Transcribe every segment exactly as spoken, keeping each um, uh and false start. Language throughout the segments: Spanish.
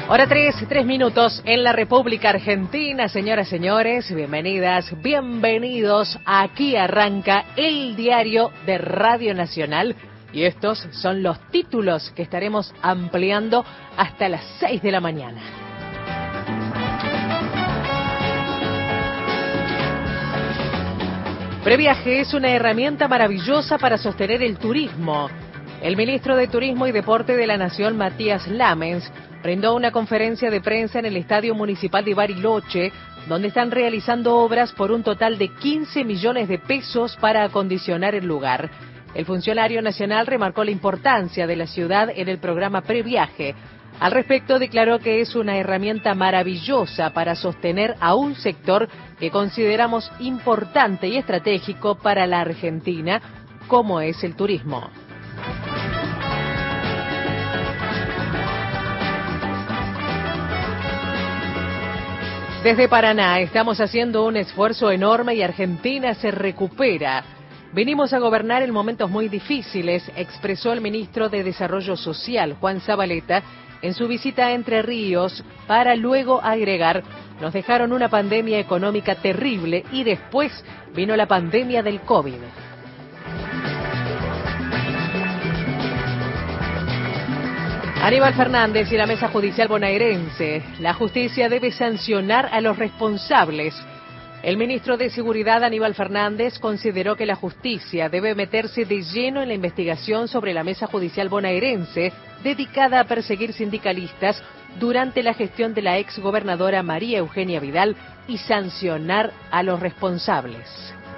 Hora tres, tres minutos en la República Argentina. Señoras, señores, bienvenidas, bienvenidos. Aquí arranca el diario de Radio Nacional y estos son los títulos que estaremos ampliando hasta las seis de la mañana. Previaje es una herramienta maravillosa para sostener el turismo. El ministro de Turismo y Deporte de la Nación, Matías Lamens, brindó una conferencia de prensa en el Estadio Municipal de Bariloche, donde están realizando obras por un total de quince millones de pesos para acondicionar el lugar. El funcionario nacional remarcó la importancia de la ciudad en el programa Previaje. Al respecto, declaró que es una herramienta maravillosa para sostener a un sector que consideramos importante y estratégico para la Argentina, como es el turismo. Desde Paraná estamos haciendo un esfuerzo enorme y Argentina se recupera. Venimos a gobernar en momentos muy difíciles, expresó el ministro de Desarrollo Social, Juan Zabaleta, en su visita a Entre Ríos, para luego agregar, nos dejaron una pandemia económica terrible y después vino la pandemia del COVID. Aníbal Fernández y la Mesa Judicial Bonaerense. La justicia debe sancionar a los responsables. El ministro de Seguridad, Aníbal Fernández, consideró que la justicia debe meterse de lleno en la investigación sobre la Mesa Judicial Bonaerense, dedicada a perseguir sindicalistas durante la gestión de la exgobernadora María Eugenia Vidal y sancionar a los responsables.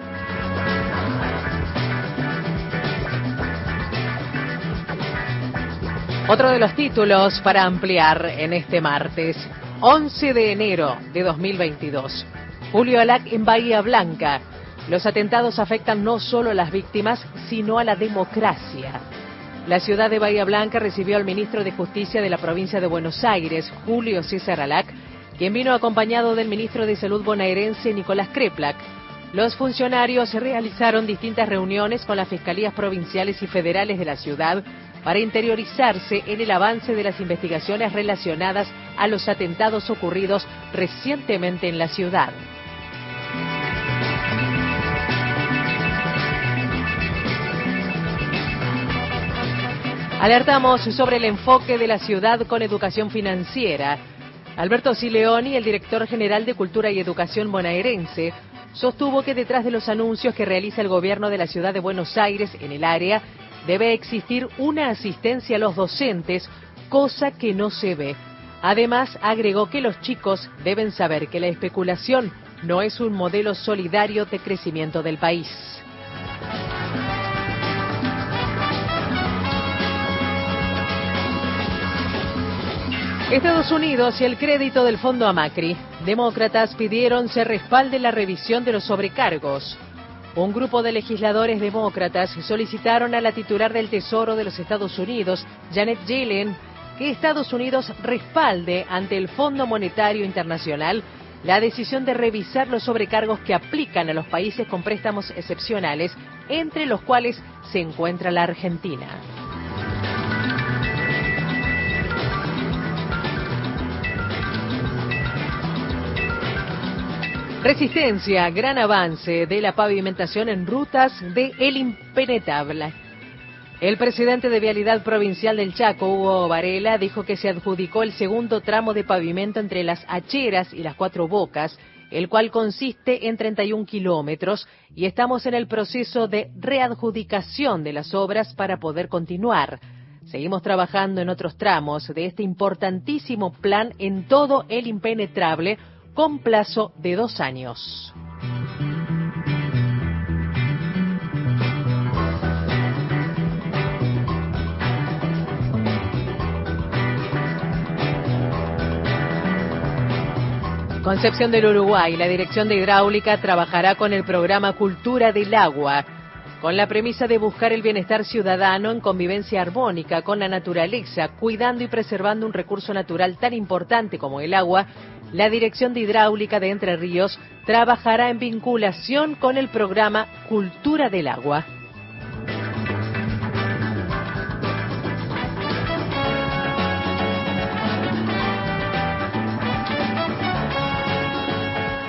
Otro de los títulos para ampliar en este martes, once de enero de dos mil veintidós. Julio Alac en Bahía Blanca. Los atentados afectan no solo a las víctimas, sino a la democracia. La ciudad de Bahía Blanca recibió al ministro de Justicia de la provincia de Buenos Aires, Julio César Alac, quien vino acompañado del ministro de Salud bonaerense, Nicolás Kreplak. Los funcionarios realizaron distintas reuniones con las fiscalías provinciales y federales de la ciudad para interiorizarse en el avance de las investigaciones relacionadas a los atentados ocurridos recientemente en la ciudad. Alertamos sobre el enfoque de la ciudad con educación financiera. Alberto Sileoni, el director general de Cultura y Educación bonaerense, sostuvo que detrás de los anuncios que realiza el gobierno de la ciudad de Buenos Aires en el área, debe existir una asistencia a los docentes, cosa que no se ve. Además, agregó que los chicos deben saber que la especulación no es un modelo solidario de crecimiento del país. Estados Unidos y el crédito del Fondo Amacri. Demócratas pidieron se respalde la revisión de los sobrecargos. Un grupo de legisladores demócratas solicitaron a la titular del Tesoro de los Estados Unidos, Janet Yellen, que Estados Unidos respalde ante el Fondo Monetario Internacional la decisión de revisar los sobrecargos que aplican a los países con préstamos excepcionales, entre los cuales se encuentra la Argentina. Resistencia, gran avance de la pavimentación en rutas de El Impenetrable. El presidente de Vialidad Provincial del Chaco, Hugo Varela, dijo que se adjudicó el segundo tramo de pavimento entre las Acheras y las Cuatro Bocas, el cual consiste en treinta y un kilómetros, y estamos en el proceso de readjudicación de las obras para poder continuar. Seguimos trabajando en otros tramos de este importantísimo plan en todo El Impenetrable, con plazo de dos años. Concepción del Uruguay, la Dirección de Hidráulica trabajará con el programa Cultura del Agua, con la premisa de buscar el bienestar ciudadano en convivencia armónica con la naturaleza, cuidando y preservando un recurso natural tan importante como el agua. La Dirección de Hidráulica de Entre Ríos trabajará en vinculación con el programa Cultura del Agua.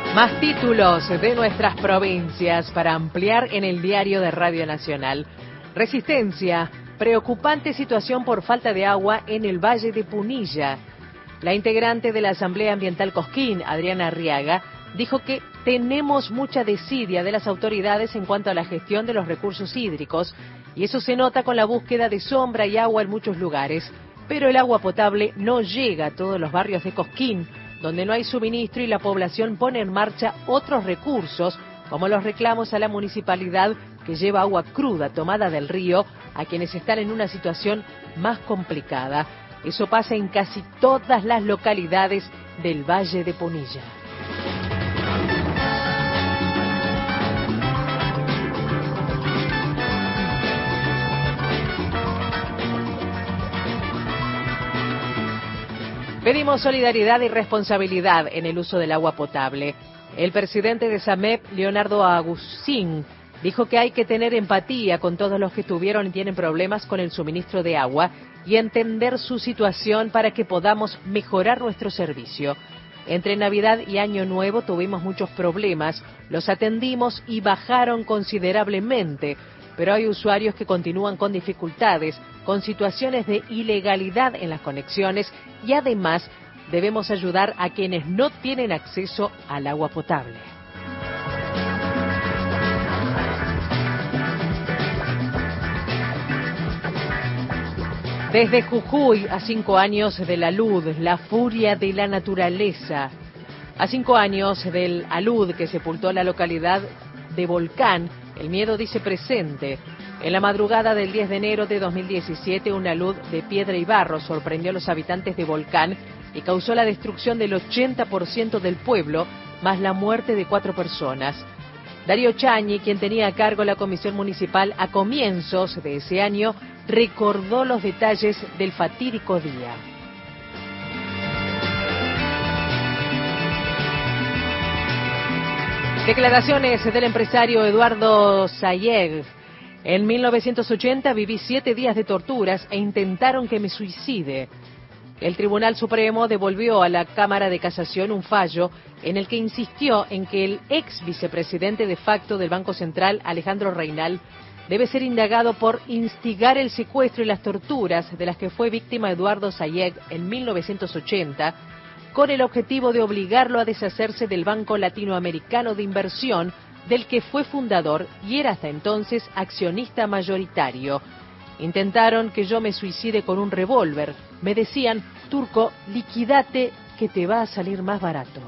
Más títulos de nuestras provincias para ampliar en el diario de Radio Nacional. Resistencia, preocupante situación por falta de agua en el Valle de Punilla. La integrante de la Asamblea Ambiental Cosquín, Adriana Arriaga, dijo que tenemos mucha desidia de las autoridades en cuanto a la gestión de los recursos hídricos, y eso se nota con la búsqueda de sombra y agua en muchos lugares, pero el agua potable no llega a todos los barrios de Cosquín, donde no hay suministro y la población pone en marcha otros recursos, como los reclamos a la municipalidad que lleva agua cruda tomada del río a quienes están en una situación más complicada. Eso pasa en casi todas las localidades del Valle de Punilla. Pedimos solidaridad y responsabilidad en el uso del agua potable. El presidente de SAMEP, Leonardo Agustín, dijo que hay que tener empatía con todos los que tuvieron y tienen problemas con el suministro de agua y entender su situación para que podamos mejorar nuestro servicio. Entre Navidad y Año Nuevo tuvimos muchos problemas, los atendimos y bajaron considerablemente, pero hay usuarios que continúan con dificultades, con situaciones de ilegalidad en las conexiones y además debemos ayudar a quienes no tienen acceso al agua potable. Desde Jujuy, a cinco años del alud, la furia de la naturaleza. A cinco años del alud que sepultó la localidad de Volcán, el miedo dice presente. En la madrugada del diez de enero de dos mil diecisiete, un alud de piedra y barro sorprendió a los habitantes de Volcán y causó la destrucción del ochenta por ciento del pueblo, más la muerte de cuatro personas. Darío Chañi, quien tenía a cargo la comisión municipal a comienzos de ese año, recordó los detalles del fatídico día. Declaraciones del empresario Eduardo Sayeg. En mil novecientos ochenta viví siete días de torturas e intentaron que me suicide. El Tribunal Supremo devolvió a la Cámara de Casación un fallo en el que insistió en que el ex vicepresidente de facto del Banco Central, Alejandro Reynal, debe ser indagado por instigar el secuestro y las torturas de las que fue víctima Eduardo Sayeg en mil novecientos ochenta, con el objetivo de obligarlo a deshacerse del Banco Latinoamericano de Inversión, del que fue fundador y era hasta entonces accionista mayoritario. Intentaron que yo me suicide con un revólver. Me decían, Turco, liquidate que te va a salir más barato.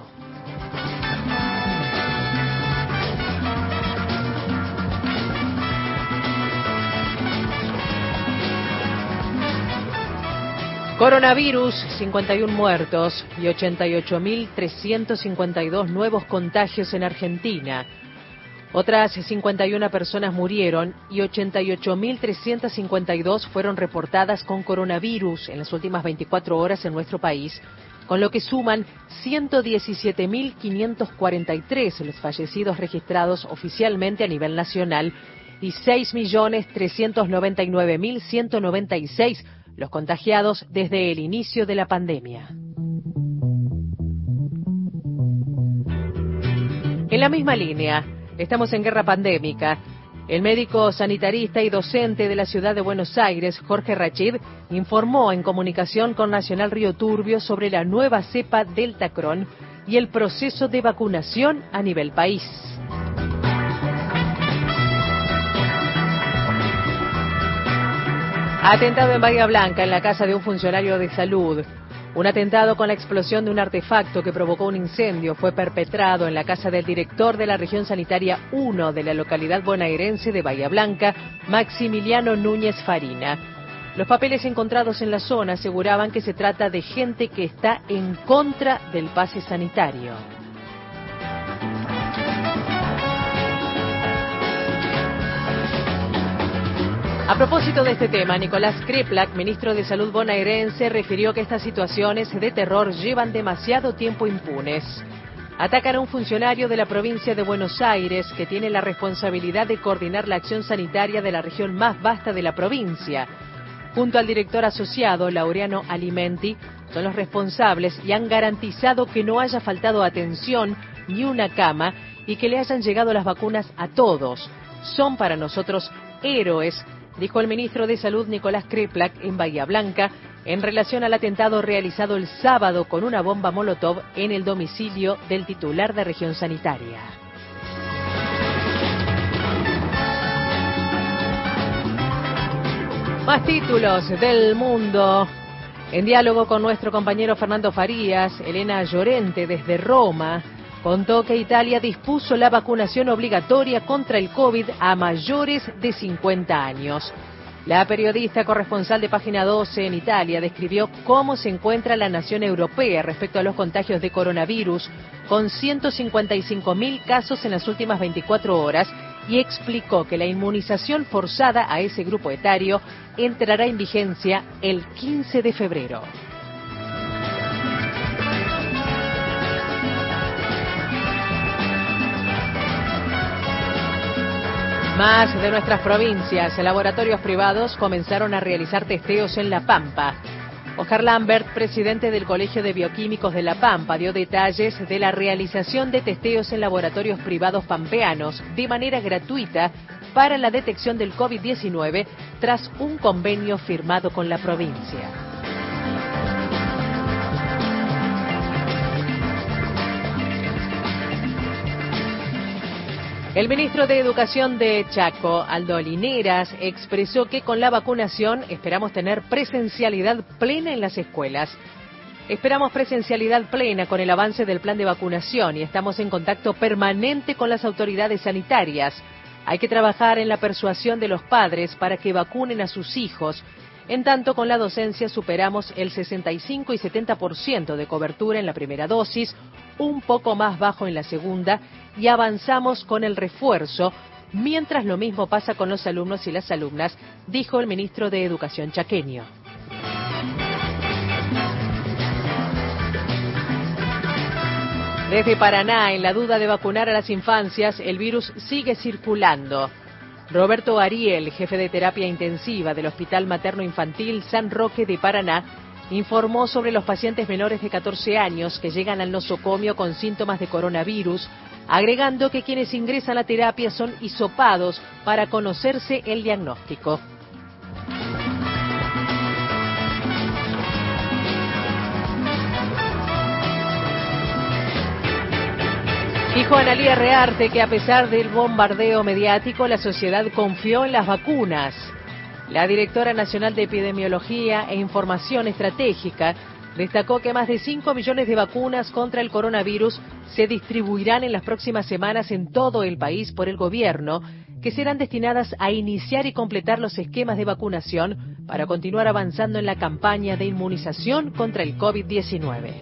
Coronavirus, cincuenta y uno muertos y ochenta y ocho mil trescientos cincuenta y dos nuevos contagios en Argentina. Otras cincuenta y una personas murieron y ochenta y ocho mil trescientos cincuenta y dos fueron reportadas con coronavirus en las últimas veinticuatro horas en nuestro país, con lo que suman ciento diecisiete mil quinientos cuarenta y tres los fallecidos registrados oficialmente a nivel nacional y seis millones trescientos noventa y nueve mil ciento noventa y seis los contagiados desde el inicio de la pandemia. En la misma línea, estamos en guerra pandémica. El médico sanitarista y docente de la ciudad de Buenos Aires, Jorge Rachid, informó en comunicación con Nacional Río Turbio sobre la nueva cepa Delta Cron y el proceso de vacunación a nivel país. Atentado en Bahía Blanca en la casa de un funcionario de salud. Un atentado con la explosión de un artefacto que provocó un incendio fue perpetrado en la casa del director de la región sanitaria uno de la localidad bonaerense de Bahía Blanca, Maximiliano Núñez Farina. Los papeles encontrados en la zona aseguraban que se trata de gente que está en contra del pase sanitario. A propósito de este tema, Nicolás Kreplak, ministro de Salud bonaerense, refirió que estas situaciones de terror llevan demasiado tiempo impunes. Atacan a un funcionario de la provincia de Buenos Aires que tiene la responsabilidad de coordinar la acción sanitaria de la región más vasta de la provincia. Junto al director asociado, Laureano Alimenti, son los responsables y han garantizado que no haya faltado atención ni una cama y que le hayan llegado las vacunas a todos. Son para nosotros héroes, dijo el ministro de Salud Nicolás Kreplak en Bahía Blanca en relación al atentado realizado el sábado con una bomba molotov en el domicilio del titular de región sanitaria. Más títulos del mundo. En diálogo con nuestro compañero Fernando Farías, Elena Llorente desde Roma contó que Italia dispuso la vacunación obligatoria contra el COVID a mayores de cincuenta años. La periodista corresponsal de Página doce en Italia describió cómo se encuentra la nación europea respecto a los contagios de coronavirus, con ciento cincuenta y cinco mil casos en las últimas veinticuatro horas, y explicó que la inmunización forzada a ese grupo etario entrará en vigencia el quince de febrero. Más de nuestras provincias, laboratorios privados comenzaron a realizar testeos en La Pampa. Oscar Lambert, presidente del Colegio de Bioquímicos de La Pampa, dio detalles de la realización de testeos en laboratorios privados pampeanos de manera gratuita para la detección del COVID diecinueve tras un convenio firmado con la provincia. El ministro de Educación de Chaco, Aldo Lineras, expresó que con la vacunación esperamos tener presencialidad plena en las escuelas. Esperamos presencialidad plena con el avance del plan de vacunación y estamos en contacto permanente con las autoridades sanitarias. Hay que trabajar en la persuasión de los padres para que vacunen a sus hijos. En tanto, con la docencia superamos el sesenta y cinco y setenta por ciento de cobertura en la primera dosis, un poco más bajo en la segunda, y avanzamos con el refuerzo, mientras lo mismo pasa con los alumnos y las alumnas, dijo el ministro de Educación chaqueño. Desde Paraná, en la duda de vacunar a las infancias, el virus sigue circulando. Roberto Ariel, jefe de terapia intensiva del Hospital Materno Infantil San Roque de Paraná, informó sobre los pacientes menores de catorce años que llegan al nosocomio con síntomas de coronavirus, agregando que quienes ingresan a terapia son hisopados para conocerse el diagnóstico. Dijo Analía Rearte que a pesar del bombardeo mediático, la sociedad confió en las vacunas. La directora nacional de Epidemiología e Información Estratégica destacó que más de cinco millones de vacunas contra el coronavirus se distribuirán en las próximas semanas en todo el país por el gobierno, que serán destinadas a iniciar y completar los esquemas de vacunación para continuar avanzando en la campaña de inmunización contra el COVID diecinueve.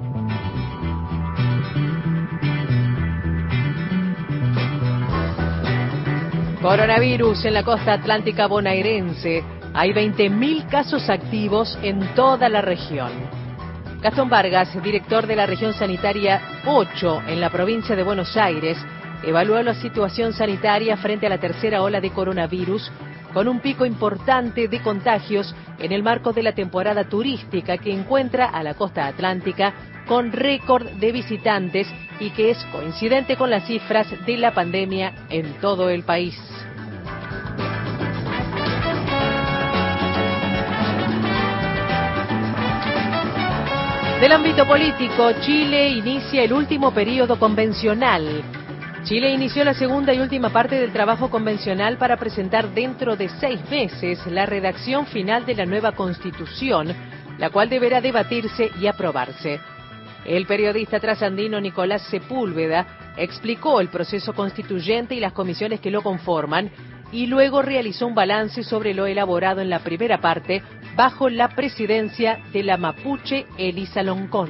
Coronavirus en la costa atlántica bonaerense. Hay veinte mil casos activos en toda la región. Gastón Vargas, director de la región sanitaria ocho en la provincia de Buenos Aires, evaluó la situación sanitaria frente a la tercera ola de coronavirus, con un pico importante de contagios en el marco de la temporada turística que encuentra a la costa atlántica con récord de visitantes y que es coincidente con las cifras de la pandemia en todo el país. Del ámbito político, Chile inicia el último periodo convencional. Chile inició la segunda y última parte del trabajo convencional para presentar dentro de seis meses la redacción final de la nueva Constitución, la cual deberá debatirse y aprobarse. El periodista trasandino Nicolás Sepúlveda explicó el proceso constituyente y las comisiones que lo conforman, y luego realizó un balance sobre lo elaborado en la primera parte bajo la presidencia de la mapuche Elisa Loncón.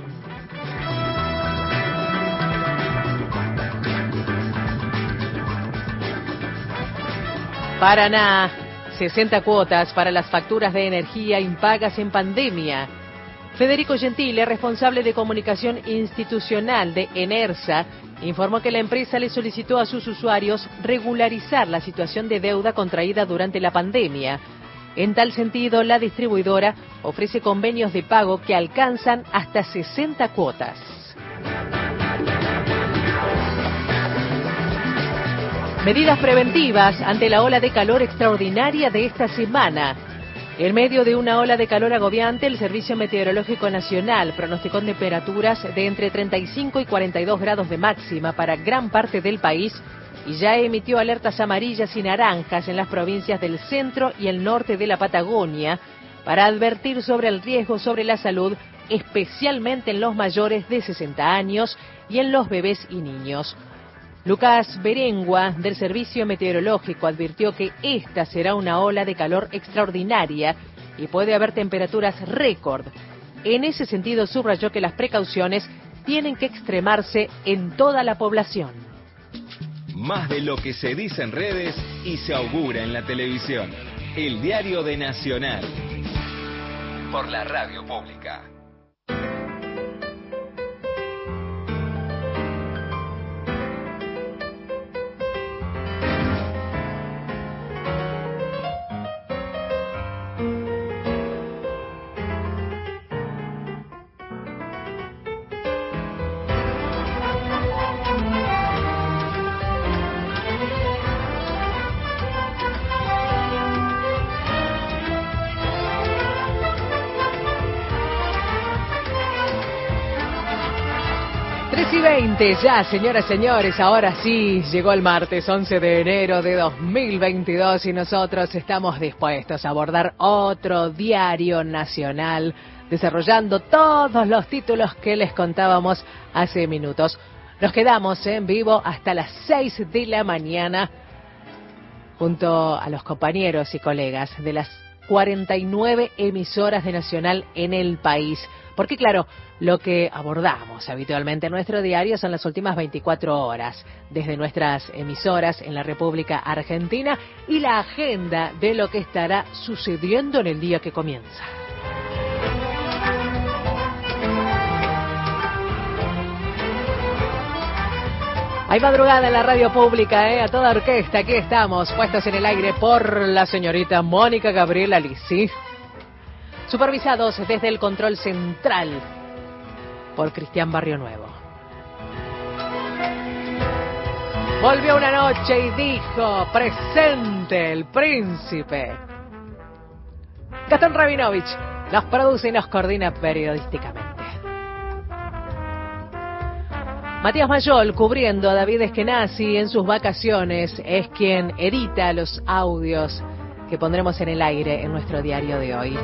Paraná, sesenta cuotas para las facturas de energía impagas en pandemia. Federico Gentile, responsable de comunicación institucional de Enersa, informó que la empresa le solicitó a sus usuarios regularizar la situación de deuda contraída durante la pandemia. En tal sentido, la distribuidora ofrece convenios de pago que alcanzan hasta sesenta cuotas. Medidas preventivas ante la ola de calor extraordinaria de esta semana. En medio de una ola de calor agobiante, el Servicio Meteorológico Nacional pronosticó temperaturas de entre treinta y cinco y cuarenta y dos grados de máxima para gran parte del país y ya emitió alertas amarillas y naranjas en las provincias del centro y el norte de la Patagonia para advertir sobre el riesgo sobre la salud, especialmente en los mayores de sesenta años y en los bebés y niños. Lucas Berengua, del Servicio Meteorológico, advirtió que esta será una ola de calor extraordinaria y puede haber temperaturas récord. En ese sentido, subrayó que las precauciones tienen que extremarse en toda la población. Más de lo que se dice en redes y se augura en la televisión. El Diario de Nacional. Por la Radio Pública. veinte ya, señoras y señores, ahora sí, llegó el martes once de enero de dos mil veintidós y nosotros estamos dispuestos a abordar otro diario nacional, desarrollando todos los títulos que les contábamos hace minutos. Nos quedamos en vivo hasta las seis de la mañana junto a los compañeros y colegas de las cuarenta y nueve emisoras de Nacional en el país. Porque claro, lo que abordamos habitualmente en nuestro diario son las últimas veinticuatro horas, desde nuestras emisoras en la República Argentina y la agenda de lo que estará sucediendo en el día que comienza. Hay madrugada en la radio pública, ¿eh? A toda orquesta, aquí estamos, puestos en el aire por la señorita Mónica Gabriela Lisi. Supervisados desde el control central por Cristian Barrio Nuevo. Volvió una noche y dijo, presente el príncipe. Gastón Rabinovich nos produce y nos coordina periodísticamente. Matías Mayol, cubriendo a David Eskenazi en sus vacaciones, es quien edita los audios que pondremos en el aire en nuestro diario de hoy.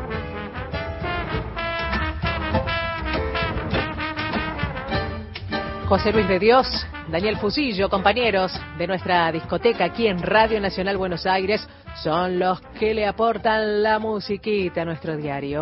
José Luis de Dios, Daniel Fusillo, compañeros de nuestra discoteca aquí en Radio Nacional Buenos Aires, son los que le aportan la musiquita a nuestro diario.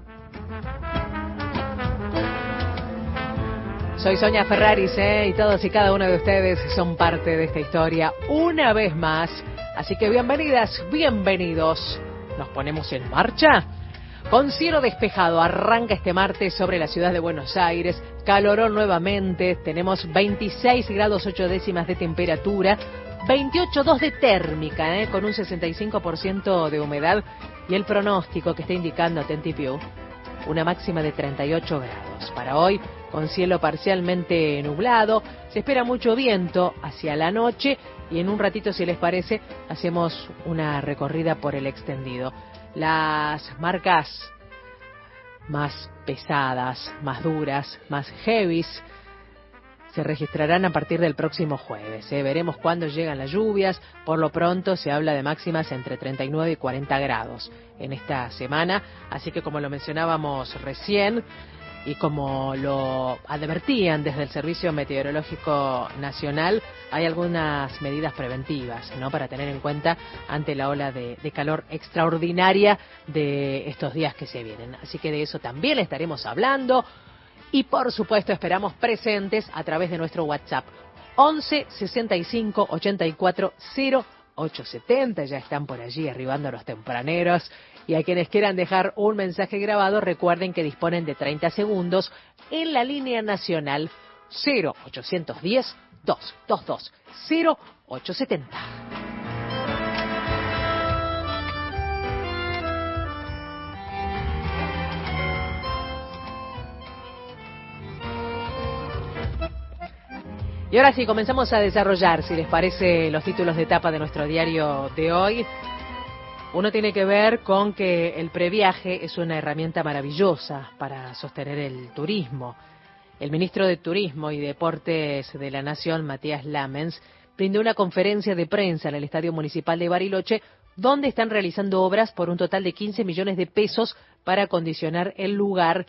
Soy Sonia Ferraris, ¿eh? Y todos y cada uno de ustedes son parte de esta historia una vez más. Así que bienvenidas, bienvenidos. ¿Nos ponemos en marcha? Con cielo despejado, arranca este martes sobre la ciudad de Buenos Aires. Calorón nuevamente, tenemos veintiséis grados ocho décimas de temperatura, veintiocho coma dos de térmica, ¿eh? Con un sesenta y cinco por ciento de humedad. Y el pronóstico que está indicando Atentipiu, una máxima de treinta y ocho grados. Para hoy, con cielo parcialmente nublado, se espera mucho viento hacia la noche y en un ratito, si les parece, hacemos una recorrida por el extendido. Las marcas más pesadas, más duras, más heavies se registrarán a partir del próximo jueves. ¿eh? Veremos cuándo llegan las lluvias. Por lo pronto se habla de máximas entre treinta y nueve y cuarenta grados en esta semana. Así que, como lo mencionábamos recién y como lo advertían desde el Servicio Meteorológico Nacional, hay algunas medidas preventivas, ¿no?, para tener en cuenta ante la ola de, de calor extraordinaria de estos días que se vienen. Así que de eso también estaremos hablando. Y por supuesto esperamos presentes a través de nuestro WhatsApp once sesenta y cinco ochenta y cuatro cero ocho setenta. Ya están por allí arribando los tempraneros. Y a quienes quieran dejar un mensaje grabado, recuerden que disponen de treinta segundos en la línea nacional cero ochocientos diez, doscientos veintidós, cero ocho setenta. Y ahora sí, comenzamos a desarrollar, si les parece, los títulos de etapa de nuestro diario de hoy. Uno tiene que ver con que el previaje es una herramienta maravillosa para sostener el turismo. El ministro de Turismo y Deportes de la Nación, Matías Lamens, brindó una conferencia de prensa en el Estadio Municipal de Bariloche, donde están realizando obras por un total de quince millones de pesos para acondicionar el lugar,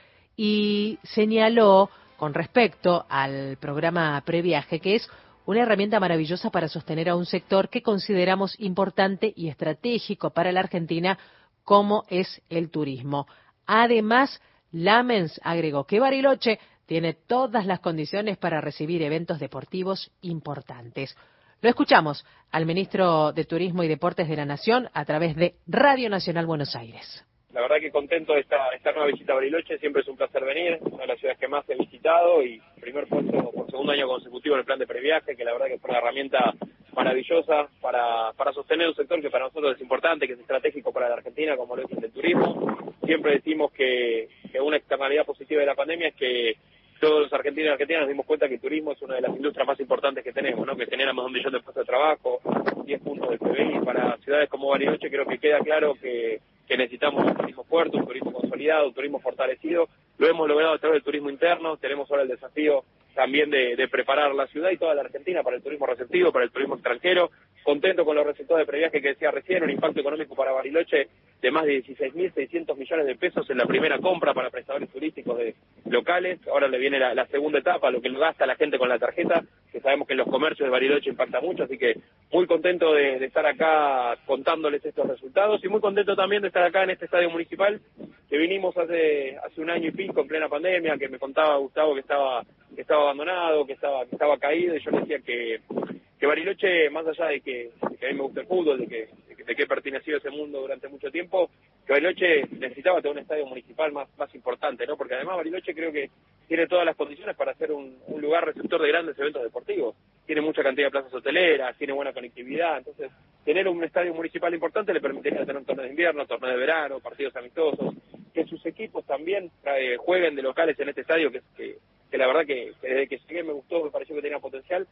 y señaló con respecto al programa Previaje que es una herramienta maravillosa para sostener a un sector que consideramos importante y estratégico para la Argentina, como es el turismo. Además, Lamens agregó que Bariloche tiene todas las condiciones para recibir eventos deportivos importantes. Lo escuchamos al ministro de Turismo y Deportes de la Nación a través de Radio Nacional Buenos Aires. La verdad que contento de esta, esta nueva visita a Bariloche, siempre es un placer venir, una de las ciudades que más he visitado y primer puesto por segundo año consecutivo en el plan de previaje, que la verdad que fue una herramienta maravillosa para, para sostener un sector que para nosotros es importante, que es estratégico para la Argentina, como lo es el del turismo. Siempre decimos que, que una externalidad positiva de la pandemia es que todos los argentinos y argentinas nos dimos cuenta que el turismo es una de las industrias más importantes que tenemos, ¿no? Que genera más de un millón de puestos de trabajo, diez puntos del P B I. Para ciudades como Bariloche creo que queda claro que que necesitamos un turismo fuerte, un turismo consolidado, un turismo fortalecido. Lo hemos logrado a través del turismo interno. Tenemos ahora el desafío también de, de preparar la ciudad y toda la Argentina para el turismo receptivo, para el turismo extranjero. Contento con los resultados de previaje que decía recién, un impacto económico para Bariloche de más de dieciséis mil seiscientos millones de pesos en la primera compra para prestadores turísticos de locales. Ahora le viene la, la segunda etapa, lo que lo gasta la gente con la tarjeta, que sabemos que en los comercios de Bariloche impacta mucho, así que muy contento de, de estar acá contándoles estos resultados y muy contento también de estar acá en este estadio municipal, que vinimos hace hace un año y pico en plena pandemia, que me contaba Gustavo que estaba que estaba abandonado, que estaba que estaba caído, y yo le decía que que Bariloche, más allá de que, de que a mí me gusta el fútbol, de que, de que, de que he pertenecido a ese mundo durante mucho tiempo, que Bariloche necesitaba tener un estadio municipal más, más importante, ¿no? Porque además Bariloche creo que tiene todas las condiciones para ser un, un lugar receptor de grandes eventos deportivos. Tiene mucha cantidad de plazas hoteleras, tiene buena conectividad, entonces tener un estadio municipal importante le permitiría tener un torneo de invierno, torneo de verano, partidos amistosos, que sus equipos también eh, jueguen de locales en este estadio, que, que, que la verdad que, que desde que llegué me gustó, me pareció que tenía potencial.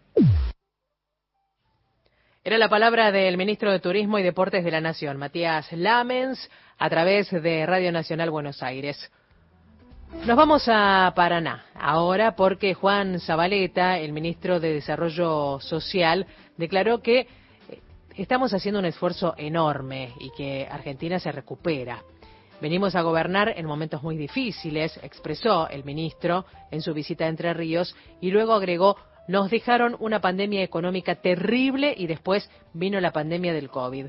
Era la palabra del ministro de Turismo y Deportes de la Nación, Matías Lamens, a través de Radio Nacional Buenos Aires. Nos vamos a Paraná ahora porque Juan Zabaleta, el ministro de Desarrollo Social, declaró que estamos haciendo un esfuerzo enorme y que Argentina se recupera. Venimos a gobernar en momentos muy difíciles, expresó el ministro en su visita a Entre Ríos, y luego agregó: nos dejaron una pandemia económica terrible y después vino la pandemia del COVID.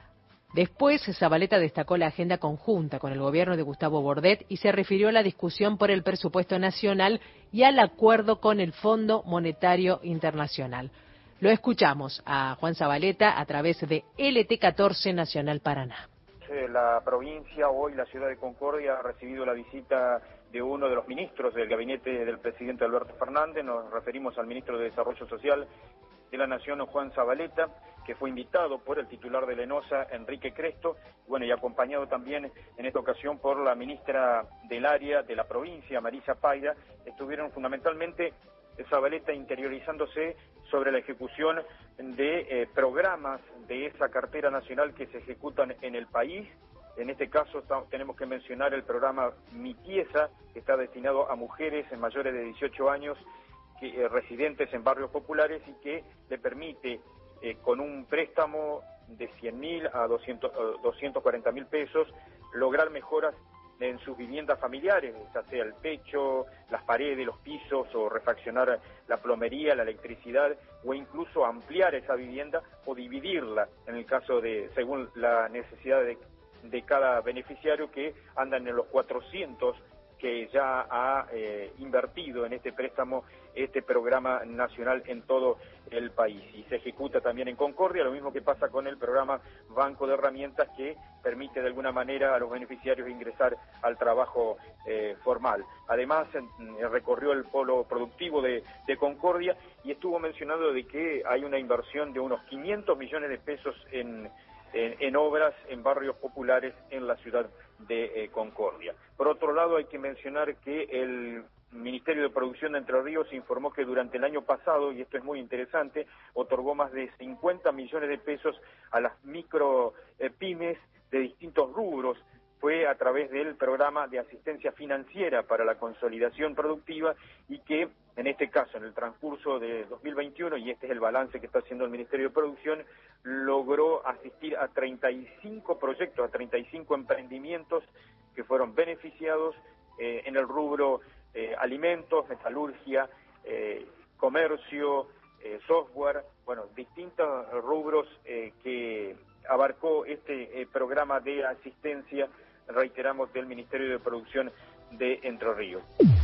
Después, Zabaleta destacó la agenda conjunta con el gobierno de Gustavo Bordet y se refirió a la discusión por el presupuesto nacional y al acuerdo con el Fondo Monetario Internacional. Lo escuchamos a Juan Zabaleta a través de L T catorce Nacional Paraná. La provincia, hoy la ciudad de Concordia, ha recibido la visita de uno de los ministros del gabinete del presidente Alberto Fernández. Nos referimos al ministro de Desarrollo Social de la Nación, Juan Zabaleta, que fue invitado por el titular de la ENOSA, Enrique Cresto, bueno, y acompañado también en esta ocasión por la ministra del área de la provincia, Marisa Paira. Estuvieron fundamentalmente Zabaleta interiorizándose sobre la ejecución de eh, programas de esa cartera nacional que se ejecutan en el país. En este caso tenemos que mencionar el programa Mi Pieza, que está destinado a mujeres mayores de dieciocho años, que, eh, residentes en barrios populares, y que le permite, eh, con un préstamo de cien mil a doscientos cuarenta mil pesos, lograr mejoras en sus viviendas familiares, ya sea el techo, las paredes, los pisos, o refaccionar la plomería, la electricidad, o incluso ampliar esa vivienda o dividirla, en el caso de, según la necesidad de, de cada beneficiario, que andan en los cuatrocientos que ya ha eh, invertido en este préstamo, este programa nacional en todo el país. Y se ejecuta también en Concordia, lo mismo que pasa con el programa Banco de Herramientas, que permite de alguna manera a los beneficiarios ingresar al trabajo eh, formal. Además, eh, recorrió el polo productivo de, de Concordia y estuvo mencionando de que hay una inversión de unos quinientos millones de pesos en En, en obras en barrios populares en la ciudad de eh, Concordia. Por otro lado, hay que mencionar que el Ministerio de Producción de Entre Ríos informó que durante el año pasado, y esto es muy interesante, otorgó más de cincuenta millones de pesos a las micro eh, pymes de distintos rubros. Fue a través del programa de asistencia financiera para la consolidación productiva y que, en este caso, en el transcurso de dos mil veintiuno, y este es el balance que está haciendo el Ministerio de Producción, logró asistir a treinta y cinco proyectos, a treinta y cinco emprendimientos que fueron beneficiados eh, en el rubro eh, alimentos, metalurgia, eh, comercio, eh, software, bueno, distintos rubros eh, que abarcó este eh, programa de asistencia, reiteramos, del Ministerio de Producción de Entre Ríos.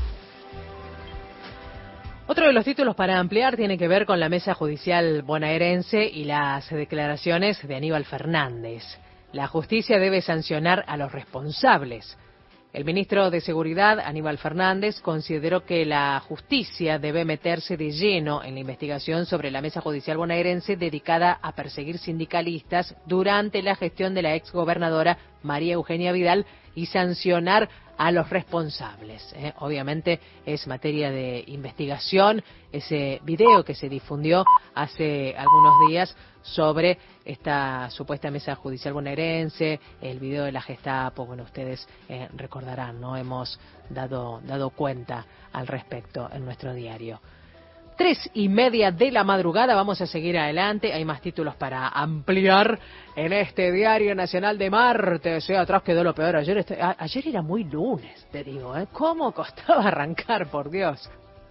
Otro de los títulos para ampliar tiene que ver con la mesa judicial bonaerense y las declaraciones de Aníbal Fernández. La justicia debe sancionar a los responsables. El ministro de Seguridad, Aníbal Fernández, consideró que la justicia debe meterse de lleno en la investigación sobre la mesa judicial bonaerense dedicada a perseguir sindicalistas durante la gestión de la exgobernadora María Eugenia Vidal y sancionar a los responsables. ¿eh? Obviamente es materia de investigación ese video que se difundió hace algunos días sobre esta supuesta mesa judicial bonaerense, el video de la Gestapo. Bueno, ustedes eh, recordarán, ¿no? Hemos dado, dado cuenta al respecto en nuestro diario. Tres y media de la madrugada, vamos a seguir adelante, hay más títulos para ampliar en este Diario Nacional de martes, ¿eh? Atrás quedó lo peor, ayer, este, a, ayer era muy lunes, te digo, ¿eh? ¿Cómo costaba arrancar, por Dios?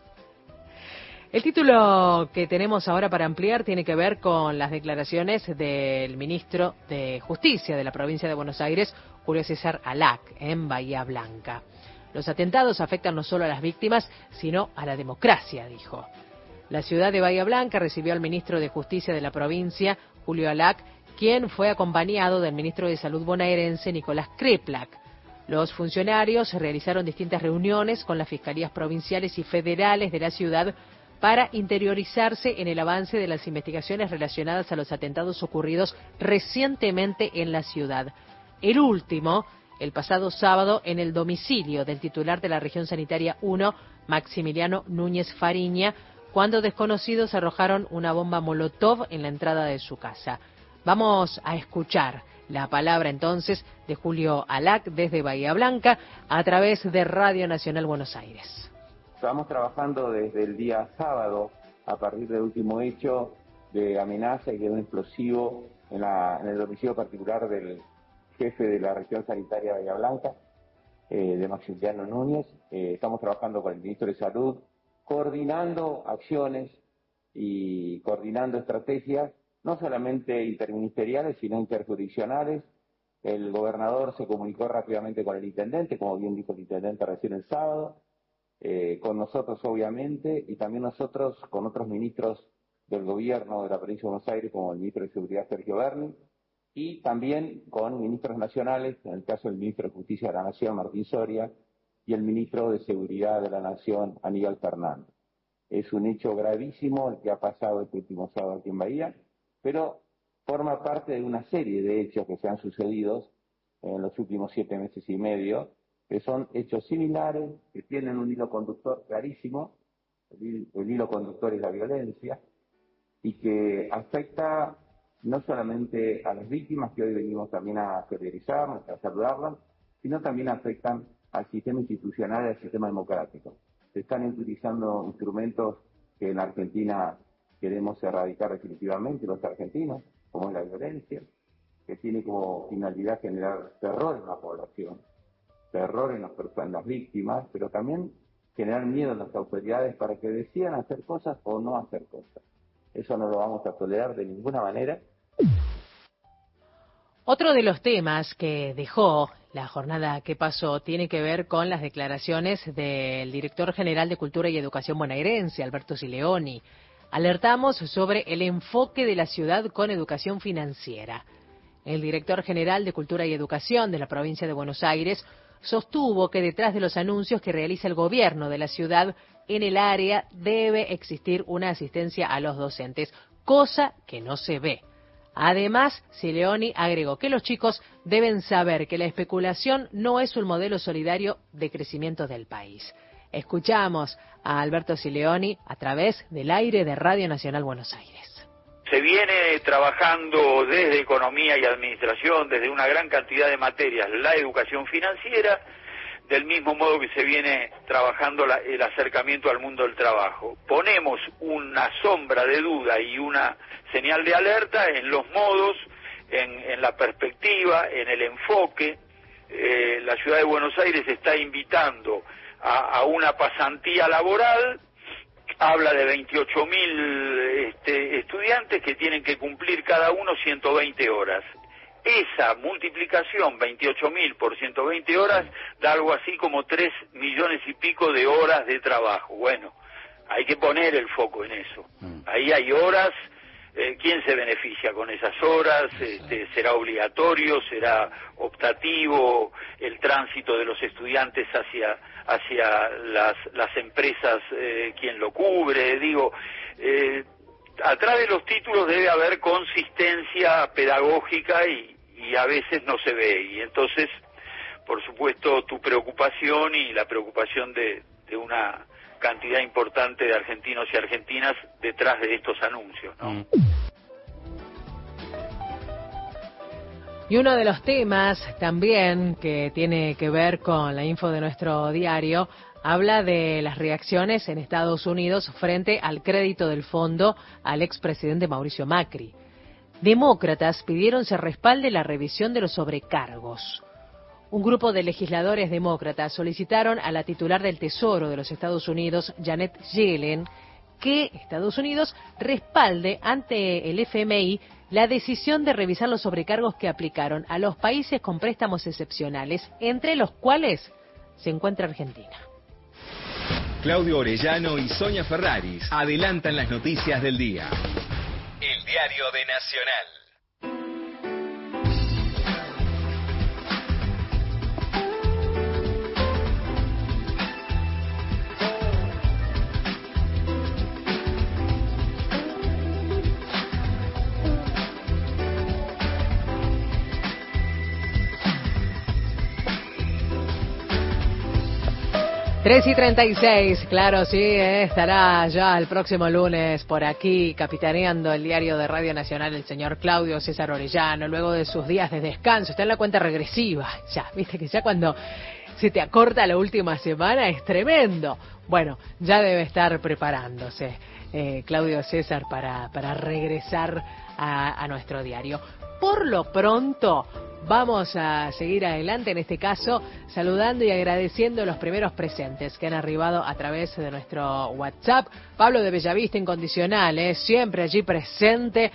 El título que tenemos ahora para ampliar tiene que ver con las declaraciones del ministro de Justicia de la provincia de Buenos Aires, Julio César Alac, en Bahía Blanca. Los atentados afectan no solo a las víctimas, sino a la democracia, dijo. La ciudad de Bahía Blanca recibió al ministro de Justicia de la provincia, Julio Alac, quien fue acompañado del ministro de Salud bonaerense, Nicolás Kreplak. Los funcionarios realizaron distintas reuniones con las fiscalías provinciales y federales de la ciudad para interiorizarse en el avance de las investigaciones relacionadas a los atentados ocurridos recientemente en la ciudad. El último, el pasado sábado, en el domicilio del titular de la región sanitaria uno, Maximiliano Núñez Fariña, cuando desconocidos arrojaron una bomba molotov en la entrada de su casa. Vamos a escuchar la palabra entonces de Julio Alac desde Bahía Blanca a través de Radio Nacional Buenos Aires. Estamos trabajando desde el día sábado a partir del último hecho de amenaza y de un explosivo en, la, en el domicilio particular del jefe de la región sanitaria de Bahía Blanca, eh, de Maximiliano Núñez. Eh, estamos trabajando con el ministro de Salud, coordinando acciones y coordinando estrategias, no solamente interministeriales, sino interjurisdiccionales. El gobernador se comunicó rápidamente con el intendente, como bien dijo el intendente recién el sábado, eh, con nosotros obviamente, y también nosotros con otros ministros del gobierno de la provincia de Buenos Aires, como el ministro de Seguridad Sergio Berni, y también con ministros nacionales, en el caso del ministro de Justicia de la Nación, Martín Soria, y el ministro de Seguridad de la Nación, Aníbal Fernández. Es un hecho gravísimo el que ha pasado este último sábado aquí en Bahía, pero forma parte de una serie de hechos que se han sucedido en los últimos siete meses y medio, que son hechos similares, que tienen un hilo conductor clarísimo. El, el hilo conductor es la violencia, y que afecta no solamente a las víctimas, que hoy venimos también a solidarizarnos, a saludarlas, sino también afectan al sistema institucional y al sistema democrático. Se están utilizando instrumentos que en Argentina queremos erradicar definitivamente los argentinos, como es la violencia, que tiene como finalidad generar terror en la población, terror en, los, en las víctimas, pero también generar miedo en las autoridades para que decidan hacer cosas o no hacer cosas. Eso no lo vamos a tolerar de ninguna manera. Otro de los temas que dejó la jornada que pasó tiene que ver con las declaraciones del director general de Cultura y Educación bonaerense, Alberto Sileoni. Alertamos sobre el enfoque de la ciudad con educación financiera. El director general de Cultura y Educación de la provincia de Buenos Aires sostuvo que detrás de los anuncios que realiza el gobierno de la ciudad en el área debe existir una asistencia a los docentes, cosa que no se ve. Además, Sileoni agregó que los chicos deben saber que la especulación no es un modelo solidario de crecimiento del país. Escuchamos a Alberto Sileoni a través del aire de Radio Nacional Buenos Aires. Se viene trabajando desde economía y administración, desde una gran cantidad de materias, la educación financiera, del mismo modo que se viene trabajando la, el acercamiento al mundo del trabajo. Ponemos una sombra de duda y una señal de alerta en los modos, en, en la perspectiva, en el enfoque. Eh, la Ciudad de Buenos Aires está invitando a, a una pasantía laboral. Habla de veintiocho mil este, estudiantes que tienen que cumplir cada uno ciento veinte horas. Esa multiplicación, veintiocho mil por ciento veinte horas, da algo así como tres millones y pico de horas de trabajo. Bueno, hay que poner el foco en eso. Ahí hay horas. Eh, ¿Quién se beneficia con esas horas? Este, ¿Será obligatorio? ¿Será optativo el tránsito de los estudiantes hacia hacia las, las empresas? Eh, ¿Quién lo cubre? Digo, eh, atrás de los títulos debe haber consistencia pedagógica y, y a veces no se ve. Y entonces, por supuesto, tu preocupación y la preocupación de, de una cantidad importante de argentinos y argentinas detrás de estos anuncios, ¿no? Y uno de los temas también que tiene que ver con la info de nuestro diario habla de las reacciones en Estados Unidos frente al crédito del fondo al expresidente Mauricio Macri. Demócratas pidieron se respalde la revisión de los sobrecargos. Un grupo de legisladores demócratas solicitaron a la titular del Tesoro de los Estados Unidos, Janet Yellen, que Estados Unidos respalde ante el F M I la decisión de revisar los sobrecargos que aplicaron a los países con préstamos excepcionales, entre los cuales se encuentra Argentina. Claudio Orellano y Sonia Ferraris adelantan las noticias del día. El diario de Nacional. tres y treinta y seis, claro, sí, eh, estará ya el próximo lunes por aquí capitaneando el diario de Radio Nacional el señor Claudio César Orellano, luego de sus días de descanso, está en la cuenta regresiva, ya, viste que ya cuando se te acorta la última semana es tremendo. Bueno, ya debe estar preparándose eh, Claudio César para, para regresar a, a nuestro diario. Por lo pronto, vamos a seguir adelante, en este caso, saludando y agradeciendo los primeros presentes que han arribado a través de nuestro WhatsApp. Pablo de Bellavista Incondicional, ¿eh? Siempre allí presente.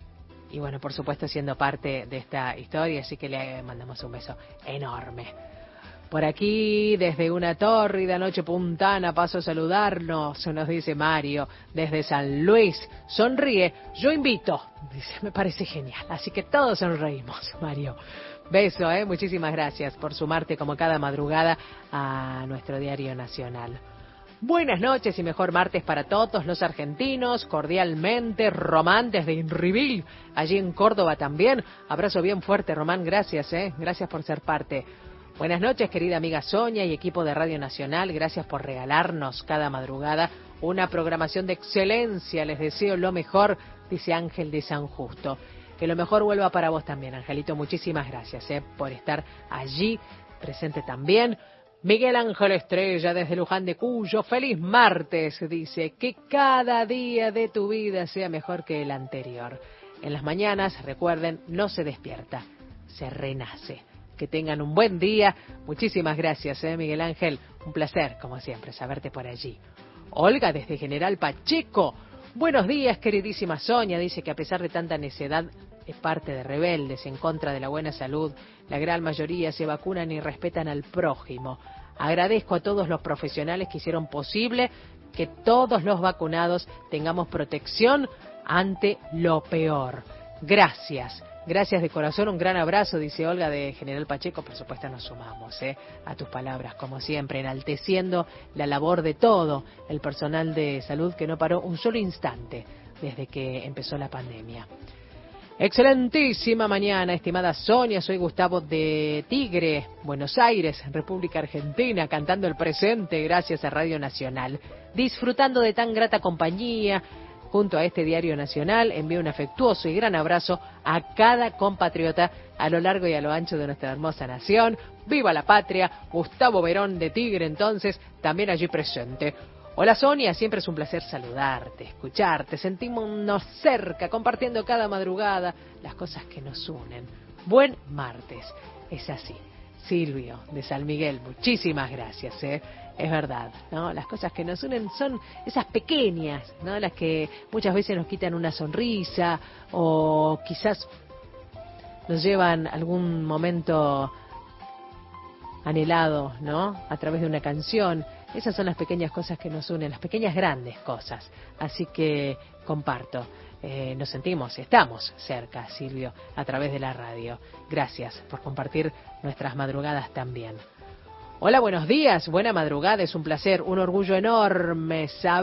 Y bueno, por supuesto, siendo parte de esta historia, así que le mandamos un beso enorme. Por aquí, desde una tórrida noche puntana, paso a saludarnos, nos dice Mario, desde San Luis. Sonríe, yo invito. Dice, me parece genial. Así que todos sonreímos, Mario. Beso, ¿eh? Muchísimas gracias por sumarte como cada madrugada a nuestro diario nacional. Buenas noches y mejor martes para todos los argentinos. Cordialmente, Román desde Inrivil, allí en Córdoba también. Abrazo bien fuerte, Román, gracias, ¿eh? Gracias por ser parte. Buenas noches, querida amiga Sonia y equipo de Radio Nacional. Gracias por regalarnos cada madrugada una programación de excelencia. Les deseo lo mejor, dice Ángel de San Justo. Que lo mejor vuelva para vos también, Angelito. Muchísimas gracias eh, por estar allí, presente también. Miguel Ángel Estrella desde Luján de Cuyo. Feliz martes, dice. Que cada día de tu vida sea mejor que el anterior. En las mañanas, recuerden, no se despierta, se renace. Que tengan un buen día. Muchísimas gracias, ¿eh, Miguel Ángel? Un placer, como siempre, saberte por allí. Olga, desde General Pacheco. Buenos días, queridísima Sonia. Dice que a pesar de tanta necedad, es parte de rebeldes en contra de la buena salud. La gran mayoría se vacunan y respetan al prójimo. Agradezco a todos los profesionales que hicieron posible que todos los vacunados tengamos protección ante lo peor. Gracias. Gracias de corazón, un gran abrazo, dice Olga de General Pacheco. Por supuesto nos sumamos ¿eh? a tus palabras, como siempre, enalteciendo la labor de todo el personal de salud que no paró un solo instante desde que empezó la pandemia. Excelentísima mañana, estimada Sonia. Soy Gustavo de Tigre, Buenos Aires, República Argentina, cantando el presente gracias a Radio Nacional. Disfrutando de tan grata compañía junto a este diario nacional, envío un afectuoso y gran abrazo a cada compatriota a lo largo y a lo ancho de nuestra hermosa nación. ¡Viva la patria! Gustavo Verón de Tigre, entonces, también allí presente. Hola Sonia, siempre es un placer saludarte, escucharte, sentirnos cerca, compartiendo cada madrugada las cosas que nos unen. Buen martes, es así. Silvio de San Miguel, muchísimas gracias, ¿eh? Es verdad, ¿no? Las cosas que nos unen son esas pequeñas, ¿no? Las que muchas veces nos quitan una sonrisa o quizás nos llevan a algún momento anhelado, ¿no? A través de una canción. Esas son las pequeñas cosas que nos unen, las pequeñas grandes cosas. Así que comparto, eh, nos sentimos, estamos cerca, Silvio, a través de la radio. Gracias por compartir nuestras madrugadas también. Hola, buenos días, buena madrugada, es un placer, un orgullo enorme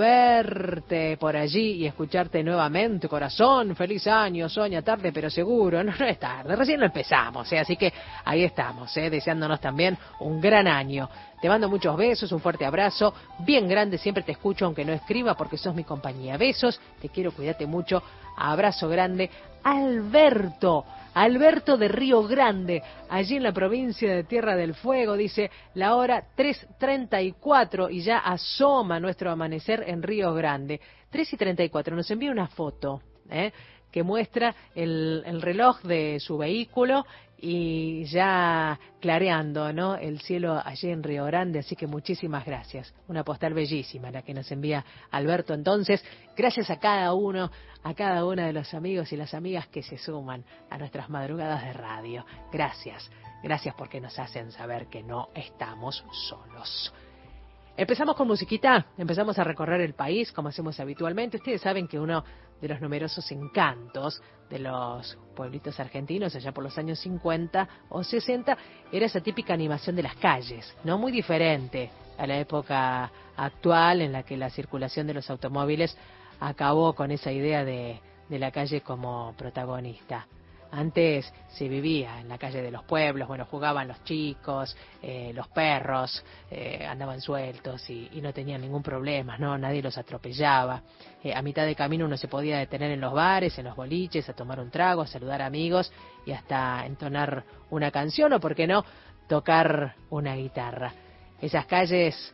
saberte por allí y escucharte nuevamente, corazón. Feliz año, Sonia, tarde pero seguro. No, no es tarde, recién lo empezamos, ¿eh? Así que ahí estamos, ¿eh? Deseándonos también un gran año. Te mando muchos besos, un fuerte abrazo, bien grande, siempre te escucho aunque no escriba porque sos mi compañía. Besos, te quiero, cuídate mucho, abrazo grande. Alberto, Alberto de Río Grande, allí en la provincia de Tierra del Fuego, dice la hora tres treinta y cuatro y ya asoma nuestro amanecer en Río Grande. tres y treinta y cuatro, nos envía una foto, ¿eh? que muestra el, el reloj de su vehículo y ya clareando, ¿no? el cielo allí en Río Grande, así que muchísimas gracias. Una postal bellísima la que nos envía Alberto. Entonces, gracias a cada uno, a cada uno de los amigos y las amigas que se suman a nuestras madrugadas de radio. Gracias, gracias porque nos hacen saber que no estamos solos. Empezamos con musiquita, empezamos a recorrer el país como hacemos habitualmente. Ustedes saben que uno de los numerosos encantos de los pueblitos argentinos allá por los años cincuenta o sesenta era esa típica animación de las calles, no muy diferente a la época actual en la que la circulación de los automóviles acabó con esa idea de, de la calle como protagonista. Antes se vivía en la calle de los pueblos, bueno, jugaban los chicos, eh, los perros, eh, andaban sueltos y, y no tenían ningún problema, ¿no? Nadie los atropellaba. Eh, a mitad de camino uno se podía detener en los bares, en los boliches, a tomar un trago, a saludar amigos y hasta entonar una canción o, por qué no, tocar una guitarra. Esas calles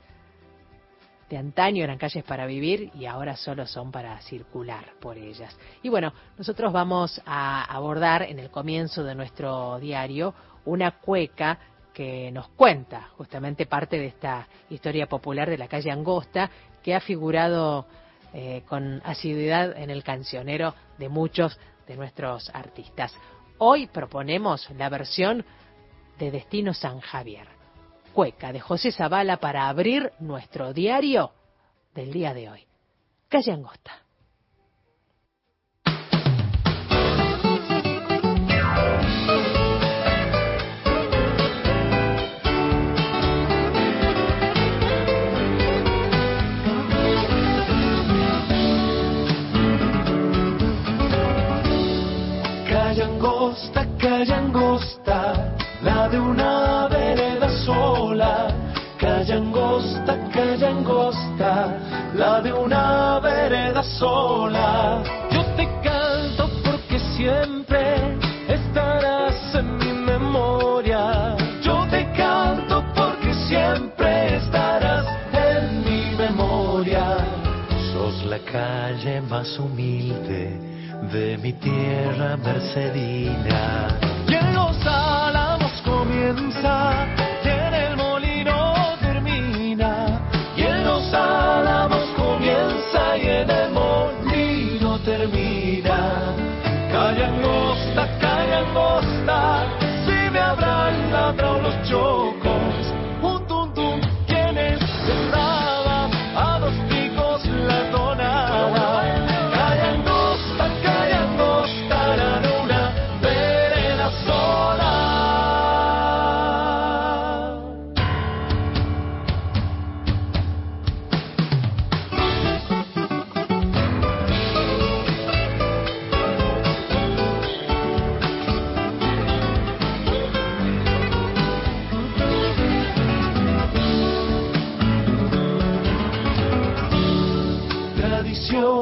de antaño eran calles para vivir y ahora solo son para circular por ellas. Y bueno, nosotros vamos a abordar en el comienzo de nuestro diario una cueca que nos cuenta justamente parte de esta historia popular de la calle Angosta que ha figurado eh, con asiduidad en el cancionero de muchos de nuestros artistas. Hoy proponemos la versión de Destino San Javier. Cueca de José Zavala para abrir nuestro diario del día de hoy. Calle Angosta. Calle Angosta, calle Angosta, la de una vereda sola. Calle Angosta, calle Angosta, la de una vereda sola. Yo te canto porque siempre estarás en mi memoria. Yo te canto porque siempre estarás en mi memoria. Sos la calle más humilde de mi tierra mercedina. Y en los álamos comienza, y en el molino termina. Y en los álamos comienza, y en el molino termina. Calle Angosta, calle Angosta, si me habrán ladrado los chocos. Un tum tum, quienes sembraban a dos picos la tonada. Calle Angosta, calle Angosta, la de una vereda sola.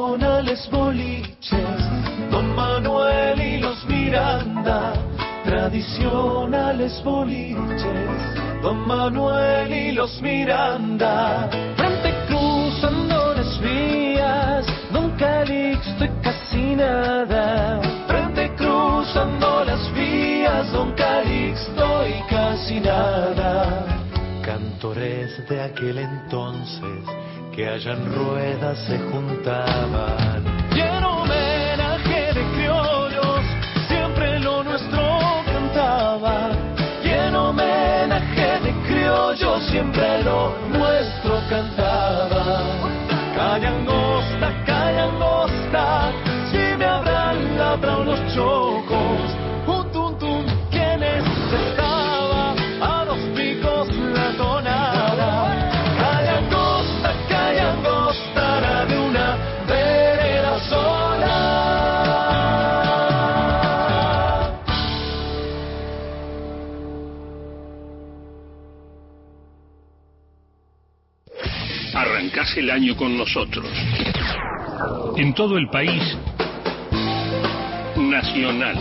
tradicionales boliches, Don Manuel y los Miranda. Tradicionales boliches, Don Manuel y los Miranda. Frente cruzando las vías, Don Calixto y casi nada. Frente cruzando las vías, Don Calixto y casi nada. Cantores de aquel entonces que allá en ruedas se juntaban. Y en homenaje de criollos siempre lo nuestro cantaba. Y en homenaje de criollos siempre lo nuestro cantaba. Cayangosta, cayangosta, si me habrán labrado los chocos. Un tum tum, ¿quién es estaba? A los picos la tonada. Cayangosta, cayangosta, era de una vereda sola. Arrancás el año con nosotros. En todo el país, Nacional,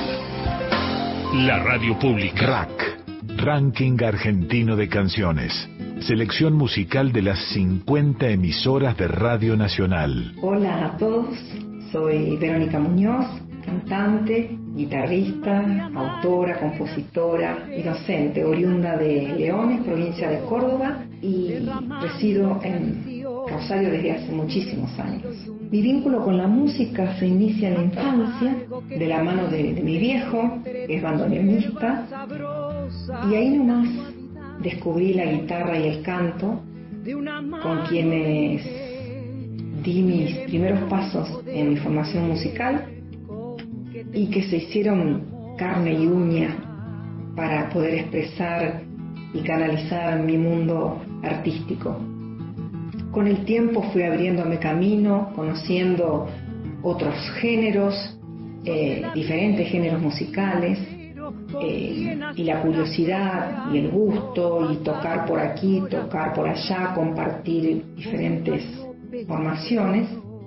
la radio pública. R A C, Ranking Argentino de Canciones. Selección musical de las cincuenta emisoras de Radio Nacional. Hola a todos, soy Verónica Muñoz, cantante, guitarrista, autora, compositora y docente, oriunda de Leones, provincia de Córdoba, y resido en Rosario desde hace muchísimos años. Mi vínculo con la música se inicia en la infancia, de la mano de, de mi viejo, que es bandoneonista, y ahí nomás descubrí la guitarra y el canto, con quienes di mis primeros pasos en mi formación musical y que se hicieron carne y uña para poder expresar y canalizar mi mundo artístico. Con el tiempo fui abriéndome camino, conociendo otros géneros, eh, diferentes géneros musicales, eh, y la curiosidad y el gusto, y tocar por aquí, tocar por allá, compartir diferentes formaciones,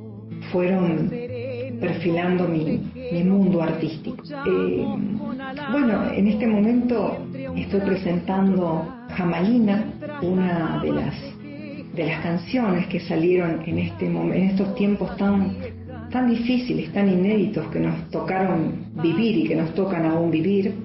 fueron perfilando mi, mi mundo artístico. Eh, bueno, en este momento estoy presentando Jamalina, una de las de las canciones que salieron en este en estos tiempos tan tan difíciles, tan inéditos, que nos tocaron vivir y que nos tocan aún vivir,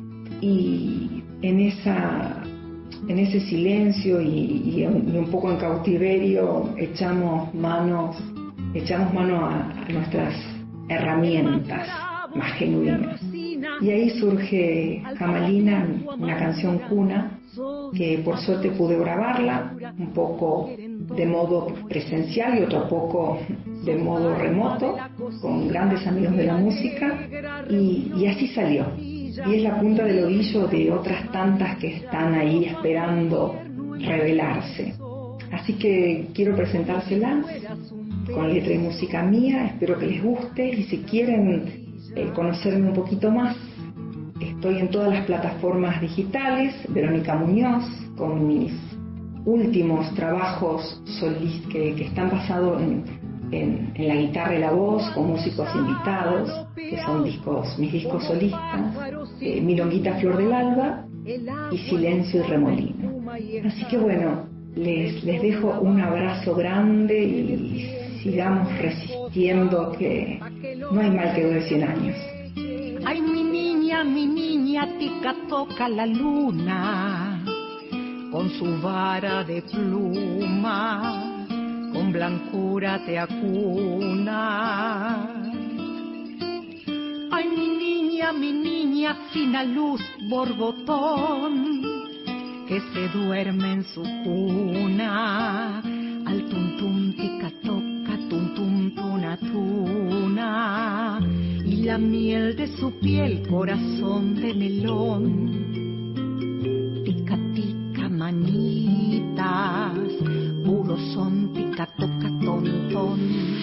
y en esa en ese silencio y, y, un, y un poco en cautiverio echamos manos echamos mano a, a nuestras herramientas más genuinas. Y ahí surge Jamalina, una canción cuna, que por suerte pude grabarla, un poco de modo presencial y otro poco de modo remoto, con grandes amigos de la música, y, y así salió. Y es la punta del ovillo de otras tantas que están ahí esperando revelarse. Así que quiero presentárselas con letra y música mía, espero que les guste, y si quieren eh, conocerme un poquito más, estoy en todas las plataformas digitales, Verónica Muñoz, con mis últimos trabajos solis, que, que están basados en, en, en la guitarra y la voz, con músicos invitados, que son discos, mis discos solistas, eh, Milonguita Flor del Alba y Silencio y Remolino. Así que bueno, les, les dejo un abrazo grande y sigamos resistiendo, que no hay mal que dure cien años. Ay, mi niña, mi niña, tica toca la luna, con su vara de pluma, con blancura te acuna. Ay, mi niña, mi niña, fina luz, borbotón, que se duerme en su cuna, al tum tum tica toca, tum tum tuna tuna, y la miel de su piel, corazón de melón, tica tica manitas, puro son, tica toca tontón.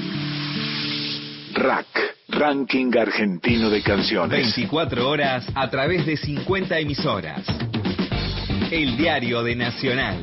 R A C, Ranking Argentino de Canciones. veinticuatro horas a través de cincuenta emisoras. El diario de Nacional.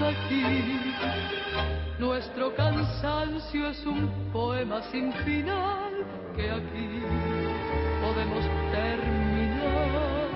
aquí. Nuestro cansancio es un poema sin final que aquí podemos terminar.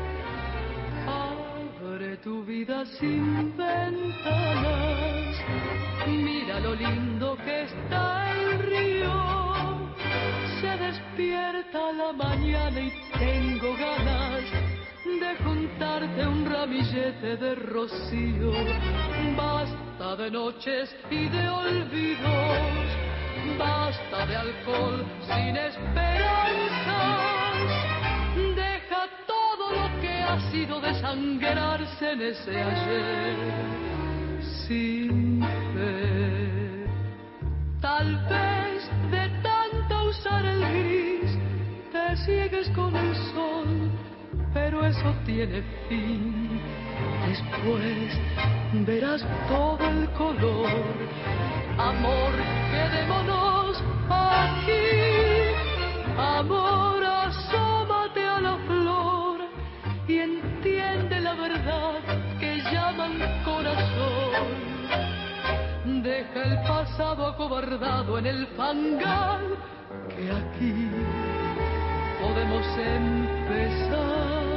Abre tu vida sin ventanas, mira lo lindo que está el río. Se despierta la mañana y tengo ganas de juntarte un ramillete de rocío. Basta de noches y de olvidos, basta de alcohol sin esperanzas. Deja todo lo que ha sido desangrarse en ese ayer sin fe. Tal vez de tanto usar el gris te ciegues con el sol, pero eso tiene fin. Después verás todo el color. Amor, quedémonos aquí. Amor, asómate a la flor y entiende la verdad que llaman corazón. Deja el pasado acobardado en el fangal, que aquí podemos empezar.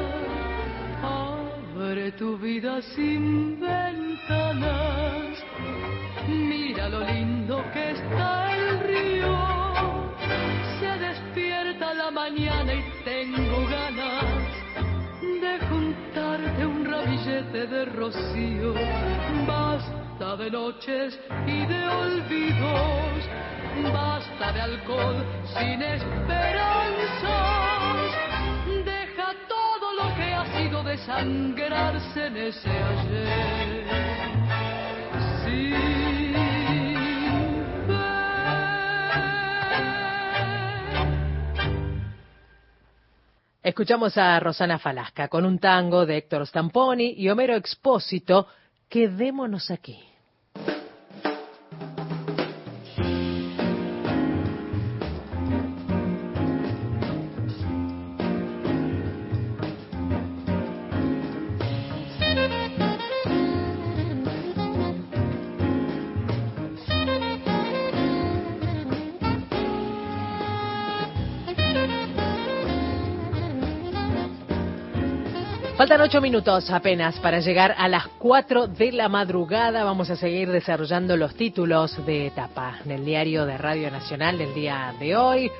Abre tu vida sin ventanas, mira lo lindo que está el río. Se despierta la mañana y tengo ganas de juntarte un ramillete de rocío. Basta de noches y de olvidos, basta de alcohol sin esperanzas. Deja todo lo que ha sido desangrarse en ese ayer sin fe. Escuchamos a Rosana Falasca con un tango de Héctor Stamponi y Homero Expósito, Quedémonos aquí. Faltan ocho minutos apenas para llegar a las cuatro de la madrugada. Vamos a seguir desarrollando los títulos de etapa en el diario de Radio Nacional del día de hoy.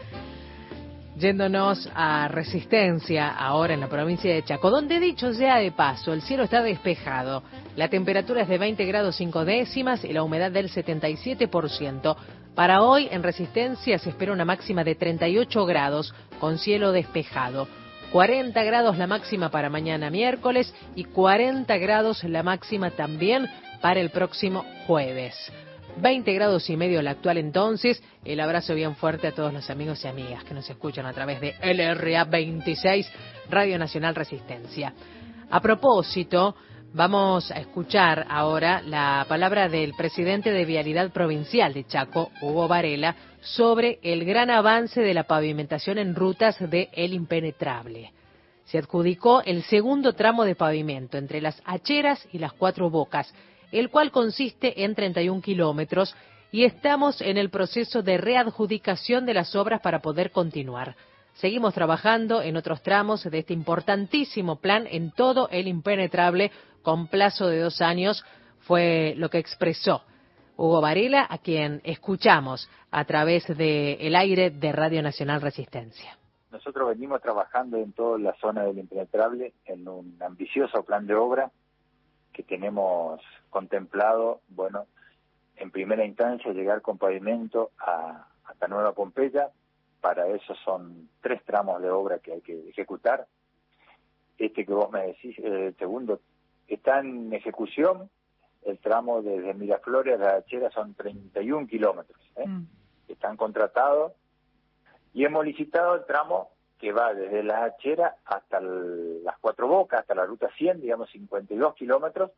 Yéndonos a Resistencia, ahora en la provincia de Chaco, donde, dicho sea de paso, el cielo está despejado. La temperatura es de veinte grados cinco décimas y la humedad del setenta y siete por ciento. Para hoy en Resistencia se espera una máxima de treinta y ocho grados con cielo despejado. cuarenta grados la máxima para mañana miércoles y cuarenta grados la máxima también para el próximo jueves. veinte grados y medio la actual entonces. El abrazo bien fuerte a todos los amigos y amigas que nos escuchan a través de L R A veintiséis, Radio Nacional Resistencia. A propósito, vamos a escuchar ahora la palabra del presidente de Vialidad Provincial de Chaco, Hugo Varela, sobre el gran avance de la pavimentación en rutas de El Impenetrable. Se adjudicó el segundo tramo de pavimento entre las Hacheras y las Cuatro Bocas, el cual consiste en treinta y un kilómetros, y estamos en el proceso de readjudicación de las obras para poder continuar. Seguimos trabajando en otros tramos de este importantísimo plan en todo El Impenetrable con plazo de dos años, fue lo que expresó Hugo Varela, a quien escuchamos a través del aire de Radio Nacional Resistencia. Nosotros venimos trabajando en toda la zona del Impenetrable en un ambicioso plan de obra que tenemos contemplado, bueno, en primera instancia llegar con pavimento a, hasta Nueva Pompeya. Para eso son tres tramos de obra que hay que ejecutar. Este que vos me decís, el segundo, está en ejecución. El tramo desde Miraflores a la Hachera son treinta y un kilómetros. ¿eh? Mm. Están contratados. Y hemos licitado el tramo que va desde la Hachera hasta el, las Cuatro Bocas, hasta la ruta cien, digamos cincuenta y dos kilómetros,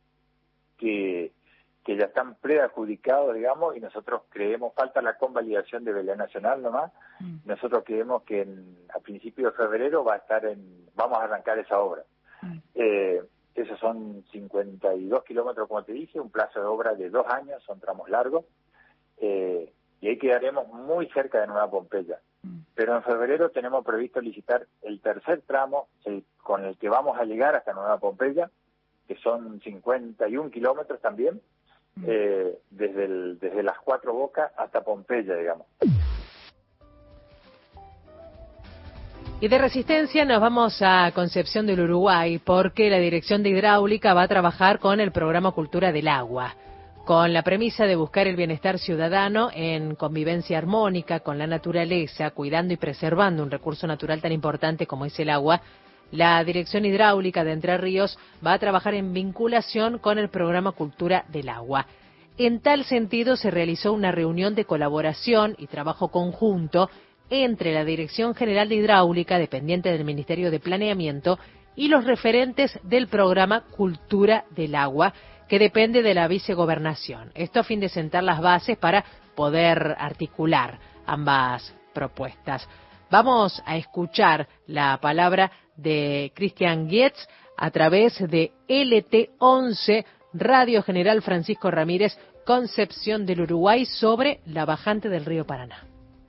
que, que ya están preadjudicados, digamos, y nosotros creemos, falta la convalidación de Vialidad Nacional nomás, mm. nosotros creemos que en, a principios de febrero va a estar en, vamos a arrancar esa obra. Mm. Eh, Esos son cincuenta y dos kilómetros, como te dije, un plazo de obra de dos años, son tramos largos, eh, y ahí quedaremos muy cerca de Nueva Pompeya. Pero en febrero tenemos previsto licitar el tercer tramo, el, con el que vamos a llegar hasta Nueva Pompeya, que son cincuenta y un kilómetros también, eh, desde, el, desde las Cuatro Bocas hasta Pompeya, digamos. Y de Resistencia nos vamos a Concepción del Uruguay, porque la Dirección de Hidráulica va a trabajar con el programa Cultura del Agua, con la premisa de buscar el bienestar ciudadano en convivencia armónica con la naturaleza, cuidando y preservando un recurso natural tan importante como es el agua. La Dirección Hidráulica de Entre Ríos va a trabajar en vinculación con el programa Cultura del Agua. En tal sentido, se realizó una reunión de colaboración y trabajo conjunto entre la Dirección General de Hidráulica, dependiente del Ministerio de Planeamiento, y los referentes del programa Cultura del Agua, que depende de la vicegobernación. Esto a fin de sentar las bases para poder articular ambas propuestas. Vamos a escuchar la palabra de Cristian Gietz a través de L T once, Radio General Francisco Ramírez, Concepción del Uruguay, sobre la bajante del río Paraná.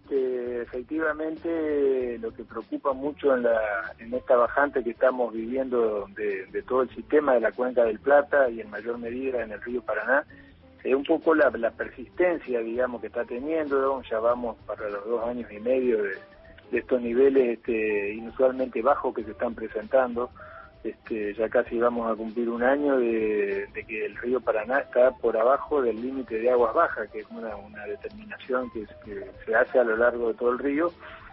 Eh, efectivamente, lo que preocupa mucho en, la, en esta bajante que estamos viviendo de, de todo el sistema de la Cuenca del Plata y en mayor medida en el río Paraná, es un poco la, la persistencia, digamos, que está teniendo. Ya vamos para los dos años y medio de, de estos niveles este, inusualmente bajos que se están presentando. Este, ya casi vamos a cumplir un año de, de que el río Paraná está por abajo del límite de aguas bajas, que es una, una determinación que, que se hace a lo largo de todo el río,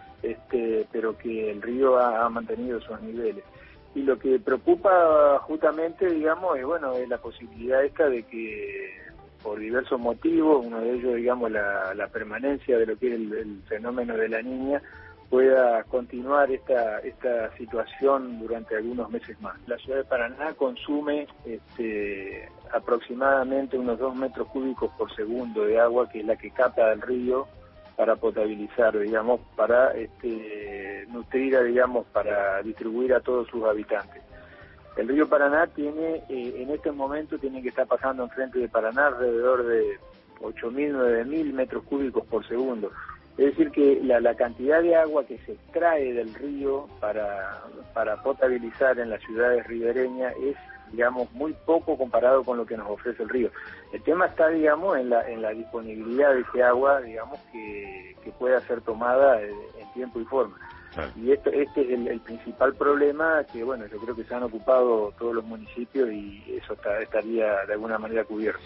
este, pero que el río ha, ha mantenido esos niveles. Y lo que preocupa justamente, digamos, es bueno, es la posibilidad esta de que por diversos motivos, uno de ellos, digamos, la, la permanencia de lo que es el, el fenómeno de la Niña, pueda continuar esta esta situación durante algunos meses más. La ciudad de Paraná consume este, aproximadamente unos dos metros cúbicos por segundo de agua, que es la que capta del río para potabilizar, digamos, para este, nutrir, digamos, para distribuir a todos sus habitantes. El río Paraná tiene, eh, en este momento, tiene que estar pasando enfrente de Paraná alrededor de ocho mil, nueve mil metros cúbicos por segundo. Es decir, que la, la cantidad de agua que se extrae del río para, para potabilizar en las ciudades ribereñas es, digamos, muy poco comparado con lo que nos ofrece el río. El tema está, digamos, en la, en la disponibilidad de ese agua, digamos, que, que pueda ser tomada en, en tiempo y forma. Claro. Y esto, este es el, el principal problema que, bueno, yo creo que se han ocupado todos los municipios y eso está, estaría de alguna manera cubierto.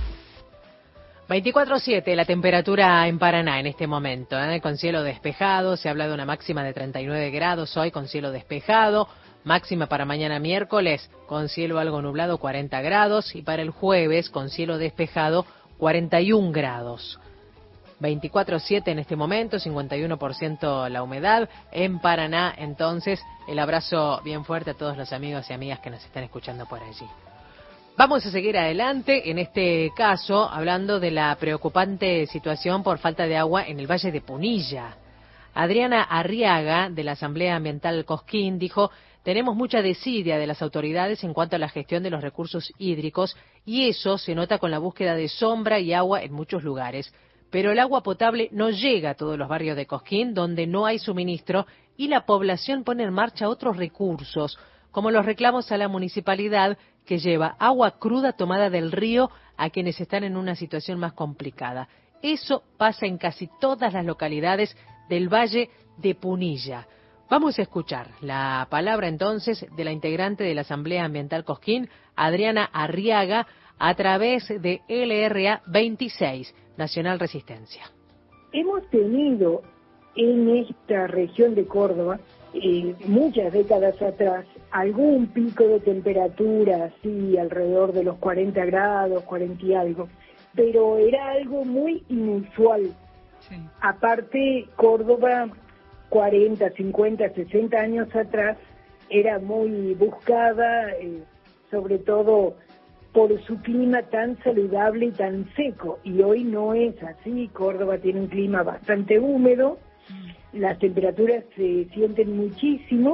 veinticuatro siete la temperatura en Paraná en este momento, ¿eh? Con cielo despejado, se habla de una máxima de treinta y nueve grados hoy con cielo despejado, máxima para mañana miércoles con cielo algo nublado cuarenta grados y para el jueves con cielo despejado cuarenta y un grados. veinticuatro siete en este momento, cincuenta y uno por ciento la humedad en Paraná. Entonces, el abrazo bien fuerte a todos los amigos y amigas que nos están escuchando por allí. Vamos a seguir adelante, en este caso, hablando de la preocupante situación por falta de agua en el Valle de Punilla. Adriana Arriaga, de la Asamblea Ambiental Cosquín, dijo: tenemos mucha desidia de las autoridades en cuanto a la gestión de los recursos hídricos y eso se nota con la búsqueda de sombra y agua en muchos lugares. Pero el agua potable no llega a todos los barrios de Cosquín, donde no hay suministro, y la población pone en marcha otros recursos, como los reclamos a la municipalidad, que lleva agua cruda tomada del río a quienes están en una situación más complicada. Eso pasa en casi todas las localidades del Valle de Punilla. Vamos a escuchar la palabra entonces de la integrante de la Asamblea Ambiental Cosquín, Adriana Arriaga, a través de L R A veintiséis, Nacional Resistencia. Hemos tenido en esta región de Córdoba, eh, muchas décadas atrás, algún pico de temperatura así alrededor de los cuarenta grados, cuarenta y algo, pero era algo muy inusual. Sí. Aparte, Córdoba, cuarenta, cincuenta, sesenta años atrás, era muy buscada, eh, sobre todo por su clima tan saludable y tan seco, y hoy no es así. Córdoba tiene un clima bastante húmedo, las temperaturas se sienten muchísimo,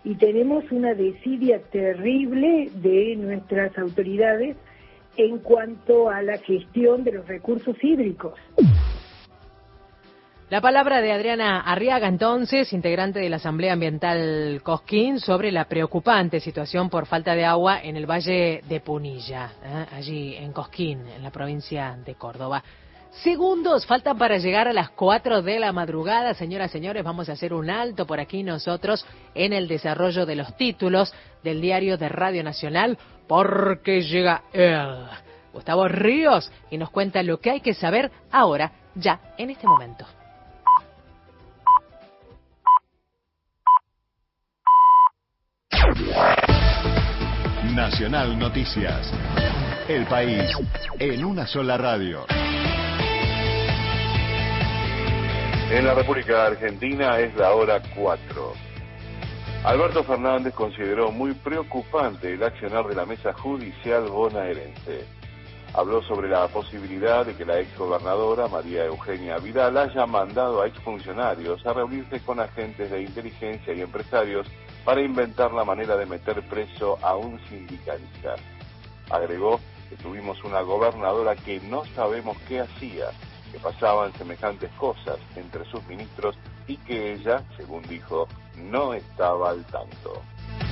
y tenemos una desidia terrible de nuestras autoridades en cuanto a la gestión de los recursos hídricos. La palabra de Adriana Arriaga, entonces, integrante de la Asamblea Ambiental Cosquín, sobre la preocupante situación por falta de agua en el Valle de Punilla, ¿eh? allí en Cosquín, en la provincia de Córdoba. Segundos faltan para llegar a las cuatro de la madrugada. Señoras y señores, vamos a hacer un alto por aquí nosotros en el desarrollo de los títulos del diario de Radio Nacional, porque llega él, Gustavo Ríos, y nos cuenta lo que hay que saber ahora, ya, en este momento. Nacional Noticias. El país en una sola radio. En la República Argentina es la hora cuatro. Alberto Fernández consideró muy preocupante el accionar de la mesa judicial bonaerense. Habló sobre la posibilidad de que la exgobernadora María Eugenia Vidal haya mandado a exfuncionarios a reunirse con agentes de inteligencia y empresarios para inventar la manera de meter preso a un sindicalista. Agregó que tuvimos una gobernadora que no sabemos qué hacía, que pasaban semejantes cosas entre sus ministros y que ella, según dijo, no estaba al tanto.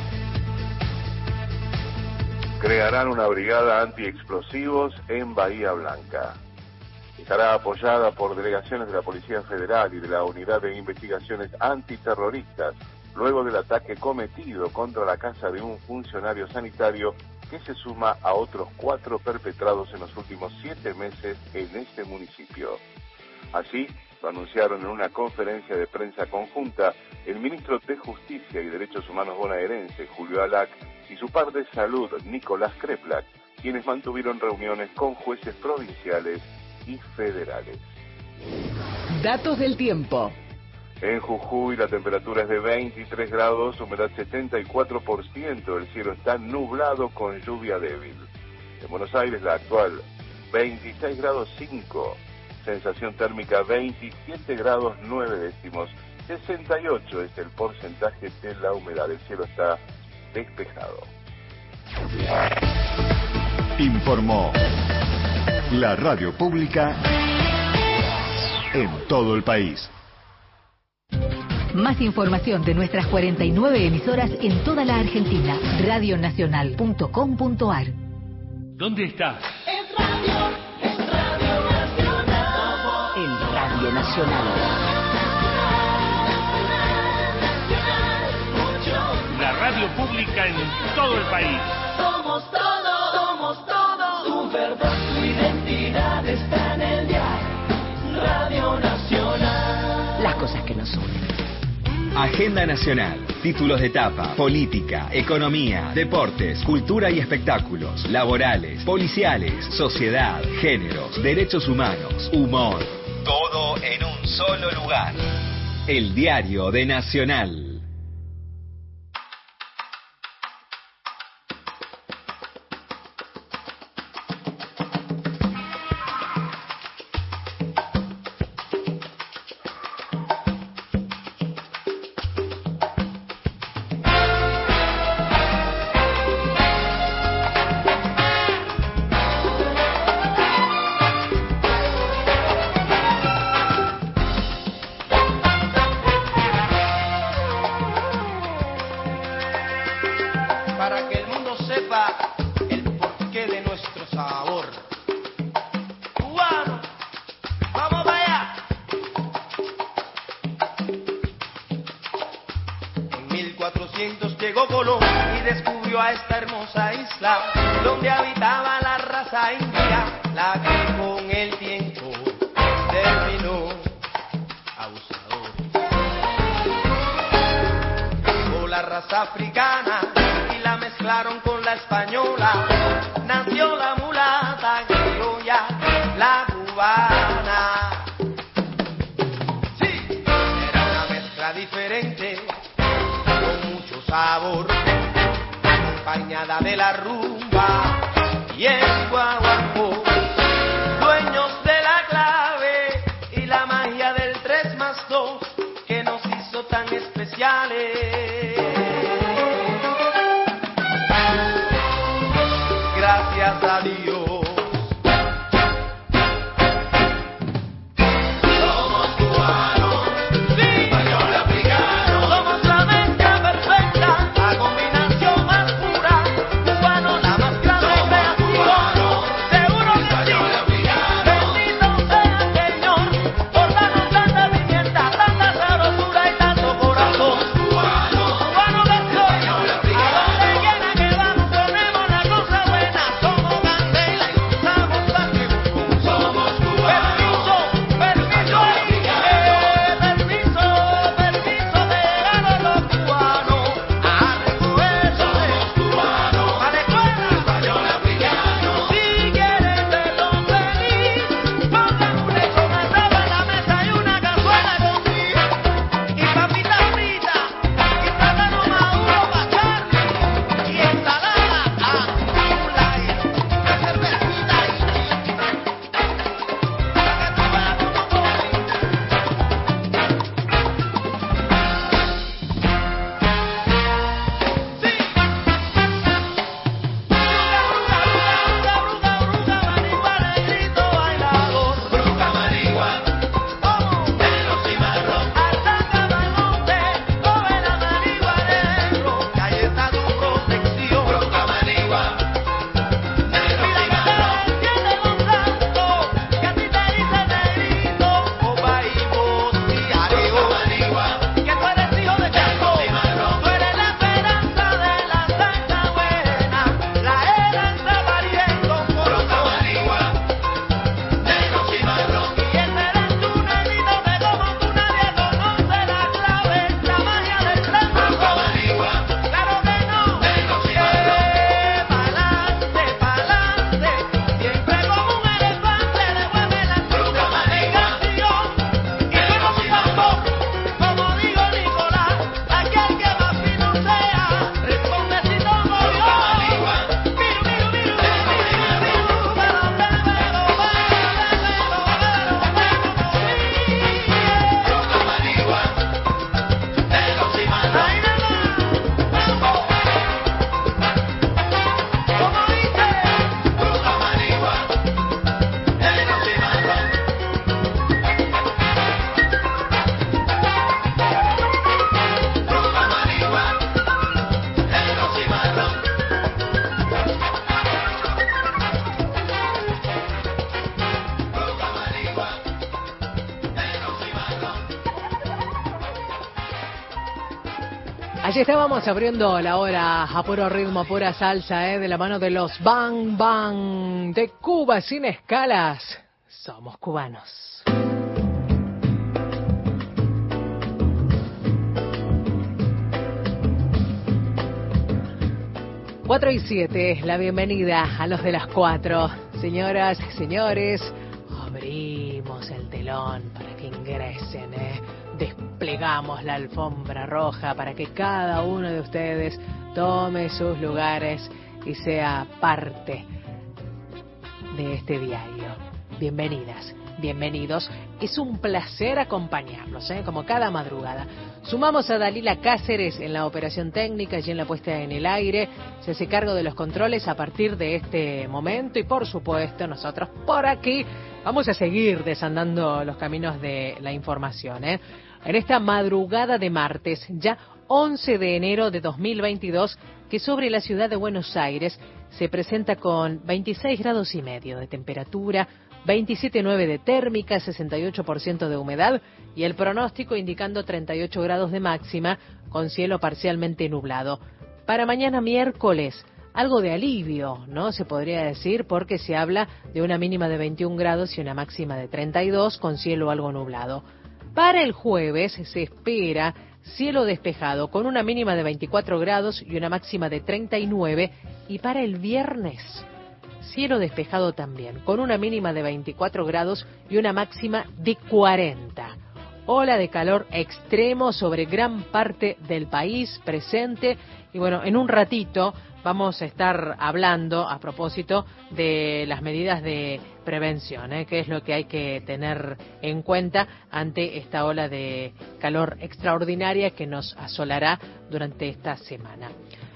Crearán una brigada antiexplosivos en Bahía Blanca. Estará apoyada por delegaciones de la Policía Federal y de la Unidad de Investigaciones Antiterroristas, luego del ataque cometido contra la casa de un funcionario sanitario que se suma a otros cuatro perpetrados en los últimos siete meses en este municipio. Así lo anunciaron en una conferencia de prensa conjunta el ministro de Justicia y Derechos Humanos bonaerense, Julio Alac, y su par de salud, Nicolás Kreplak, quienes mantuvieron reuniones con jueces provinciales y federales. Datos del tiempo. En Jujuy la temperatura es de veintitrés grados, humedad setenta y cuatro por ciento, el cielo está nublado con lluvia débil. En Buenos Aires la actual veintiséis grados cinco, sensación térmica veintisiete grados nueve décimos, sesenta y ocho es el porcentaje de la humedad, el cielo está despejado. Informó la radio pública en todo el país. Más información de nuestras cuarenta y nueve emisoras en toda la Argentina. radio nacional punto com punto ar. ¿Dónde estás? En radio, en Radio Nacional. En Radio Nacional. La radio pública en todo el país. Somos todo, somos todo. Tu verdad, tu identidad está en el diario Radio Nacional. Las cosas que nos unen. Agenda Nacional, títulos de etapa, política, economía, deportes, cultura y espectáculos, laborales, policiales, sociedad, géneros, derechos humanos, humor. Todo en un solo lugar. El diario de Nacional. Llegó Colón y descubrió a esta hermosa isla donde habitaba la raza india, la que con el tiempo terminó abusador. Llegó la raza africana y la mezclaron con la española, nació la mulata criolla, la cubana. Sí, era una mezcla diferente, sabor, acompañada de la rumba y el guaguancó, dueños de la clave y la magia del tres más dos que nos hizo tan especiales. Allí estábamos abriendo la hora a puro ritmo, pura salsa, ¿eh? De la mano de los Bang Bang de Cuba sin escalas. Somos cubanos. Cuatro y siete, la bienvenida a los de las cuatro. Señoras, señores, abrimos el telón para que ingresen, ¿eh? Desplegamos la alfombra roja para que cada uno de ustedes tome sus lugares y sea parte de este diario. Bienvenidas, bienvenidos. Es un placer acompañarlos, ¿eh? Como cada madrugada. Sumamos a Dalila Cáceres en la operación técnica y en la puesta en el aire. Se hace cargo de los controles a partir de este momento y, por supuesto, nosotros por aquí vamos a seguir desandando los caminos de la información, ¿eh? En esta madrugada de martes, ya once de enero de dos mil veintidós, que sobre la ciudad de Buenos Aires se presenta con veintiséis grados y medio de temperatura, veintisiete coma nueve de térmica, sesenta y ocho por ciento de humedad y el pronóstico indicando treinta y ocho grados de máxima con cielo parcialmente nublado. Para mañana miércoles, algo de alivio, ¿no? Se podría decir, porque se habla de una mínima de veintiún grados y una máxima de treinta y dos con cielo algo nublado. Para el jueves se espera cielo despejado con una mínima de veinticuatro grados y una máxima de treinta y nueve. Y para el viernes, cielo despejado también, con una mínima de veinticuatro grados y una máxima de cuarenta. Ola de calor extremo sobre gran parte del país presente. Y bueno, en un ratito vamos a estar hablando a propósito de las medidas de prevención, ¿eh? Que es lo que hay que tener en cuenta ante esta ola de calor extraordinaria que nos asolará durante esta semana.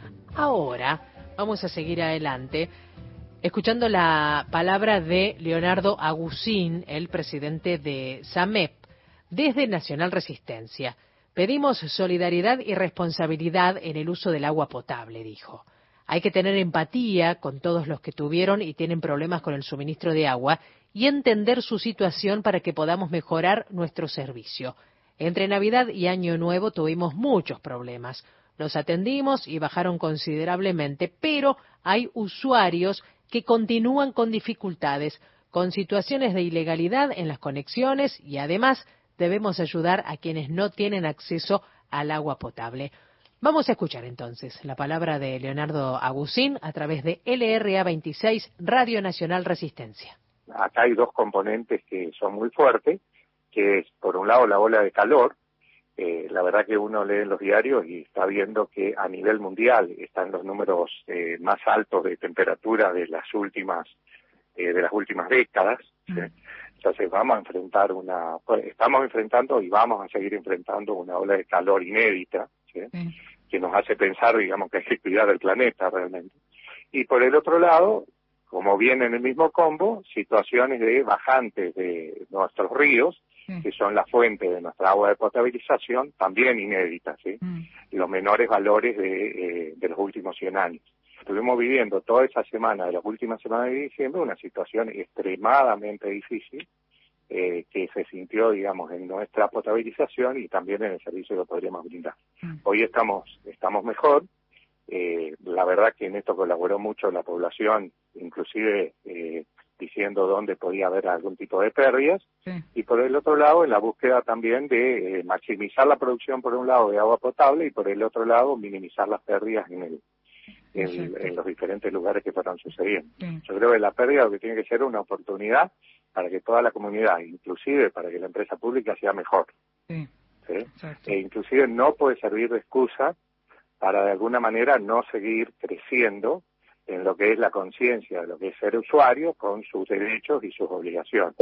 Ahora vamos a seguir adelante escuchando la palabra de Leonardo Aguzín, el presidente de SAMEP, desde Nacional Resistencia. Pedimos solidaridad y responsabilidad en el uso del agua potable, dijo. Hay que tener empatía con todos los que tuvieron y tienen problemas con el suministro de agua y entender su situación para que podamos mejorar nuestro servicio. Entre Navidad y Año Nuevo tuvimos muchos problemas. Los atendimos y bajaron considerablemente, pero hay usuarios que continúan con dificultades, con situaciones de ilegalidad en las conexiones y además debemos ayudar a quienes no tienen acceso al agua potable. Vamos a escuchar entonces la palabra de Leonardo Aguzín a través de L R A veintiséis, Radio Nacional Resistencia. Acá hay dos componentes que son muy fuertes, que es por un lado la ola de calor. Eh, la verdad que uno lee en los diarios y está viendo que a nivel mundial están los números eh, más altos de temperatura de las últimas eh, de las últimas décadas. ¿sí? Entonces vamos a enfrentar una, pues, estamos enfrentando y vamos a seguir enfrentando una ola de calor inédita, ¿sí? Sí. que nos hace pensar, digamos, que hay que cuidar el planeta realmente. Y por el otro lado, como viene en el mismo combo, situaciones de bajantes de nuestros ríos, sí. que son la fuente de nuestra agua de potabilización, también inéditas, ¿sí? Mm. Los menores valores de, eh, de los últimos cien años. Estuvimos viviendo toda esa semana, de las últimas semanas de diciembre, una situación extremadamente difícil eh, que se sintió, digamos, en nuestra potabilización y también en el servicio que podríamos brindar. Mm. Hoy estamos estamos mejor. Eh, la verdad que en esto colaboró mucho la población, inclusive eh, diciendo dónde podía haber algún tipo de pérdidas. Sí. Y por el otro lado, en la búsqueda también de eh, maximizar la producción, por un lado, de agua potable y por el otro lado, minimizar las pérdidas en el En, en los diferentes lugares que fueron sucediendo. Sí. Yo creo que la pérdida lo que tiene que ser una oportunidad para que toda la comunidad, inclusive para que la empresa pública sea mejor. Sí. ¿Sí? E inclusive no puede servir de excusa para de alguna manera no seguir creciendo en lo que es la conciencia de lo que es ser usuario con sus derechos y sus obligaciones.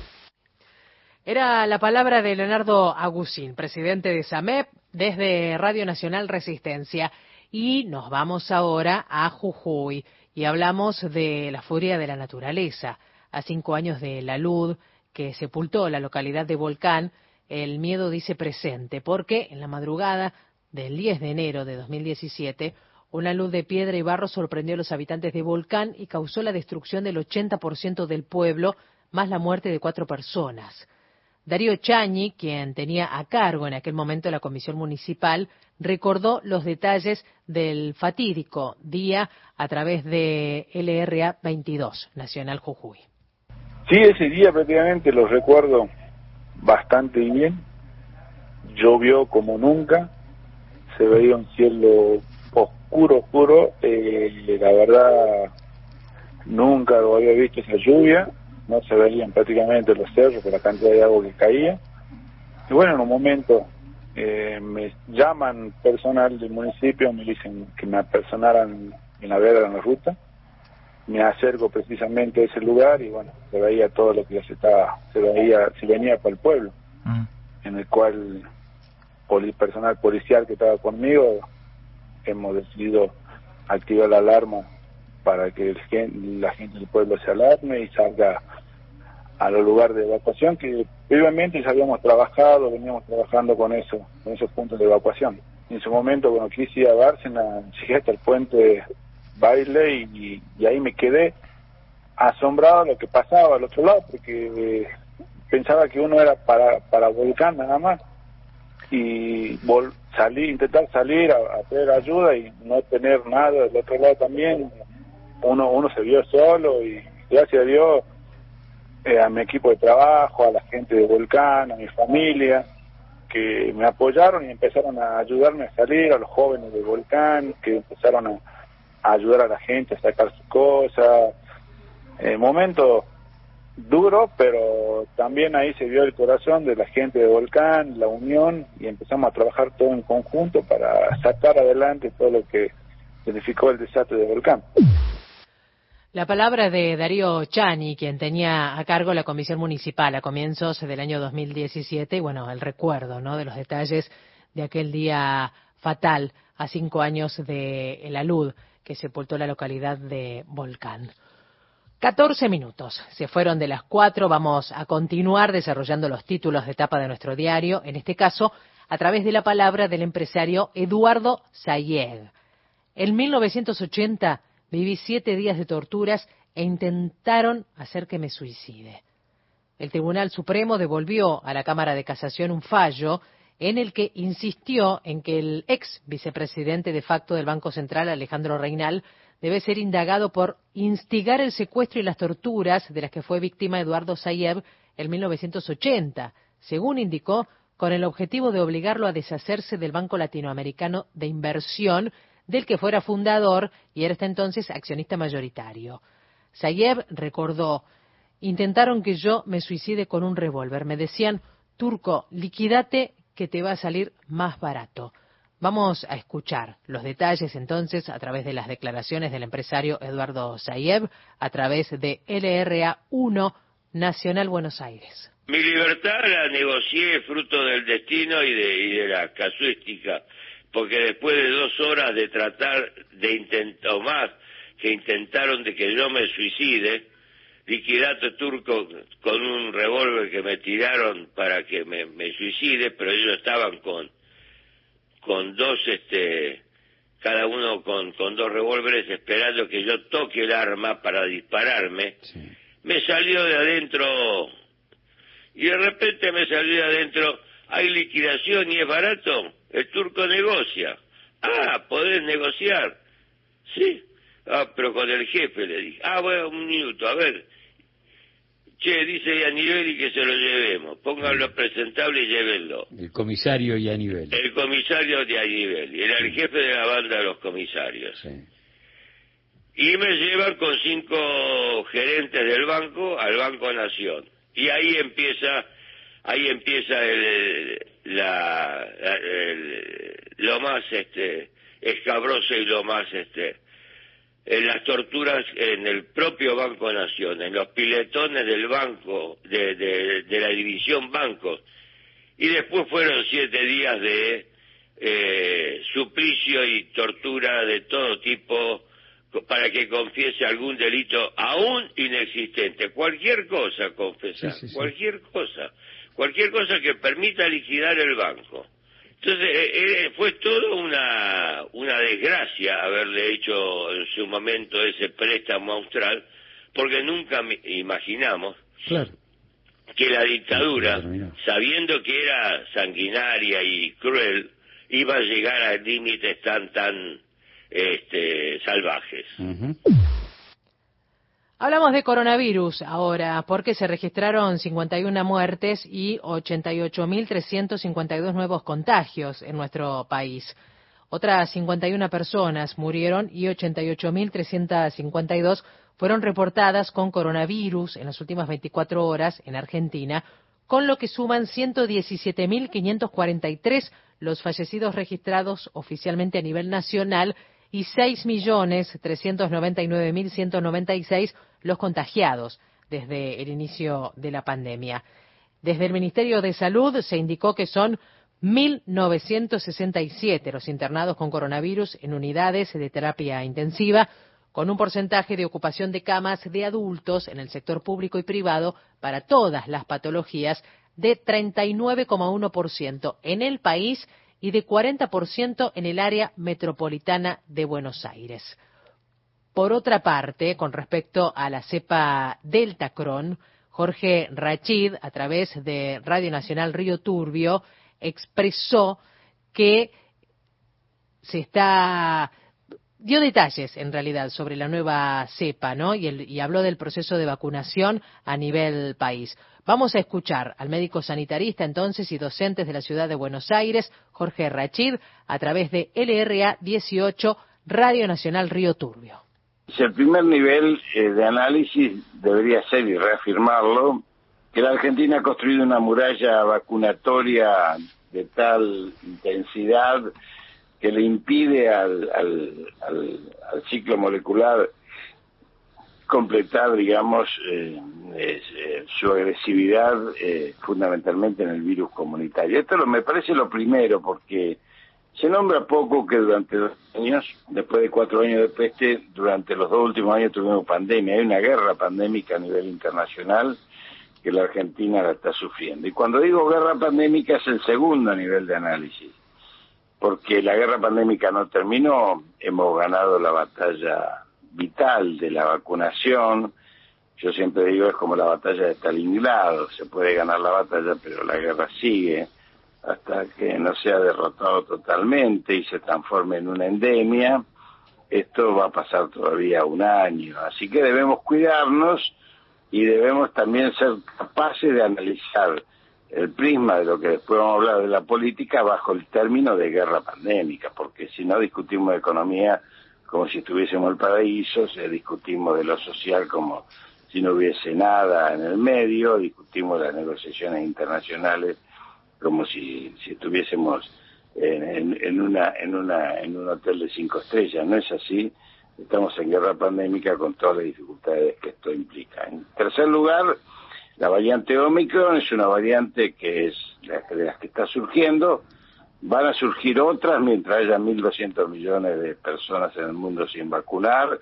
Era la palabra de Leonardo Aguzín, presidente de SAMEP, desde Radio Nacional Resistencia. Y nos vamos ahora a Jujuy y hablamos de la furia de la naturaleza. A cinco años de la luz que sepultó la localidad de Volcán, el miedo dice presente, porque en la madrugada del diez de enero de dos mil diecisiete, una luz de piedra y barro sorprendió a los habitantes de Volcán y causó la destrucción del ochenta por ciento del pueblo, más la muerte de cuatro personas. Darío Chañi, quien tenía a cargo en aquel momento la comisión municipal, recordó los detalles del fatídico día a través de L R A veintidós, Nacional Jujuy. Sí, ese día prácticamente lo recuerdo bastante bien. Llovió como nunca, se veía un cielo oscuro, oscuro. Eh, la verdad, nunca lo había visto esa lluvia. No se veían prácticamente los cerros por la cantidad de agua que caía. Y bueno, en un momento eh, me llaman personal del municipio, me dicen que me apersonaran en la vereda, en la ruta. Me acerco precisamente a ese lugar y bueno, se veía todo lo que ya se estaba, se veía, se venía para el pueblo, mm. en el cual el personal policial que estaba conmigo, hemos decidido activar la alarma para que el gen, la gente del pueblo se alarme y salga a los lugares de evacuación, que previamente ya habíamos trabajado, veníamos trabajando con eso, con esos puntos de evacuación. En ese momento, cuando quise ir a Bárcena, llegué hasta el puente Baile y, y ahí me quedé asombrado de lo que pasaba al otro lado, porque eh, pensaba que uno era para, para Volcán nada más, y vol salir, intentar salir a, a pedir ayuda y no tener nada del otro lado también. Uno, uno se vio solo y gracias a Dios, eh, a mi equipo de trabajo, a la gente de Volcán, a mi familia, que me apoyaron y empezaron a ayudarme a salir, a los jóvenes de Volcán, que empezaron a, a ayudar a la gente a sacar sus cosas. Eh, momento duro, pero también ahí se vio el corazón de la gente de Volcán, la unión, y empezamos a trabajar todo en conjunto para sacar adelante todo lo que significó el desastre de Volcán. La palabra de Darío Chañi, quien tenía a cargo la comisión municipal a comienzos del año dos mil diecisiete, y bueno, el recuerdo, ¿no?, de los detalles de aquel día fatal a cinco años de el alud que sepultó la localidad de Volcán. catorce minutos, se fueron de las cuatro, vamos a continuar desarrollando los títulos de tapa de nuestro diario, en este caso a través de la palabra del empresario Eduardo Zayed. En mil novecientos ochenta viví siete días de torturas e intentaron hacer que me suicide. El Tribunal Supremo devolvió a la Cámara de Casación un fallo en el que insistió en que el ex vicepresidente de facto del Banco Central, Alejandro Reynal, debe ser indagado por instigar el secuestro y las torturas de las que fue víctima Eduardo Zayed en mil novecientos ochenta, según indicó, con el objetivo de obligarlo a deshacerse del Banco Latinoamericano de Inversión, del que fuera fundador y era hasta entonces accionista mayoritario. Zayed recordó: intentaron que yo me suicide con un revólver. Me decían, Turco, liquídate que te va a salir más barato. Vamos a escuchar los detalles entonces a través de las declaraciones del empresario Eduardo Zayed a través de L R A uno Nacional Buenos Aires. Mi libertad la negocié fruto del destino y de, y de la casuística, porque después de dos horas de tratar de intentar, o más, que intentaron de que yo me suicide, liquidato Turco con un revólver que me tiraron para que me, me suicide, pero ellos estaban con con dos, este, cada uno con, con dos revólveres esperando que yo toque el arma para dispararme. Sí. Me salió de adentro, y de repente me salió de adentro, hay liquidación y es barato, el Turco negocia. Ah, ¿podés negociar? Sí. Ah, pero con el jefe le dije. Ah, bueno, un minuto, a ver. Che, dice Yanibeli que se lo llevemos. Pónganlo presentable y llévenlo. El comisario Yanibeli. El comisario de Yanibeli. Era el jefe de la banda de los comisarios. Sí. Y me llevan con cinco gerentes del banco al Banco Nación. Y ahí empieza, ahí empieza el, la, la el, lo más este escabroso y lo más este en las torturas en el propio Banco Nación, en los piletones del banco, de, de, de la división bancos, y después fueron siete días de eh, suplicio y tortura de todo tipo para que confiese algún delito aún inexistente, cualquier cosa confesar, sí, sí, sí. cualquier cosa, cualquier cosa que permita liquidar el banco. Entonces, eh, fue todo una una desgracia haberle hecho en su momento ese préstamo austral, porque nunca imaginamos claro. que la dictadura, sabiendo que era sanguinaria y cruel, iba a llegar a límites tan, tan este, salvajes. Uh-huh. Hablamos de coronavirus ahora, porque se registraron cincuenta y una muertes y ochenta y ocho mil trescientos cincuenta y dos nuevos contagios en nuestro país. Otras cincuenta y una personas murieron y ochenta y ocho mil trescientos cincuenta y dos fueron reportadas con coronavirus en las últimas veinticuatro horas en Argentina, con lo que suman ciento diecisiete mil quinientos cuarenta y tres los fallecidos registrados oficialmente a nivel nacional y seis millones trescientos noventa y nueve mil ciento noventa y seis los contagiados desde el inicio de la pandemia. Desde el Ministerio de Salud se indicó que son mil novecientos sesenta y siete los internados con coronavirus en unidades de terapia intensiva, con un porcentaje de ocupación de camas de adultos en el sector público y privado para todas las patologías de treinta y nueve coma uno por ciento en el país y de cuarenta por ciento en el área metropolitana de Buenos Aires. Por otra parte, con respecto a la cepa Delta Cron, Jorge Rachid, a través de Radio Nacional Río Turbio, expresó que se está... dio detalles, en realidad, sobre la nueva cepa, ¿no? Y, el, y habló del proceso de vacunación a nivel país. Vamos a escuchar al médico sanitarista, entonces, y docentes de la ciudad de Buenos Aires, Jorge Rachid, a través de L R A dieciocho, Radio Nacional Río Turbio. El primer nivel eh, de análisis debería ser, y reafirmarlo, que la Argentina ha construido una muralla vacunatoria de tal intensidad que le impide al, al, al, al ciclo molecular completar, digamos, eh, eh, su agresividad eh, fundamentalmente en el virus comunitario. Esto lo, me parece lo primero, porque se nombra poco que durante dos años, después de cuatro años de peste, durante los dos últimos años tuvimos pandemia. Hay una guerra pandémica a nivel internacional que la Argentina la está sufriendo. Y cuando digo guerra pandémica es el segundo nivel de análisis, porque la guerra pandémica no terminó, hemos ganado la batalla vital de la vacunación. Yo siempre digo, es como la batalla de Stalingrado, se puede ganar la batalla, pero la guerra sigue hasta que no sea derrotado totalmente y se transforme en una endemia. Esto va a pasar todavía un año, así que debemos cuidarnos y debemos también ser capaces de analizar el prisma de lo que después vamos a hablar de la política bajo el término de guerra pandémica, porque si no discutimos de economía como si estuviésemos en el paraíso, si discutimos de lo social como si no hubiese nada en el medio, discutimos las negociaciones internacionales como si, si estuviésemos en, en, en una en una en un hotel de cinco estrellas. No es así. Estamos en guerra pandémica con todas las dificultades que esto implica. En tercer lugar, la variante Omicron es una variante que es de las que está surgiendo. Van a surgir otras mientras haya mil doscientos millones de personas en el mundo sin vacunar.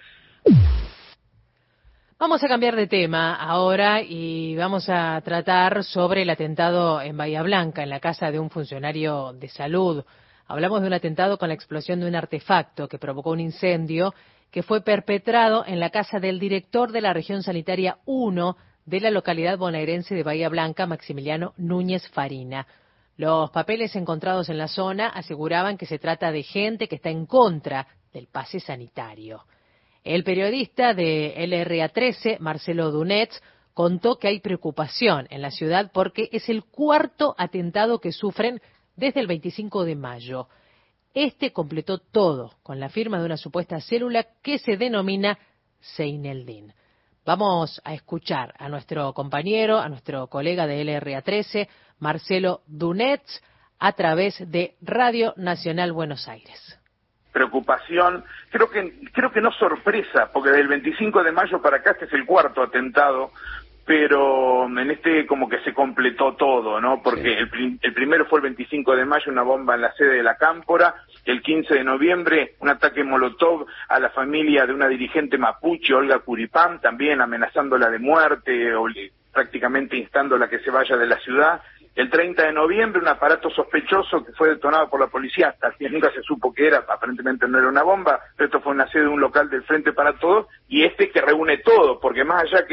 Vamos a cambiar de tema ahora y vamos a tratar sobre el atentado en Bahía Blanca, en la casa de un funcionario de salud. Hablamos de un atentado con la explosión de un artefacto que provocó un incendio que fue perpetrado en la casa del director de la región sanitaria uno de la localidad bonaerense de Bahía Blanca, Maximiliano Núñez Farina. Los papeles encontrados en la zona aseguraban que se trata de gente que está en contra del pase sanitario. El periodista de L R A trece, Marcelo Dunetz, contó que hay preocupación en la ciudad porque es el cuarto atentado que sufren desde el veinticinco de mayo. Este completó todo con la firma de una supuesta célula que se denomina Seineldin. Vamos a escuchar a nuestro compañero, a nuestro colega de L R A trece, Marcelo Dunetz, a través de Radio Nacional Buenos Aires. Preocupación, creo que creo que no sorpresa, porque del veinticinco de mayo para acá este es el cuarto atentado, pero en este como que se completó todo, ¿no? Porque sí. el, el primero fue el veinticinco de mayo, una bomba en la sede de la Cámpora, el quince de noviembre un ataque molotov a la familia de una dirigente mapuche, Olga Curipán, también amenazándola de muerte, o prácticamente instándola a que se vaya de la ciudad. El treinta de noviembre un aparato sospechoso que fue detonado por la policía, hasta que nunca se supo qué era, aparentemente no era una bomba, pero esto fue una sede de un local del Frente para Todos, y este que reúne todo, porque más allá que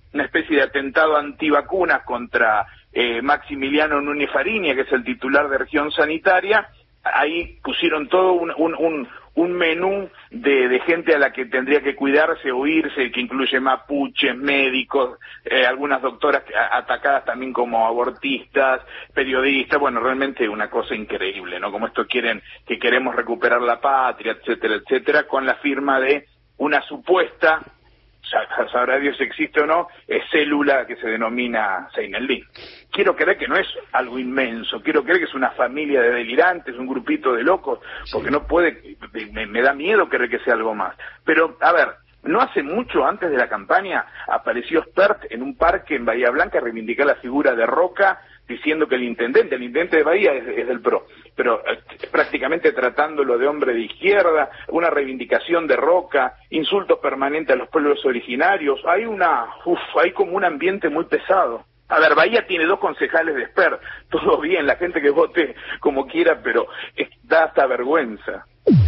una especie de atentado antivacunas contra eh, Maximiliano Núñez Fariña, que es el titular de región sanitaria. Ahí pusieron todo un, un, un, un menú de, de gente a la que tendría que cuidarse o irse, que incluye mapuches, médicos, eh, algunas doctoras atacadas también como abortistas, periodistas. Bueno, realmente una cosa increíble, ¿no? Como esto quieren, que queremos recuperar la patria, etcétera, etcétera, con la firma de una supuesta, sabrá Dios si existe o no, es célula que se denomina Seineldin. Quiero creer que no es algo inmenso, quiero creer que es una familia de delirantes, un grupito de locos, porque no puede, me, me da miedo creer que sea algo más. Pero, a ver, no hace mucho antes de la campaña apareció Spert en un parque en Bahía Blanca a reivindicar la figura de Roca, diciendo que el intendente, el intendente de Bahía es, es del P R O, pero eh, prácticamente tratándolo de hombre de izquierda, una reivindicación de Roca, insultos permanentes a los pueblos originarios. Hay una, uf, hay como un ambiente muy pesado. A ver, Bahía tiene dos concejales de Spert, todo bien, la gente que vote como quiera, pero es, da hasta vergüenza.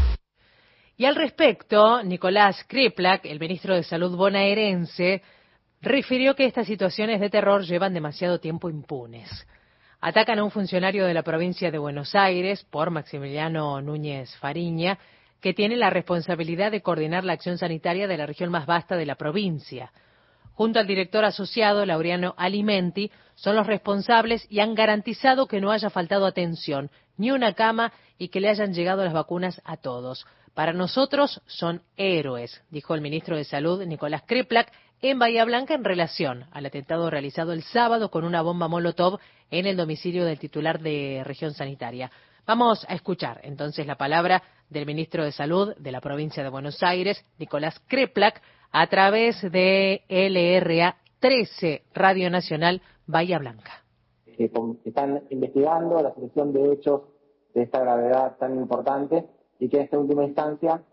Y al respecto, Nicolás Kreplak, el ministro de Salud bonaerense, refirió que estas situaciones de terror llevan demasiado tiempo impunes. Atacan a un funcionario de la provincia de Buenos Aires, por Maximiliano Núñez Fariña, que tiene la responsabilidad de coordinar la acción sanitaria de la región más vasta de la provincia. Junto al director asociado, Laureano Alimenti, son los responsables y han garantizado que no haya faltado atención, ni una cama, y que le hayan llegado las vacunas a todos. Para nosotros son héroes, dijo el ministro de Salud, Nicolás Kreplak, en Bahía Blanca en relación al atentado realizado el sábado con una bomba Molotov en el domicilio del titular de región sanitaria. Vamos a escuchar entonces la palabra del ministro de Salud de la provincia de Buenos Aires, Nicolás Kreplak, a través de L R A trece, Radio Nacional Bahía Blanca. Que están investigando la selección de hechos de esta gravedad tan importante y que en esta última instancia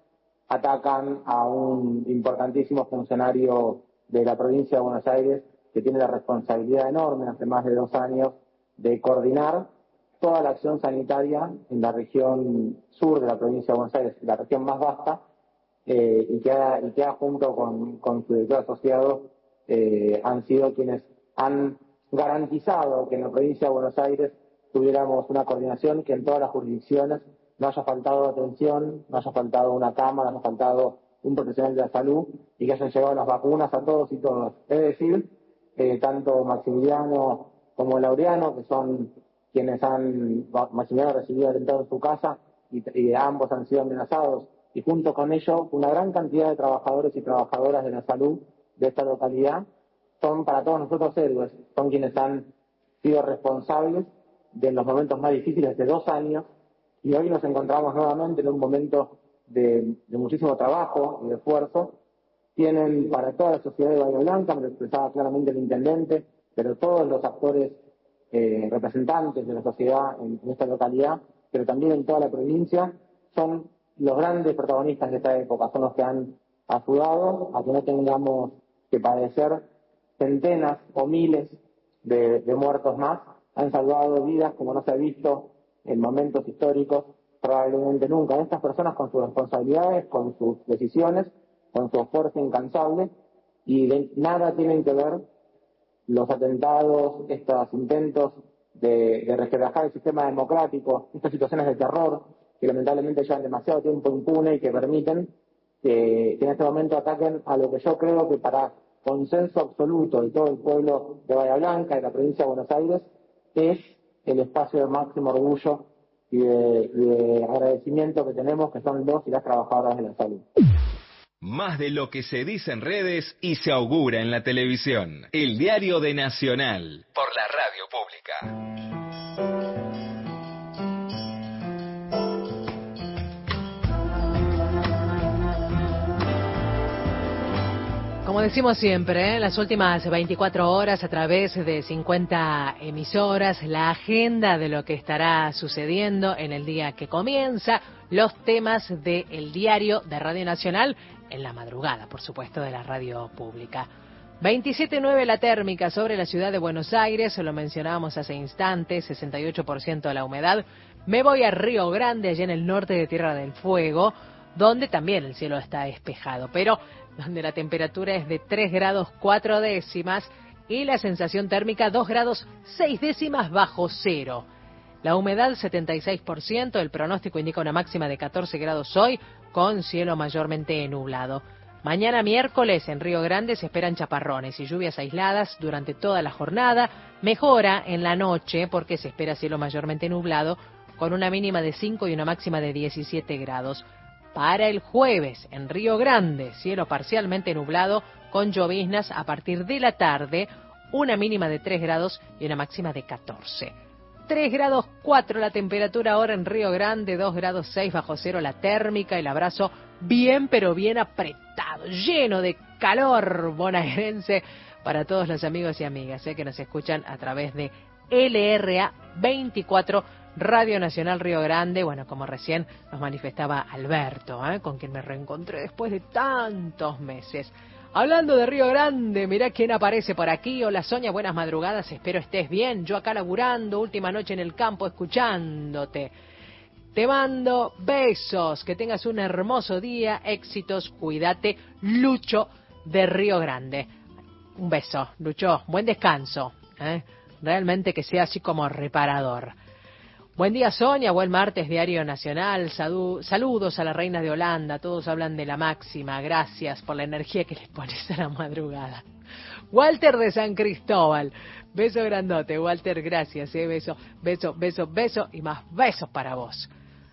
atacan a un importantísimo funcionario de la provincia de Buenos Aires que tiene la responsabilidad enorme hace más de dos años de coordinar toda la acción sanitaria en la región sur de la provincia de Buenos Aires, la región más vasta, eh, y, que ha, y que ha junto con, con su director asociado eh, han sido quienes han garantizado que en la provincia de Buenos Aires tuviéramos una coordinación, que en todas las jurisdicciones no haya faltado atención, no haya faltado una cama, no haya faltado un profesional de la salud y que hayan llegado las vacunas a todos y todas. Es decir, eh, tanto Maximiliano como Laureano, que son quienes han, Maximiliano ha recibido atentado en su casa y, y ambos han sido amenazados, y junto con ello una gran cantidad de trabajadores y trabajadoras de la salud de esta localidad son para todos nosotros héroes, son quienes han sido responsables de los momentos más difíciles de dos años, y hoy nos encontramos nuevamente en un momento de, de muchísimo trabajo y de esfuerzo. Tienen para toda la sociedad de Bahía Blanca, me lo expresaba claramente el intendente, pero todos los actores eh, representantes de la sociedad en, en esta localidad, pero también en toda la provincia, son los grandes protagonistas de esta época, son los que han ayudado a que no tengamos que padecer centenas o miles de, de muertos más, han salvado vidas como no se ha visto en momentos históricos, probablemente nunca. Estas personas con sus responsabilidades, con sus decisiones, con su esfuerzo incansable, y de nada tienen que ver los atentados, estos intentos de, de resquebrajar el sistema democrático, estas situaciones de terror que lamentablemente llevan demasiado tiempo impune y que permiten que, que en este momento ataquen a lo que yo creo que para consenso absoluto de todo el pueblo de Bahía Blanca, de la provincia de Buenos Aires, es el espacio de máximo orgullo y de, y de agradecimiento que tenemos, que son los y las trabajadoras de la salud. Más de lo que se dice en redes y se augura en la televisión. El Diario de Nacional. Por la Radio Pública. Como decimos siempre, ¿eh? Las últimas veinticuatro horas a través de cincuenta emisoras, la agenda de lo que estará sucediendo en el día que comienza, los temas del diario de Radio Nacional en la madrugada, por supuesto, de la radio pública. veintisiete punto nueve la térmica sobre la ciudad de Buenos Aires, lo mencionábamos hace instantes, sesenta y ocho por ciento de la humedad. Me voy a Río Grande, allá en el norte de Tierra del Fuego, donde también el cielo está despejado, pero donde la temperatura es de tres grados cuatro décimas y la sensación térmica dos grados seis décimas bajo cero. La humedad setenta y seis por ciento, el pronóstico indica una máxima de catorce grados hoy, con cielo mayormente nublado. Mañana miércoles en Río Grande se esperan chaparrones y lluvias aisladas durante toda la jornada. Mejora en la noche porque se espera cielo mayormente nublado, con una mínima de cinco y una máxima de diecisiete grados. Para el jueves en Río Grande, cielo parcialmente nublado con lloviznas a partir de la tarde, una mínima de tres grados y una máxima de catorce. tres grados cuatro la temperatura ahora en Río Grande, dos grados seis bajo cero la térmica, el abrazo bien pero bien apretado, lleno de calor bonaerense para todos los amigos y amigas eh, que nos escuchan a través de L R A veinticuatro Radio Nacional Río Grande. Bueno, como recién nos manifestaba Alberto, eh, con quien me reencontré después de tantos meses. Hablando de Río Grande, mirá quién aparece por aquí. Hola Sonia, buenas madrugadas, espero estés bien. Yo acá laburando, última noche en el campo escuchándote. Te mando besos, que tengas un hermoso día, éxitos, cuídate. Lucho de Río Grande. Un beso, Lucho, buen descanso. ¿eh? Realmente que sea así como reparador. Buen día Sonia, buen martes Diario Nacional, Sadu- saludos a la reina de Holanda, todos hablan de la máxima, gracias por la energía que les pones a la madrugada. Walter de San Cristóbal, beso grandote Walter, gracias, eh, beso, beso, beso, beso y más besos para vos.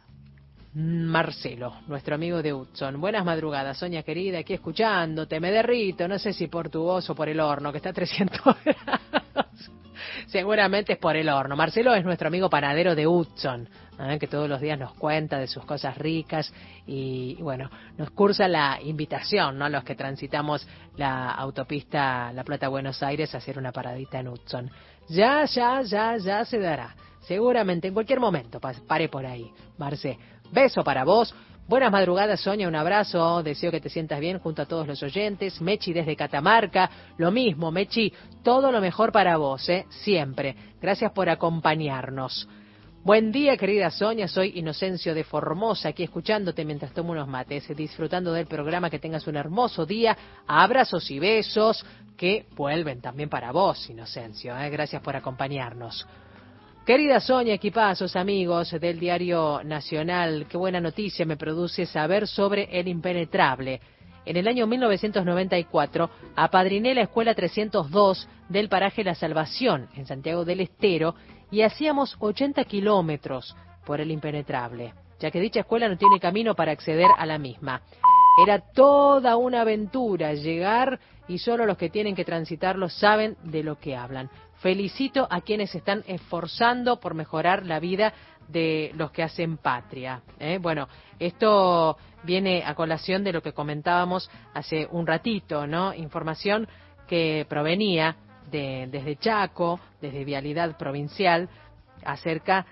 Marcelo, nuestro amigo de Hudson, buenas madrugadas Sonia querida, aquí escuchándote, me derrito, no sé si por tu voz o por el horno que está a trescientos grados. Seguramente es por el horno. Marcelo es nuestro amigo panadero de Hudson, ¿eh? que todos los días nos cuenta de sus cosas ricas y, y bueno, nos cursa la invitación, ¿no? Los que transitamos la autopista La Plata-Buenos Aires a hacer una paradita en Hudson. Ya, ya, ya, ya se dará. Seguramente en cualquier momento pare por ahí. Marce, beso para vos. Buenas madrugadas, Sonia, un abrazo, deseo que te sientas bien junto a todos los oyentes. Mechi desde Catamarca, lo mismo, Mechi, todo lo mejor para vos, ¿eh? Siempre. Gracias por acompañarnos. Buen día, querida Sonia, soy Inocencio de Formosa, aquí escuchándote mientras tomo unos mates, disfrutando del programa, que tengas un hermoso día. Abrazos y besos que vuelven también para vos, Inocencio, ¿eh? Gracias por acompañarnos. Querida Sonia, equipazos, amigos del Diario Nacional, qué buena noticia me produce saber sobre El Impenetrable. En el año mil novecientos noventa y cuatro apadriné la Escuela trescientos dos del paraje La Salvación, en Santiago del Estero, y hacíamos ochenta kilómetros por El Impenetrable, ya que dicha escuela no tiene camino para acceder a la misma. Era toda una aventura llegar y solo los que tienen que transitarlo saben de lo que hablan. Felicito a quienes se están esforzando por mejorar la vida de los que hacen patria. ¿eh? Bueno, esto viene a colación de lo que comentábamos hace un ratito, ¿no? Información que provenía de, desde Chaco, desde Vialidad Provincial, acerca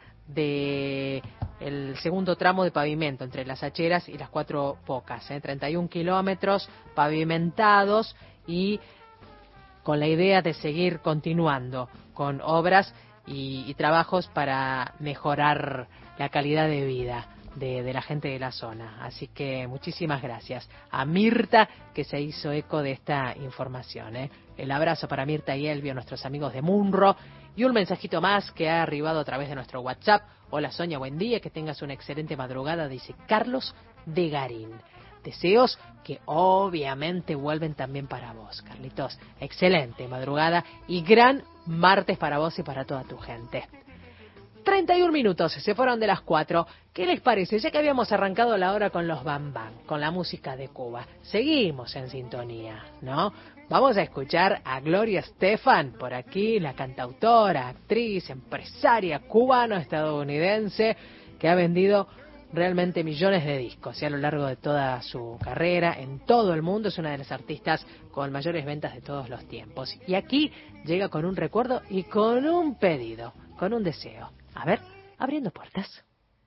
de el segundo tramo de pavimento entre Las Hacheras y Las Cuatro Pocas, ¿eh? treinta y un kilómetros pavimentados y con la idea de seguir continuando con obras y, y trabajos para mejorar la calidad de vida de, de la gente de la zona. Así que muchísimas gracias a Mirta, que se hizo eco de esta información. ¿eh? El abrazo para Mirta y Elvio, nuestros amigos de Munro, y un mensajito más que ha arribado a través de nuestro WhatsApp. Hola Sonia, buen día, que tengas una excelente madrugada, dice Carlos de Garín. Deseos que obviamente vuelven también para vos, Carlitos. Excelente madrugada y gran martes para vos y para toda tu gente. treinta y un minutos, se fueron de las cuatro. ¿Qué les parece? Ya que habíamos arrancado la hora con los Bam Bam, con la música de Cuba, seguimos en sintonía, ¿no? Vamos a escuchar a Gloria Estefan, por aquí, la cantautora, actriz, empresaria cubano-estadounidense, que ha vendido realmente millones de discos, y a lo largo de toda su carrera, en todo el mundo, es una de las artistas con mayores ventas de todos los tiempos. Y aquí llega con un recuerdo y con un pedido, con un deseo. A ver, abriendo puertas.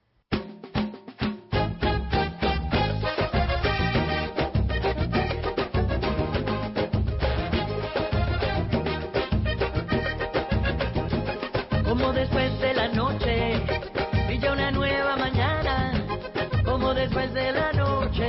Como después de la noche brilla una nueva mañana, como después de la noche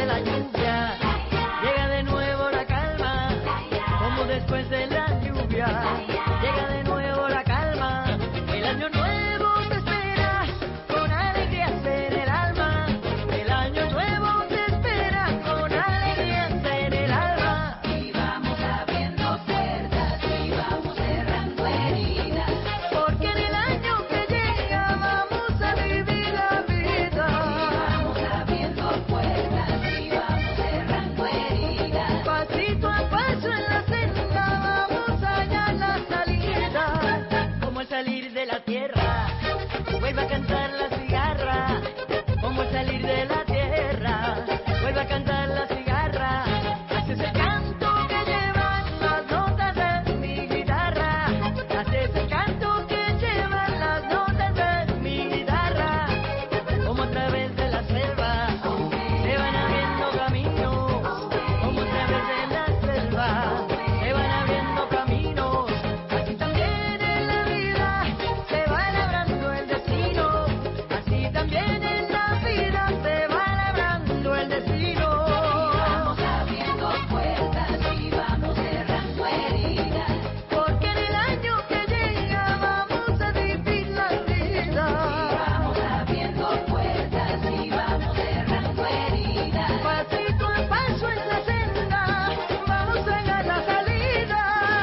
de la lluvia, llega de nuevo la calma, como después de la lluvia, llega de nuevo la calma, el año nuevo te espera, con alegrías en el alma, el año nuevo te espera, con alegrías en el alma. Y vamos abriendo puertas y vamos cerrando heridas, porque en el año que llega vamos a vivir la vida. Y vamos abriendo puertas y vamos cerrando heridas, pasito a paso en la senda vamos a hallar la salida. Como al salir de la tierra vuelve a cantar la cigarra, como al salir de la tierra vuelve a cantar la cigarra. Ese es el canto que llevan las notas de mi guitarra, ese es el canto que llevan las notas de mi guitarra. Como a través de la selva se van abriendo caminos, como a través de la selva se van abriendo caminos, así también en la vida se va labrando el destino, así también en la vida se va labrando el destino. Vamos abriendo puertas y vamos cerrando heridas, porque en el año que llega vamos a vivir la vida. Vamos abriendo puertas y vamos cerrando heridas, pasito a paso en la senda vamos a hallar la salida.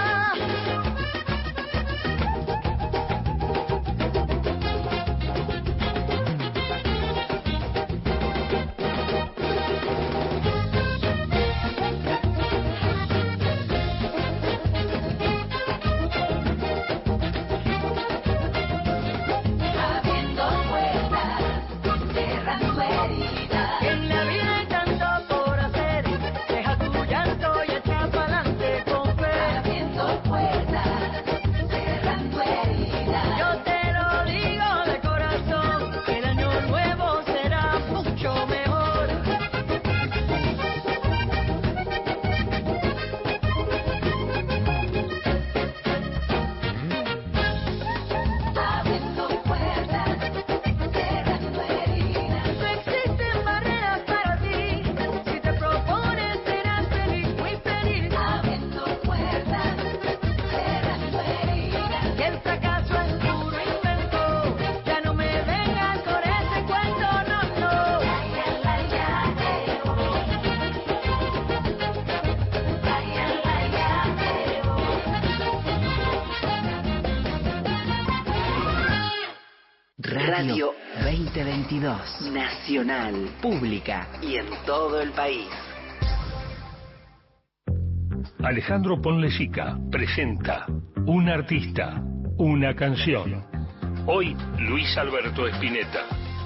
Abriendo puertas, cerrando heridas. En la vida hay tanto por hacer, deja tu llanto y echa pa'lante con fe. Abriendo puertas, cerrando heridas. Yo te lo digo de corazón, que el año nuevo será mucho mejor. Abriendo puertas, cerrando heridas. No existen barreras para ti, si te propones serás feliz, muy feliz. Abriendo puertas, cerrando heridas. Y el fracaso es puro invento, ya no me vengas con ese cuento, no, no. Radio veinte veintidós, nacional, pública y en todo el país. Alejandro Ponlecica presenta Un artista, una canción. Hoy, Luis Alberto Spinetta.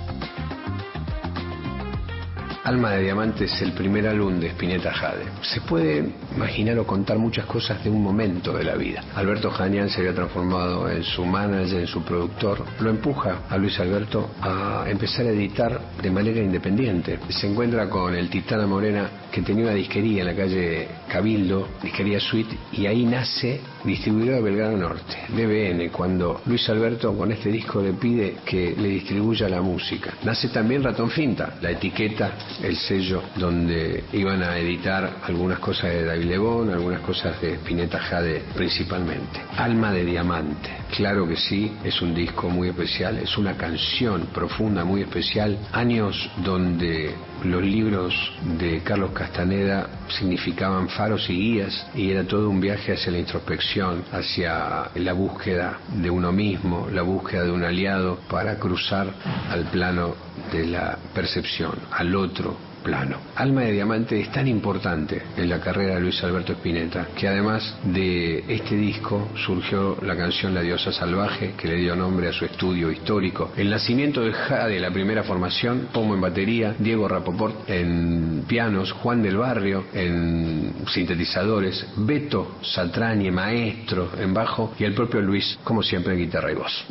Alma de Diamante es el primer álbum de Spinetta Jade. Se puede imaginar o contar muchas cosas de un momento de la vida. Alberto Janian se había transformado en su manager, en su productor. Lo empuja a Luis Alberto a empezar a editar de manera independiente. Se encuentra con el Titana Morena, que tenía una disquería en la calle Cabildo, disquería Suite, y ahí nace Distribuidora Belgrano Norte, D B N, cuando Luis Alberto con este disco le pide que le distribuya la música. Nace también Ratón Finta, la etiqueta, el sello donde iban a editar algunas cosas de David Lebón, algunas cosas de Spinetta Jade principalmente. Alma de Diamante, claro que sí, es un disco muy especial, es una canción profunda, muy especial. Años donde los libros de Carlos Castaneda significaban faros y guías, y era todo un viaje hacia la introspección, hacia la búsqueda de uno mismo, la búsqueda de un aliado para cruzar al plano de la percepción, al otro plano. Alma de Diamante es tan importante en la carrera de Luis Alberto Spinetta que además de este disco surgió la canción La Diosa Salvaje, que le dio nombre a su estudio histórico. El nacimiento de Jade, la primera formación: Pomo en batería, Diego Rapoport en pianos, Juan del Barrio en sintetizadores, Beto Satrañe, maestro, en bajo, y el propio Luis, como siempre, en guitarra y voz.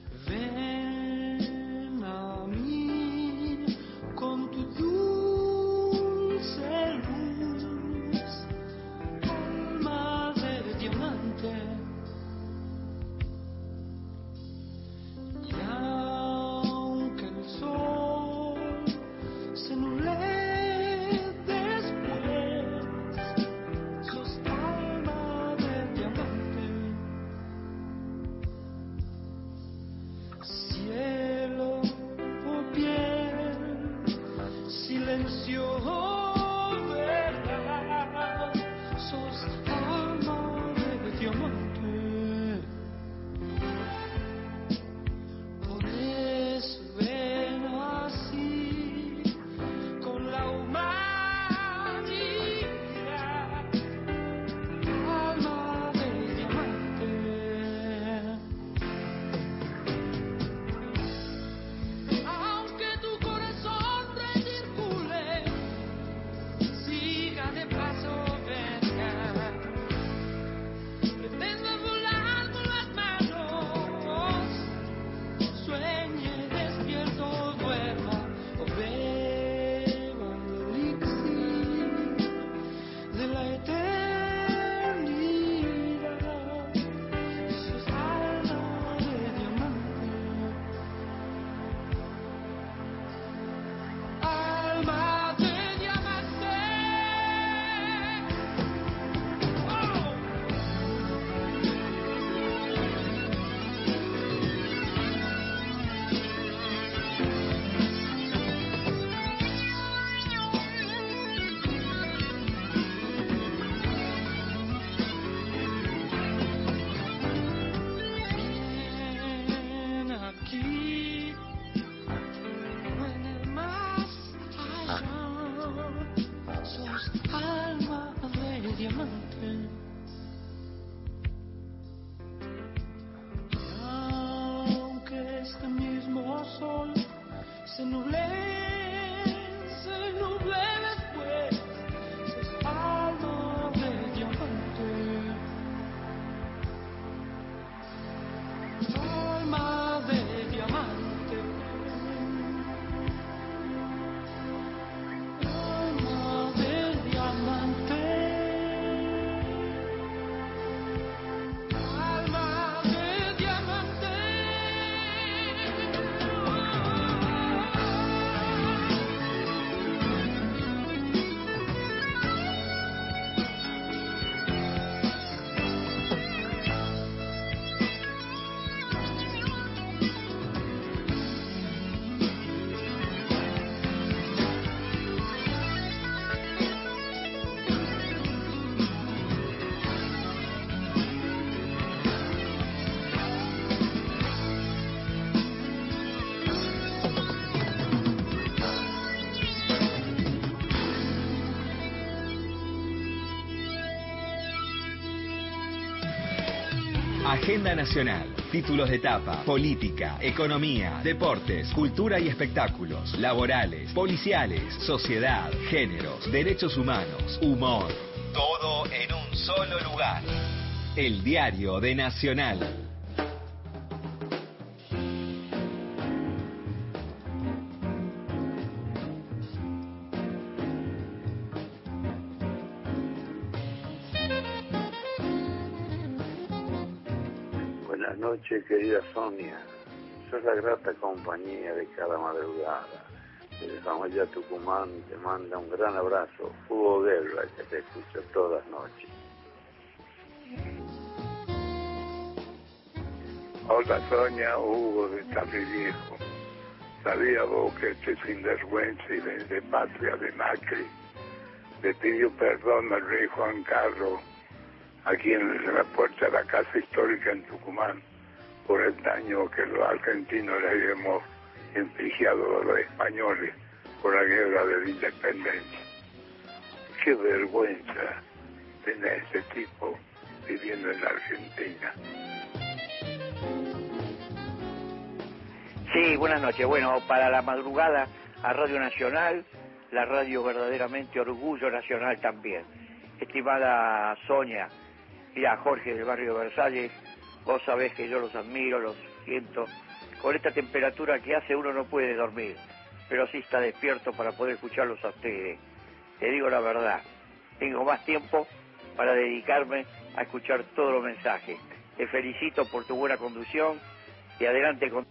Ven a mí con tu silencio, verdad, sos alma de diamante. Por eso ven así, con la humanidad, alma de diamante. Aunque tu corazón recircule, siga de paso, venga, pretenda volar con las manos, sueñe despierto, duerma o beba el elixir de la eternidad. Eso es alma de diamante. Alma de diamante. Oh. Ven aquí, en el más allá, sos alma de diamante. Aunque este mismo sol se nuble, se nuble después, sos alma de diamante. Alma de diamante. Alma de diamante. Alma de diamante. Agenda Nacional, títulos de etapa, política, economía, deportes, cultura y espectáculos, laborales, policiales, sociedad, géneros, derechos humanos, humor. Todo en un solo lugar. El diario de Nacional. Buenas noches, querida Sonia. Sos la grata compañía de cada madrugada. Desde Familia Tucumán te manda un gran abrazo. Hugo Guerra, que te escucha todas las noches. Hola Sonia, Hugo de Tafí Viejo. ¿Sabía vos que este sinvergüenza y de, de patria de Macri le pidió perdón al rey Juan Carlos aquí en la puerta de la Casa Histórica en Tucumán por el daño que los argentinos le habíamos infligido a los españoles por la guerra de la independencia? Qué vergüenza tener este tipo viviendo en la Argentina. Sí, buenas noches. Bueno, para la madrugada a Radio Nacional, la radio verdaderamente orgullo nacional también. Estimada Sonia, mira, Jorge del barrio de Versalles, vos sabés que yo los admiro, los siento. Con esta temperatura que hace uno no puede dormir, pero sí está despierto para poder escucharlos a ustedes. Te digo la verdad, tengo más tiempo para dedicarme a escuchar todos los mensajes. Te felicito por tu buena conducción y adelante con...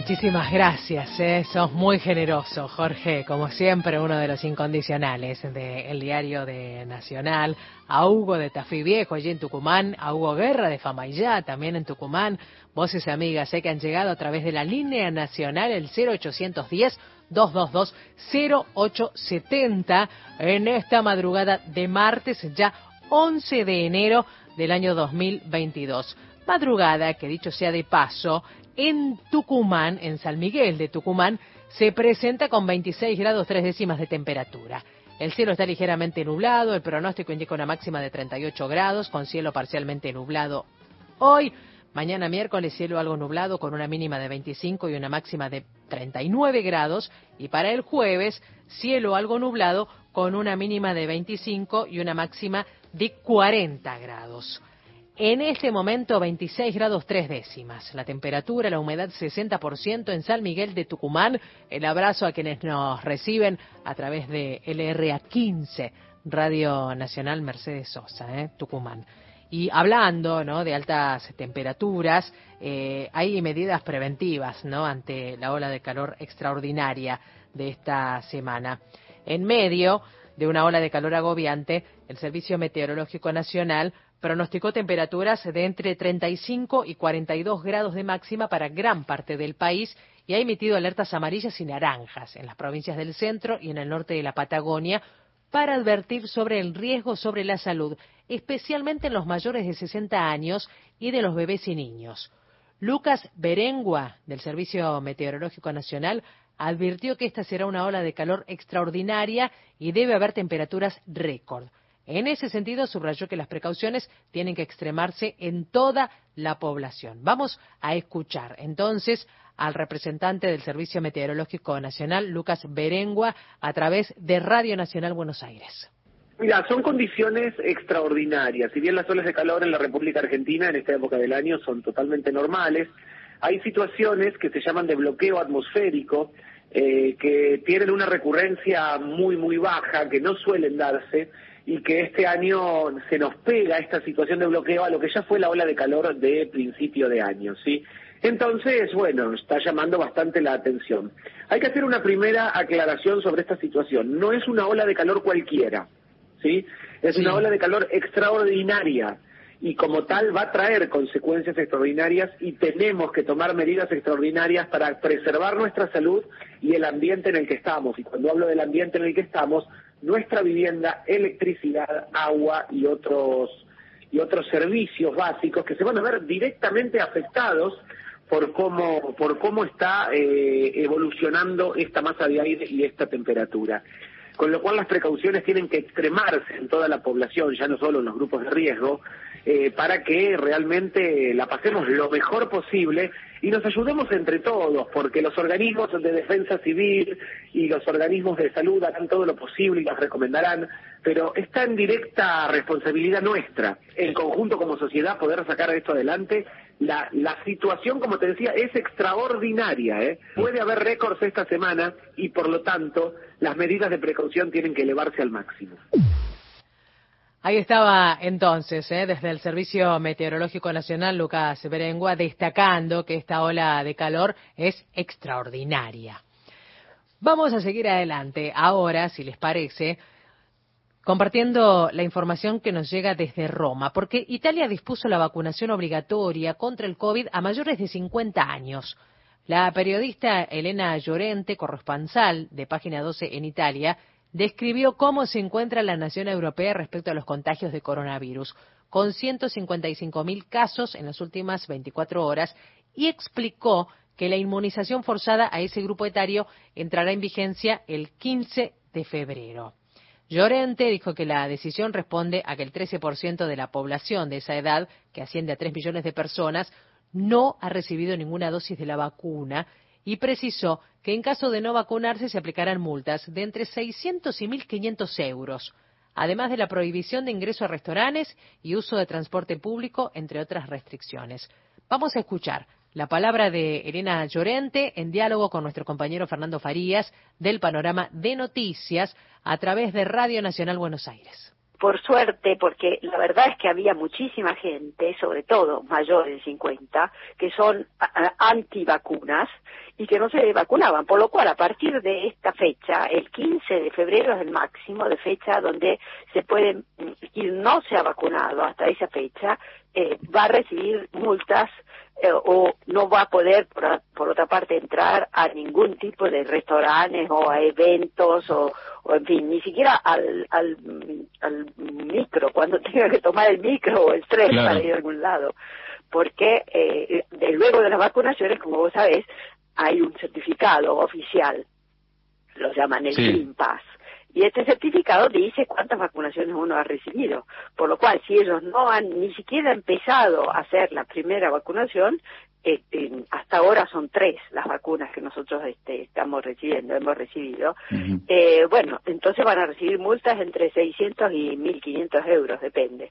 Muchísimas gracias, ¿eh? Sos muy generoso, Jorge, como siempre, uno de los incondicionales del diario de Nacional. A Hugo de Tafí Viejo, allí en Tucumán, a Hugo Guerra de Famaillá, también en Tucumán. Voces amigas, ¿eh? Que han llegado a través de la línea nacional, el cero ochocientos diez, dos dos dos, cero ocho setenta, en esta madrugada de martes, ya once de enero del año dos mil veintidós. Madrugada que, dicho sea de paso, en Tucumán, en San Miguel de Tucumán, se presenta con veintiséis grados tres décimas de temperatura. El cielo está ligeramente nublado, el pronóstico indica una máxima de treinta y ocho grados, con cielo parcialmente nublado hoy. Mañana miércoles, cielo algo nublado, con una mínima de veinticinco y una máxima de treinta y nueve grados. Y para el jueves, cielo algo nublado, con una mínima de veinticinco y una máxima de cuarenta grados. En este momento, veintiséis grados tres décimas. La temperatura, la humedad sesenta por ciento en San Miguel de Tucumán. El abrazo a quienes nos reciben a través de L R A quince, Radio Nacional Mercedes Sosa, ¿eh? Tucumán. Y hablando, ¿no?, de altas temperaturas, eh, hay medidas preventivas, ¿no?, ante la ola de calor extraordinaria de esta semana. En medio de una ola de calor agobiante, el Servicio Meteorológico Nacional pronosticó temperaturas de entre treinta y cinco y cuarenta y dos grados de máxima para gran parte del país y ha emitido alertas amarillas y naranjas en las provincias del centro y en el norte de la Patagonia para advertir sobre el riesgo sobre la salud, especialmente en los mayores de sesenta años y de los bebés y niños. Lucas Berengua, del Servicio Meteorológico Nacional, advirtió que esta será una ola de calor extraordinaria y debe haber temperaturas récord. En ese sentido, subrayó que las precauciones tienen que extremarse en toda la población. Vamos a escuchar entonces al representante del Servicio Meteorológico Nacional, Lucas Berengua, a través de Radio Nacional Buenos Aires. Mira, son condiciones extraordinarias. Si bien las olas de calor en la República Argentina en esta época del año son totalmente normales, hay situaciones que se llaman de bloqueo atmosférico, eh, que tienen una recurrencia muy, muy baja, que no suelen darse, y que este año se nos pega esta situación de bloqueo a lo que ya fue la ola de calor de principio de año, ¿sí? Entonces, bueno, está llamando bastante la atención. Hay que hacer una primera aclaración sobre esta situación. No es una ola de calor cualquiera, ¿sí? Es sí. una ola de calor extraordinaria y como tal va a traer consecuencias extraordinarias y tenemos que tomar medidas extraordinarias para preservar nuestra salud y el ambiente en el que estamos. Y cuando hablo del ambiente en el que estamos, nuestra vivienda, electricidad, agua y otros y otros servicios básicos que se van a ver directamente afectados por cómo por cómo está eh, evolucionando esta masa de aire y esta temperatura. Con lo cual las precauciones tienen que extremarse en toda la población, ya no solo en los grupos de riesgo, eh, para que realmente la pasemos lo mejor posible y nos ayudemos entre todos, porque los organismos de defensa civil y los organismos de salud harán todo lo posible y las recomendarán, pero está en directa responsabilidad nuestra, en conjunto como sociedad, poder sacar esto adelante. La, la situación, como te decía, es extraordinaria, ¿eh? Puede haber récords esta semana y, por lo tanto, las medidas de precaución tienen que elevarse al máximo. Ahí estaba entonces, ¿eh? desde el Servicio Meteorológico Nacional, Lucas Berengua, destacando que esta ola de calor es extraordinaria. Vamos a seguir adelante ahora, si les parece, compartiendo la información que nos llega desde Roma, porque Italia dispuso la vacunación obligatoria contra el COVID a mayores de cincuenta años. La periodista Elena Llorente, corresponsal de Página doce en Italia, describió cómo se encuentra la nación europea respecto a los contagios de coronavirus, con ciento cincuenta y cinco mil casos en las últimas veinticuatro horas, y explicó que la inmunización forzada a ese grupo etario entrará en vigencia el quince de febrero. Llorente dijo que la decisión responde a que el trece por ciento de la población de esa edad, que asciende a tres millones de personas, no ha recibido ninguna dosis de la vacuna y precisó que en caso de no vacunarse se aplicarán multas de entre seiscientos y mil quinientos euros, además de la prohibición de ingreso a restaurantes y uso de transporte público, entre otras restricciones. Vamos a escuchar la palabra de Elena Llorente en diálogo con nuestro compañero Fernando Farías del Panorama de Noticias a través de Radio Nacional Buenos Aires. por suerte, porque la verdad es que había muchísima gente, sobre todo mayores de cincuenta, que son antivacunas y que no se vacunaban, por lo cual a partir de esta fecha, el quince de febrero es el máximo de fecha donde se puede, quien no se ha vacunado hasta esa fecha, eh, va a recibir multas eh, o no va a poder, por, por otra parte, entrar a ningún tipo de restaurantes o a eventos o, o en fin, ni siquiera al, al, al micro, cuando tenga que tomar el micro o el tren claro. para ir a algún lado. Porque eh, de luego de las vacunaciones, como vos sabés, hay un certificado oficial, lo llaman el sí. Green Pass, y este certificado dice cuántas vacunaciones uno ha recibido, por lo cual si ellos no han ni siquiera empezado a hacer la primera vacunación, eh, eh, hasta ahora son tres las vacunas que nosotros este, estamos recibiendo, hemos recibido, uh-huh. eh, bueno, entonces van a recibir multas entre seiscientos y mil quinientos euros, depende.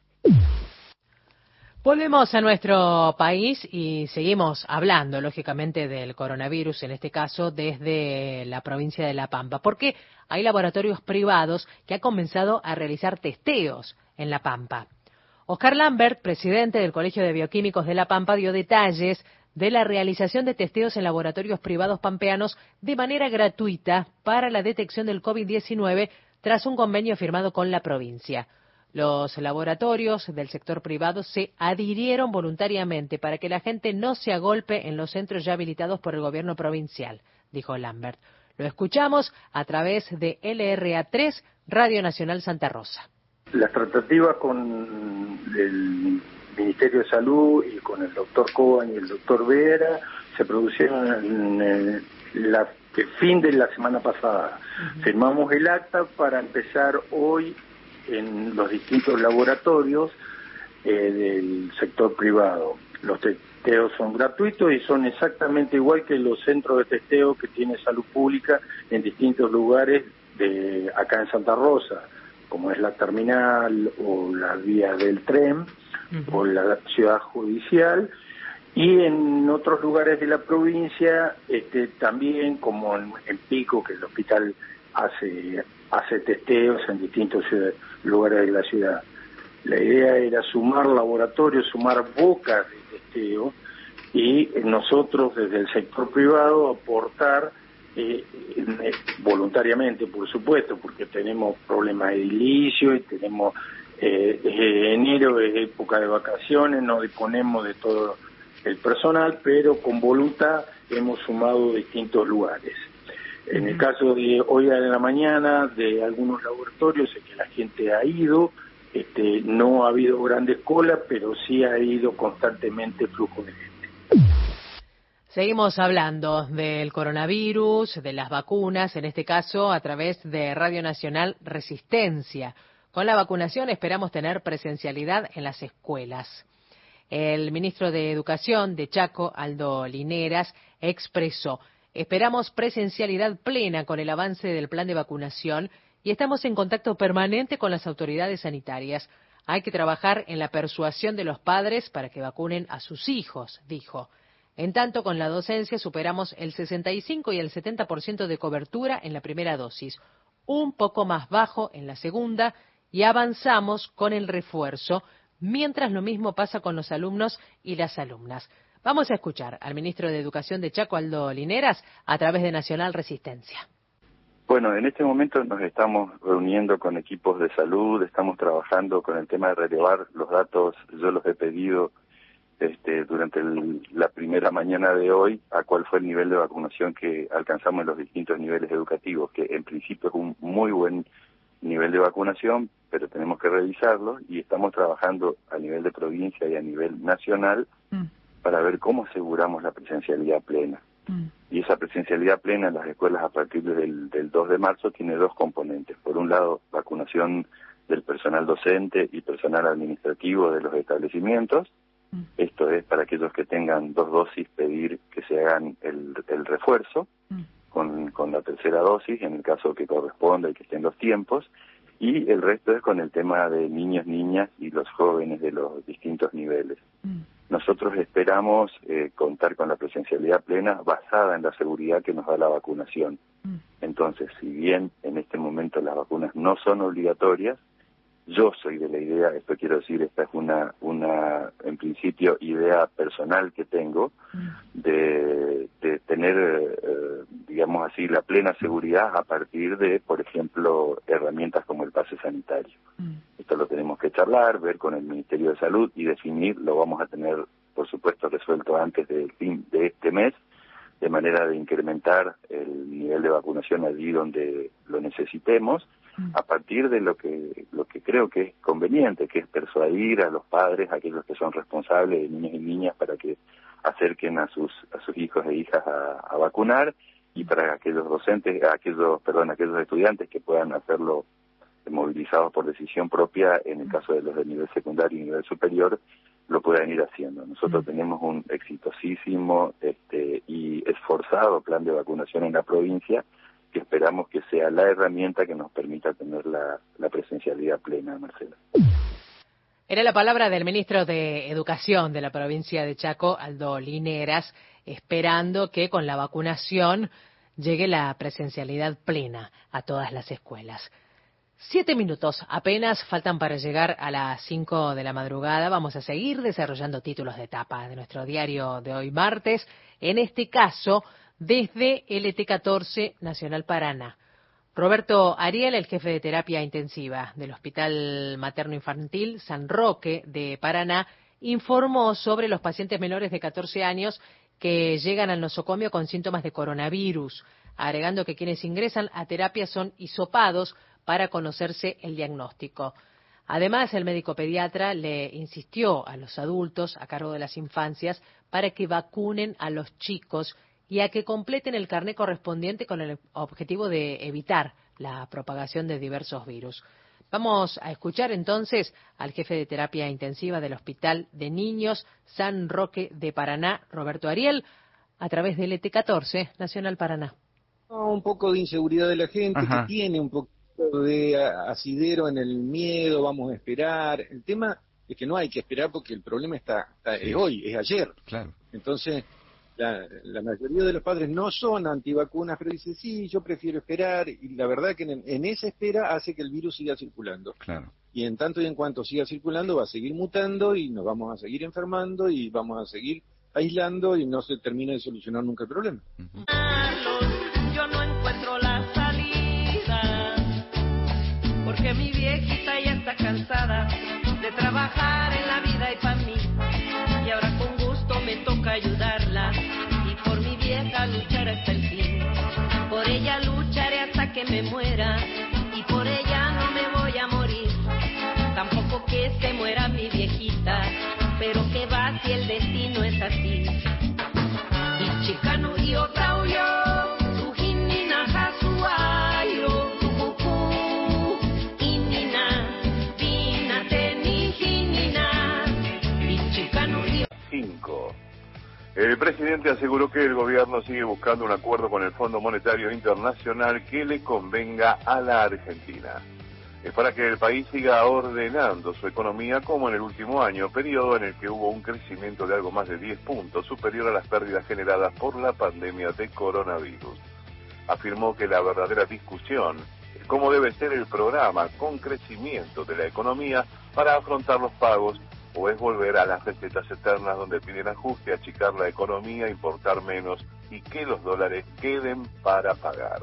Volvemos a nuestro país y seguimos hablando, lógicamente, del coronavirus, en este caso desde la provincia de La Pampa, porque hay laboratorios privados que han comenzado a realizar testeos en La Pampa. Oscar Lambert, presidente del Colegio de Bioquímicos de La Pampa, dio detalles de la realización de testeos en laboratorios privados pampeanos de manera gratuita para la detección del COVID diecinueve tras un convenio firmado con la provincia. Los laboratorios del sector privado se adhirieron voluntariamente para que la gente no se agolpe en los centros ya habilitados por el gobierno provincial, dijo Lambert. Lo escuchamos a través de L R A tres, Radio Nacional Santa Rosa. Las tratativas con el Ministerio de Salud y con el doctor Coban y el doctor Vera se producieron en el, la, el fin de la semana pasada. Uh-huh. Firmamos el acta para empezar hoy en los distintos laboratorios eh, del sector privado. Los testeos son gratuitos y son exactamente igual que los centros de testeo que tiene Salud Pública en distintos lugares de acá en Santa Rosa, como es la terminal o la vía del tren uh-huh. o la ciudad judicial, y en otros lugares de la provincia este, también, como en, en Pico, que el hospital hace hace testeos en distintos ciudad, lugares de la ciudad. La idea era sumar laboratorios, sumar bocas de testeo y nosotros desde el sector privado aportar eh, eh, voluntariamente, por supuesto, porque tenemos problemas edilicios y tenemos eh, eh, enero es época de vacaciones, no disponemos de todo el personal, pero con voluntad hemos sumado distintos lugares. En el caso de hoy a la mañana, de algunos laboratorios, es que la gente ha ido, este, no ha habido grandes colas, pero sí ha ido constantemente flujo de gente. Seguimos hablando del coronavirus, de las vacunas, en este caso a través de Radio Nacional Resistencia. Con la vacunación esperamos tener presencialidad en las escuelas. El ministro de Educación de Chaco, Aldo Lineras, expresó: esperamos presencialidad plena con el avance del plan de vacunación y estamos en contacto permanente con las autoridades sanitarias. Hay que trabajar en la persuasión de los padres para que vacunen a sus hijos, dijo. En tanto, con la docencia superamos el sesenta y cinco y el setenta por ciento de cobertura en la primera dosis, un poco más bajo en la segunda y avanzamos con el refuerzo, mientras lo mismo pasa con los alumnos y las alumnas. Vamos a escuchar al ministro de Educación de Chaco, Aldo Lineras, a través de Nacional Resistencia. Bueno, en este momento nos estamos reuniendo con equipos de salud, estamos trabajando con el tema de relevar los datos. Yo los he pedido este, durante el, la primera mañana de hoy, a cuál fue el nivel de vacunación que alcanzamos en los distintos niveles educativos, que en principio es un muy buen nivel de vacunación, pero tenemos que revisarlo y estamos trabajando a nivel de provincia y a nivel nacional mm. para ver cómo aseguramos la presencialidad plena. Mm. Y esa presencialidad plena en las escuelas a partir del, del dos de marzo tiene dos componentes. Por un lado, vacunación del personal docente y personal administrativo de los establecimientos. Mm. Esto es para aquellos que tengan dos dosis, pedir que se hagan el, el refuerzo mm. con, con la tercera dosis, en el caso que corresponda y que estén los tiempos. Y el resto es con el tema de niños, niñas y los jóvenes de los distintos niveles. Mm. Nosotros esperamos eh, contar con la presencialidad plena basada en la seguridad que nos da la vacunación. Mm. Entonces, si bien en este momento las vacunas no son obligatorias, Yo soy de la idea, esto quiero decir, esta es una, una en principio, idea personal que tengo, de, de tener, eh, digamos así, la plena seguridad a partir de, por ejemplo, herramientas como el pase sanitario. Mm. Esto lo tenemos que charlar, ver con el Ministerio de Salud y definir, lo vamos a tener, por supuesto, resuelto antes del fin de este mes, de manera de incrementar el nivel de vacunación allí donde lo necesitemos, a partir de lo que lo que creo que es conveniente, que es persuadir a los padres, a aquellos que son responsables de niños y niñas, para que acerquen a sus a sus hijos e hijas a, a vacunar, y para aquellos docentes, aquellos perdón, aquellos estudiantes que puedan hacerlo movilizados por decisión propia, en el caso de los de nivel secundario y nivel superior, lo puedan ir haciendo. Nosotros mm. tenemos un exitosísimo este, y esforzado plan de vacunación en la provincia, que esperamos que sea la herramienta que nos permita tener la, la presencialidad plena, Marcela. Era la palabra del ministro de Educación de la provincia de Chaco, Aldo Lineras, esperando que con la vacunación llegue la presencialidad plena a todas las escuelas. Siete minutos apenas faltan para llegar a las cinco de la madrugada. Vamos a seguir desarrollando títulos de tapa de nuestro diario de hoy martes, en este caso desde el T catorce Nacional Paraná. Roberto Ariel, el jefe de terapia intensiva del Hospital Materno Infantil San Roque de Paraná, informó sobre los pacientes menores de catorce años que llegan al nosocomio con síntomas de coronavirus, agregando que quienes ingresan a terapia son hisopados para conocerse el diagnóstico. Además, el médico pediatra le insistió a los adultos a cargo de las infancias para que vacunen a los chicos y a que completen el carné correspondiente con el objetivo de evitar la propagación de diversos virus. Vamos a escuchar entonces al jefe de terapia intensiva del Hospital de Niños San Roque de Paraná, Roberto Ariel, a través del T catorce Nacional Paraná. Un poco de inseguridad de la gente, Ajá. que tiene un poquito de asidero en el miedo, vamos a esperar. El tema es que no hay que esperar porque el problema está, está sí. es hoy, es ayer. Claro. Entonces, la, la mayoría de los padres no son antivacunas, pero dicen, sí, yo prefiero esperar, y la verdad que en, en esa espera hace que el virus siga circulando. Claro. Y en tanto y en cuanto siga circulando, va a seguir mutando y nos vamos a seguir enfermando y vamos a seguir aislando y no se termina de solucionar nunca el problema. Uh-huh. Yo no encuentro la salida, porque mi viejita ya está cansada de trabajar en la vida y para mí, y ahora con gusto me toca ayudarla, y por mi vieja lucharé hasta el fin, por ella lucharé hasta que me muera, y por ella no me voy a morir, tampoco que se muera mi viejita, pero que va si el destino es así. Y chicano y otra huyó. El presidente aseguró que el gobierno sigue buscando un acuerdo con el Fondo Monetario Internacional que le convenga a la Argentina. Es para que el país siga ordenando su economía como en el último año, periodo en el que hubo un crecimiento de algo más de diez puntos, superior a las pérdidas generadas por la pandemia de coronavirus. Afirmó que la verdadera discusión es cómo debe ser el programa con crecimiento de la economía para afrontar los pagos, o es volver a las recetas eternas donde piden ajuste, achicar la economía, importar menos y que los dólares queden para pagar.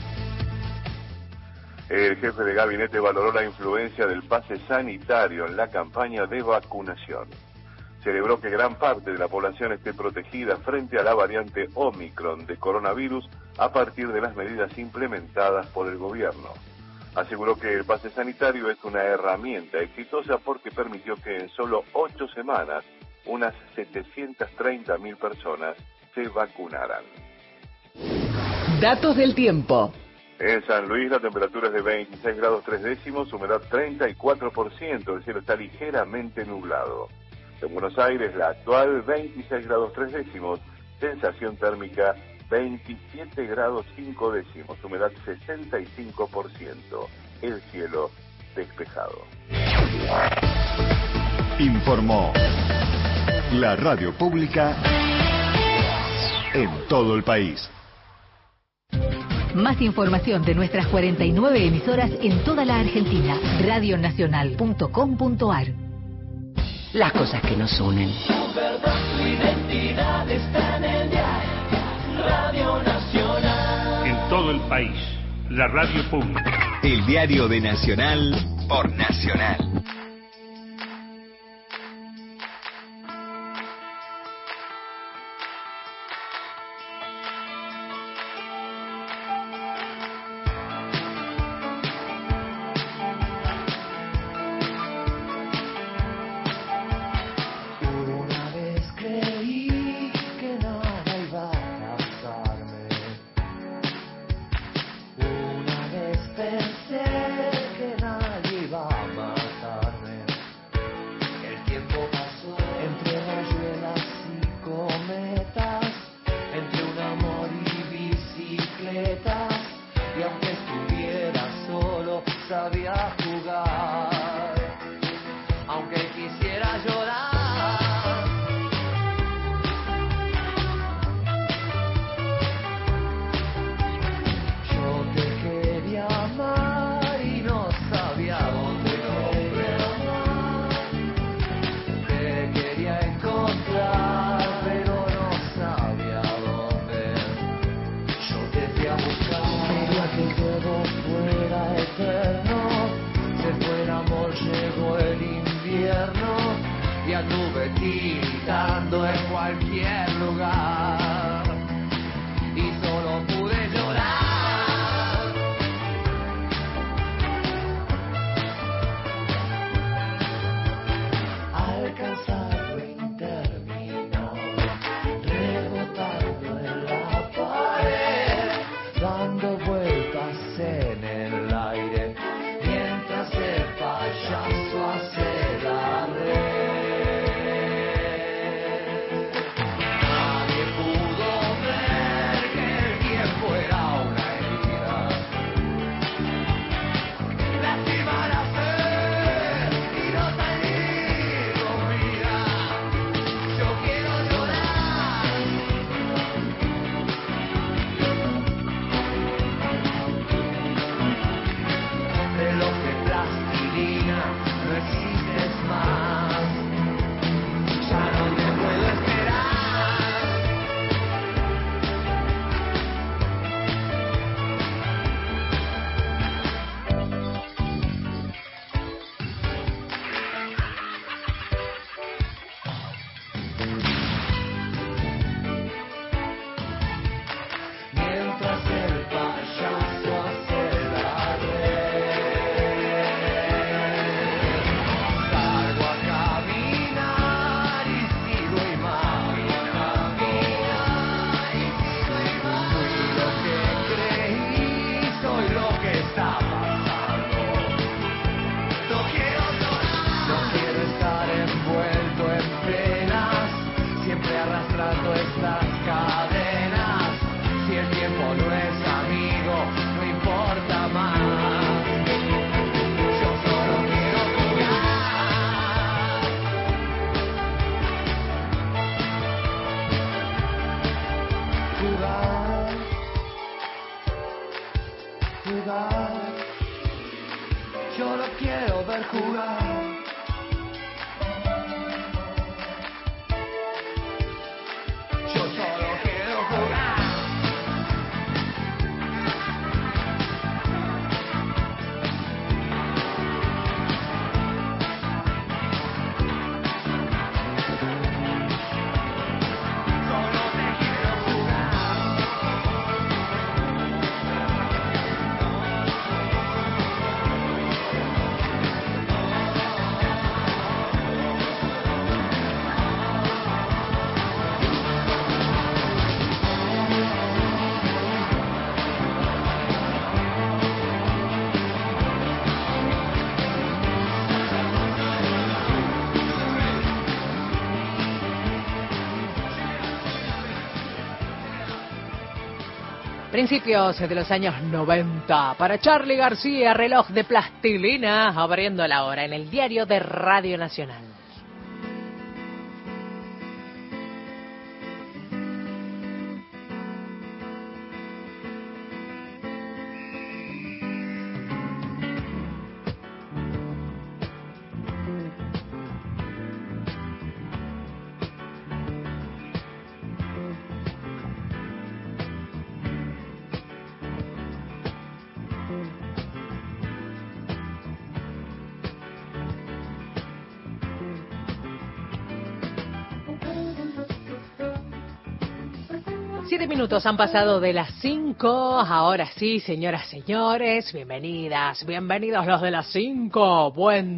El jefe de gabinete valoró la influencia del pase sanitario en la campaña de vacunación. Celebró que gran parte de la población esté protegida frente a la variante Omicron de coronavirus a partir de las medidas implementadas por el gobierno. Aseguró que el pase sanitario es una herramienta exitosa porque permitió que en solo ocho semanas unas setecientas treinta mil personas se vacunaran. Datos del tiempo. En San Luis la temperatura es de veintiséis grados tres décimos, humedad treinta y cuatro por ciento, el cielo está ligeramente nublado. En Buenos Aires la actual veintiséis grados tres décimos, sensación térmica veintisiete grados cinco décimos, humedad sesenta y cinco por ciento, el cielo despejado. Informó la radio pública en todo el país. Más información de nuestras cuarenta y nueve emisoras en toda la Argentina. radio nacional punto com punto ar. Las cosas que nos unen. Tu verdad, tu identidad está en el diario Radio Nacional. En todo el país, la radio pública. El diario de Nacional por Nacional. Principios de los años noventa. Para Charly García, Reloj de Plastilina, abriendo la hora en el diario de Radio Nacional. Siete minutos han pasado de las cinco. Ahora sí, señoras, señores, bienvenidas, bienvenidos los de las cinco.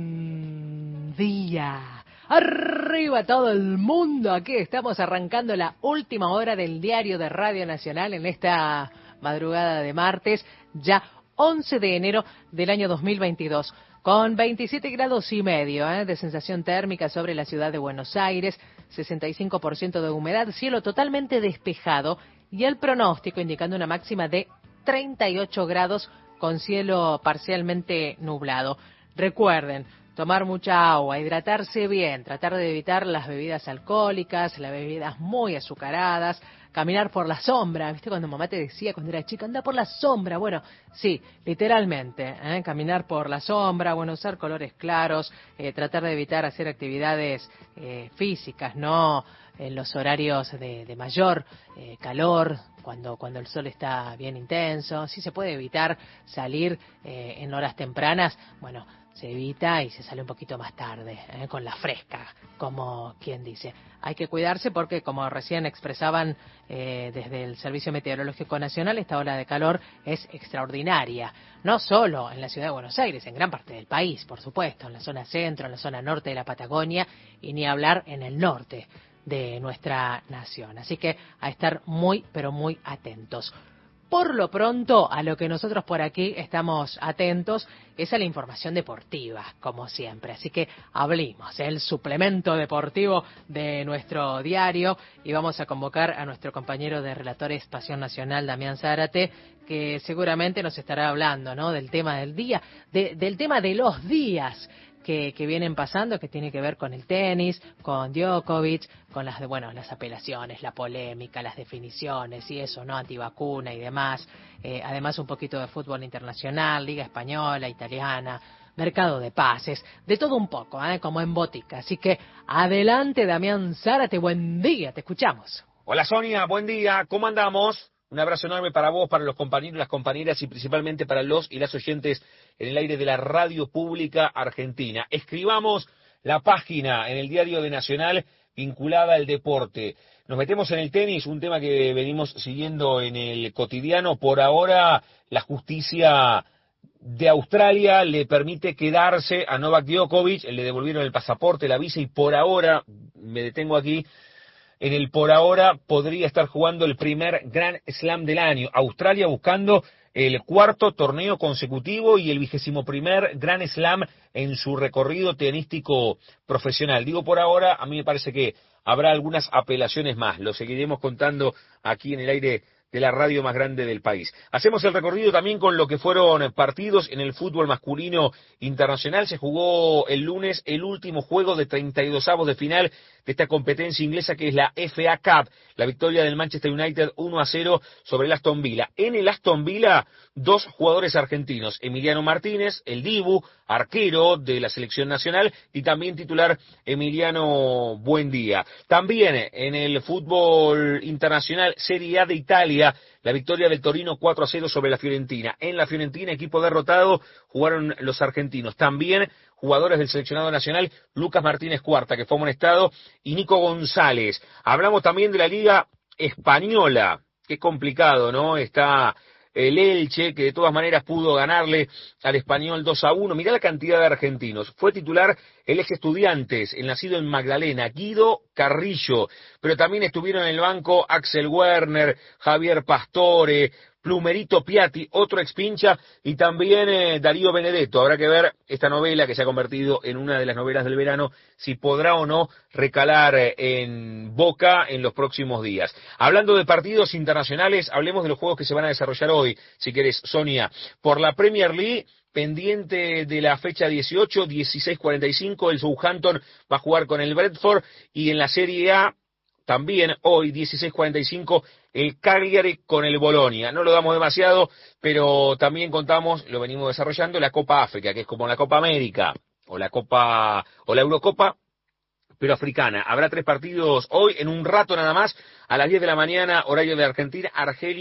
Buen día. Arriba todo el mundo. Aquí estamos arrancando la última hora del diario de Radio Nacional en esta madrugada de martes, ya once de enero del año dos mil veintidós. Con veintisiete grados y medio ¿eh? de sensación térmica sobre la ciudad de Buenos Aires, sesenta y cinco por ciento de humedad, cielo totalmente despejado y el pronóstico indicando una máxima de treinta y ocho grados con cielo parcialmente nublado. Recuerden, tomar mucha agua, hidratarse bien, tratar de evitar las bebidas alcohólicas, las bebidas muy azucaradas, caminar por la sombra. ¿Viste cuando mamá te decía cuando era chica, anda por la sombra? Bueno, sí, literalmente, ¿eh? caminar por la sombra, bueno, usar colores claros, eh, tratar de evitar hacer actividades eh, físicas, no en los horarios de, de mayor eh, calor, cuando cuando el sol está bien intenso. Si se puede evitar salir eh, en horas tempranas, bueno, se evita y se sale un poquito más tarde, ¿eh? con la fresca, como quien dice. Hay que cuidarse porque, como recién expresaban eh, desde el Servicio Meteorológico Nacional, esta ola de calor es extraordinaria. No solo en la ciudad de Buenos Aires, en gran parte del país, por supuesto, en la zona centro, en la zona norte de la Patagonia, y ni hablar en el norte de nuestra nación. Así que a estar muy, pero muy atentos. Por lo pronto, a lo que nosotros por aquí estamos atentos es a la información deportiva, como siempre. Así que hablemos, el suplemento deportivo de nuestro diario, y vamos a convocar a nuestro compañero de relatores Pasión Nacional, Damián Zárate, que seguramente nos estará hablando, ¿no?, del tema del día, de, del tema de los días que, que vienen pasando, que tiene que ver con el tenis, con Djokovic, con las, bueno, las apelaciones, la polémica, las definiciones y eso, ¿no?, antivacuna y demás. Eh, además un poquito de fútbol internacional, Liga Española, Italiana, mercado de pases, de todo un poco, ¿eh?, como en botica. Así que adelante, Damián Zárate, buen día, te escuchamos. Hola Sonia, buen día, ¿cómo andamos? Un abrazo enorme para vos, para los compañeros, las compañeras y principalmente para los y las oyentes en el aire de la Radio Pública Argentina. Escribamos la página en el diario de Nacional vinculada al deporte. Nos metemos en el tenis, un tema que venimos siguiendo en el cotidiano. Por ahora, la justicia de Australia le permite quedarse a Novak Djokovic, le devolvieron el pasaporte, la visa, y por ahora, me detengo aquí, en el por ahora podría estar jugando el primer Grand Slam del año. Australia buscando el cuarto torneo consecutivo y el vigésimo primer Grand Slam en su recorrido tenístico profesional. Digo por ahora, a mí me parece que habrá algunas apelaciones más. Lo seguiremos contando aquí en el aire de la radio más grande del país. Hacemos el recorrido también con lo que fueron partidos en el fútbol masculino internacional. Se jugó el lunes el último juego de treinta y dos avos de final de esta competencia inglesa que es la F A Cup. La victoria del Manchester United uno a cero sobre el Aston Villa. En el Aston Villa, dos jugadores argentinos. Emiliano Martínez, el Dibu, arquero de la selección nacional, y también titular Emiliano Buendía. También en el fútbol internacional, Serie A de Italia, la victoria del Torino cuatro a cero sobre la Fiorentina. En la Fiorentina, equipo derrotado, jugaron los argentinos. También jugadores del seleccionado nacional, Lucas Martínez Cuarta, que fue amonestado, y Nico González. Hablamos también de la Liga Española. Qué complicado, ¿no? Está el Elche, que de todas maneras pudo ganarle al Español dos a uno. Mirá la cantidad de argentinos. Fue titular el ex Estudiantes, el nacido en Magdalena, Guido Carrillo, pero también estuvieron en el banco Axel Werner, Javier Pastore, Plumerito Piatti, otro expincha, y también eh, Darío Benedetto. Habrá que ver esta novela que se ha convertido en una de las novelas del verano, si podrá o no recalar eh, en Boca en los próximos días. Hablando de partidos internacionales, hablemos de los juegos que se van a desarrollar hoy, si querés, Sonia. Por la Premier League, pendiente de la fecha dieciocho, dieciséis cuarenta y cinco, el Southampton va a jugar con el Brentford, y en la Serie A, también hoy, dieciséis cuarenta y cinco, el Cagliari con el Bolonia. No lo damos demasiado, pero también contamos, lo venimos desarrollando, la Copa África, que es como la Copa América, o la Copa, o la Eurocopa, pero africana. Habrá tres partidos hoy, en un rato nada más, a las diez de la mañana, horario de Argentina, Argelia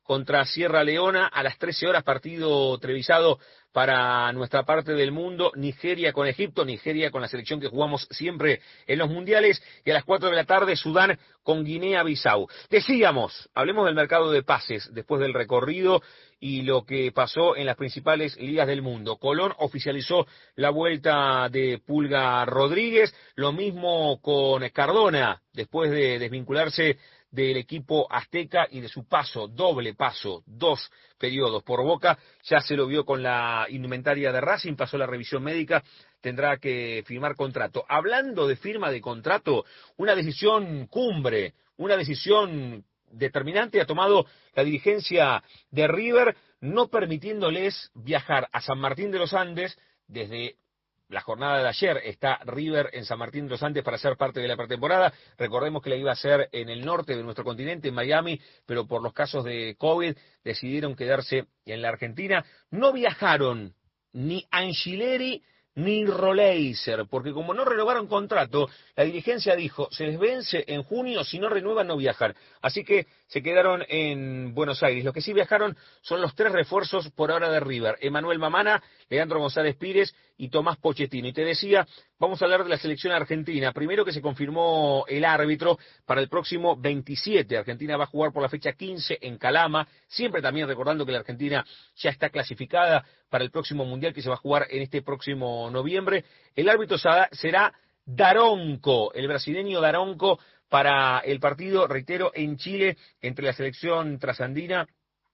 contra Sierra Leona a las trece horas, partido televisado para nuestra parte del mundo, Nigeria con Egipto, Nigeria con la selección que jugamos siempre en los mundiales, y a las cuatro de la tarde Sudán con Guinea-Bissau. Decíamos, hablemos del mercado de pases después del recorrido y lo que pasó en las principales ligas del mundo. Colón oficializó la vuelta de Pulga Rodríguez, lo mismo con Cardona, después de desvincularse del equipo azteca y de su paso, doble paso, dos periodos por Boca, ya se lo vio con la indumentaria de Racing, pasó la revisión médica, tendrá que firmar contrato. Hablando de firma de contrato, una decisión cumbre, una decisión determinante ha tomado la dirigencia de River, no permitiéndoles viajar a San Martín de los Andes. Desde la jornada de ayer está River en San Martín de los Andes para ser parte de la pretemporada. Recordemos que la iba a hacer en el norte de nuestro continente, en Miami, pero por los casos de COVID decidieron quedarse en la Argentina. No viajaron ni Angileri ni Roleiser, porque como no renovaron contrato, la dirigencia dijo, se les vence en junio, si no renuevan no viajan. Así que se quedaron en Buenos Aires. Los que sí viajaron son los tres refuerzos por ahora de River: Emanuel Mamana, Leandro González Pires y Tomás Pochettino. Y te decía, vamos a hablar de la selección argentina. Primero que se confirmó el árbitro para el próximo veintisiete. Argentina va a jugar por la fecha quince en Calama, siempre también recordando que la Argentina ya está clasificada para el próximo Mundial que se va a jugar en este próximo noviembre. El árbitro será Daronco, el brasileño Daronco, para el partido, reitero, en Chile, entre la selección trasandina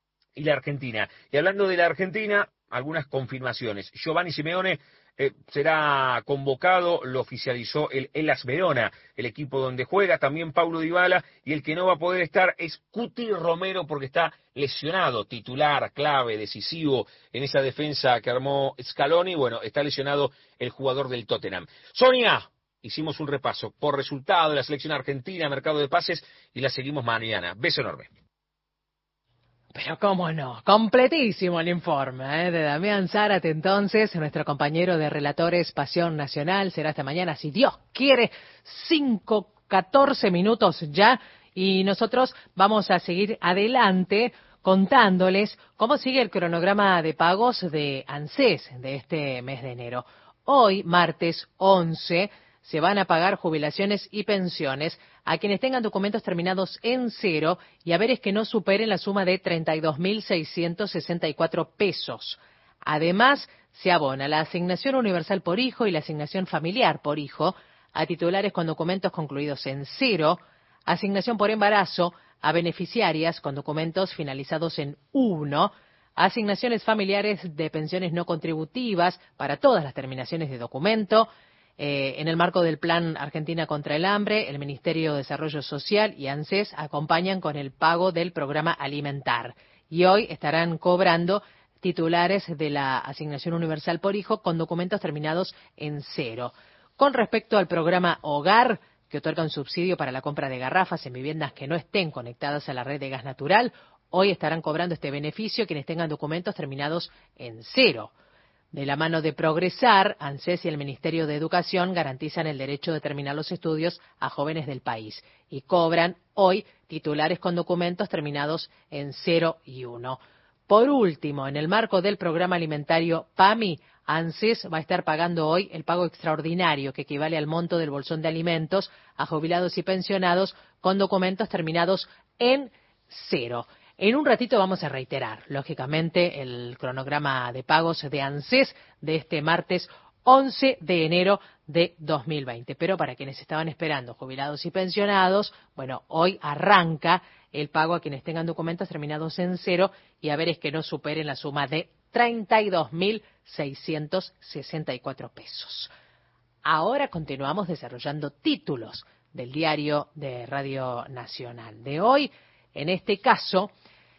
y la Argentina. Y hablando de la Argentina, algunas confirmaciones. Giovanni Simeone eh, será convocado, lo oficializó el Hellas Verona, el equipo donde juega, también Paulo Dybala, y el que no va a poder estar es Cuti Romero porque está lesionado, titular, clave, decisivo en esa defensa que armó Scaloni. Bueno, está lesionado el jugador del Tottenham. Sonia, hicimos un repaso por resultado de la selección argentina, mercado de pases, y la seguimos mañana. Beso enorme. Pero cómo no, completísimo el informe ¿eh? de Damián Zárate, entonces, nuestro compañero de relatores Pasión Nacional. Será esta mañana, si Dios quiere, cinco, catorce minutos ya, y nosotros vamos a seguir adelante contándoles cómo sigue el cronograma de pagos de ANSES de este mes de enero. Hoy, martes once, se van a pagar jubilaciones y pensiones a quienes tengan documentos terminados en cero y haberes que no superen la suma de treinta y dos mil seiscientos sesenta y cuatro pesos. Además, se abona la asignación universal por hijo y la asignación familiar por hijo a titulares con documentos concluidos en cero, asignación por embarazo a beneficiarias con documentos finalizados en uno, asignaciones familiares de pensiones no contributivas para todas las terminaciones de documento. Eh, en el marco del Plan Argentina contra el Hambre, el Ministerio de Desarrollo Social y ANSES acompañan con el pago del programa Alimentar. Y hoy estarán cobrando titulares de la asignación universal por hijo con documentos terminados en cero. Con respecto al programa Hogar, que otorga un subsidio para la compra de garrafas en viviendas que no estén conectadas a la red de gas natural, hoy estarán cobrando este beneficio quienes tengan documentos terminados en cero. De la mano de Progresar, ANSES y el Ministerio de Educación garantizan el derecho de terminar los estudios a jóvenes del país y cobran hoy titulares con documentos terminados en cero y uno. Por último, en el marco del programa alimentario PAMI, ANSES va a estar pagando hoy el pago extraordinario que equivale al monto del bolsón de alimentos a jubilados y pensionados con documentos terminados en cero. En un ratito vamos a reiterar, lógicamente, el cronograma de pagos de ANSES de este martes once de enero de dos mil veinte. Pero para quienes estaban esperando, jubilados y pensionados, bueno, hoy arranca el pago a quienes tengan documentos terminados en cero y haberes que no superen la suma de treinta y dos mil seiscientos sesenta y cuatro pesos. Ahora continuamos desarrollando títulos del diario de Radio Nacional de hoy. En este caso,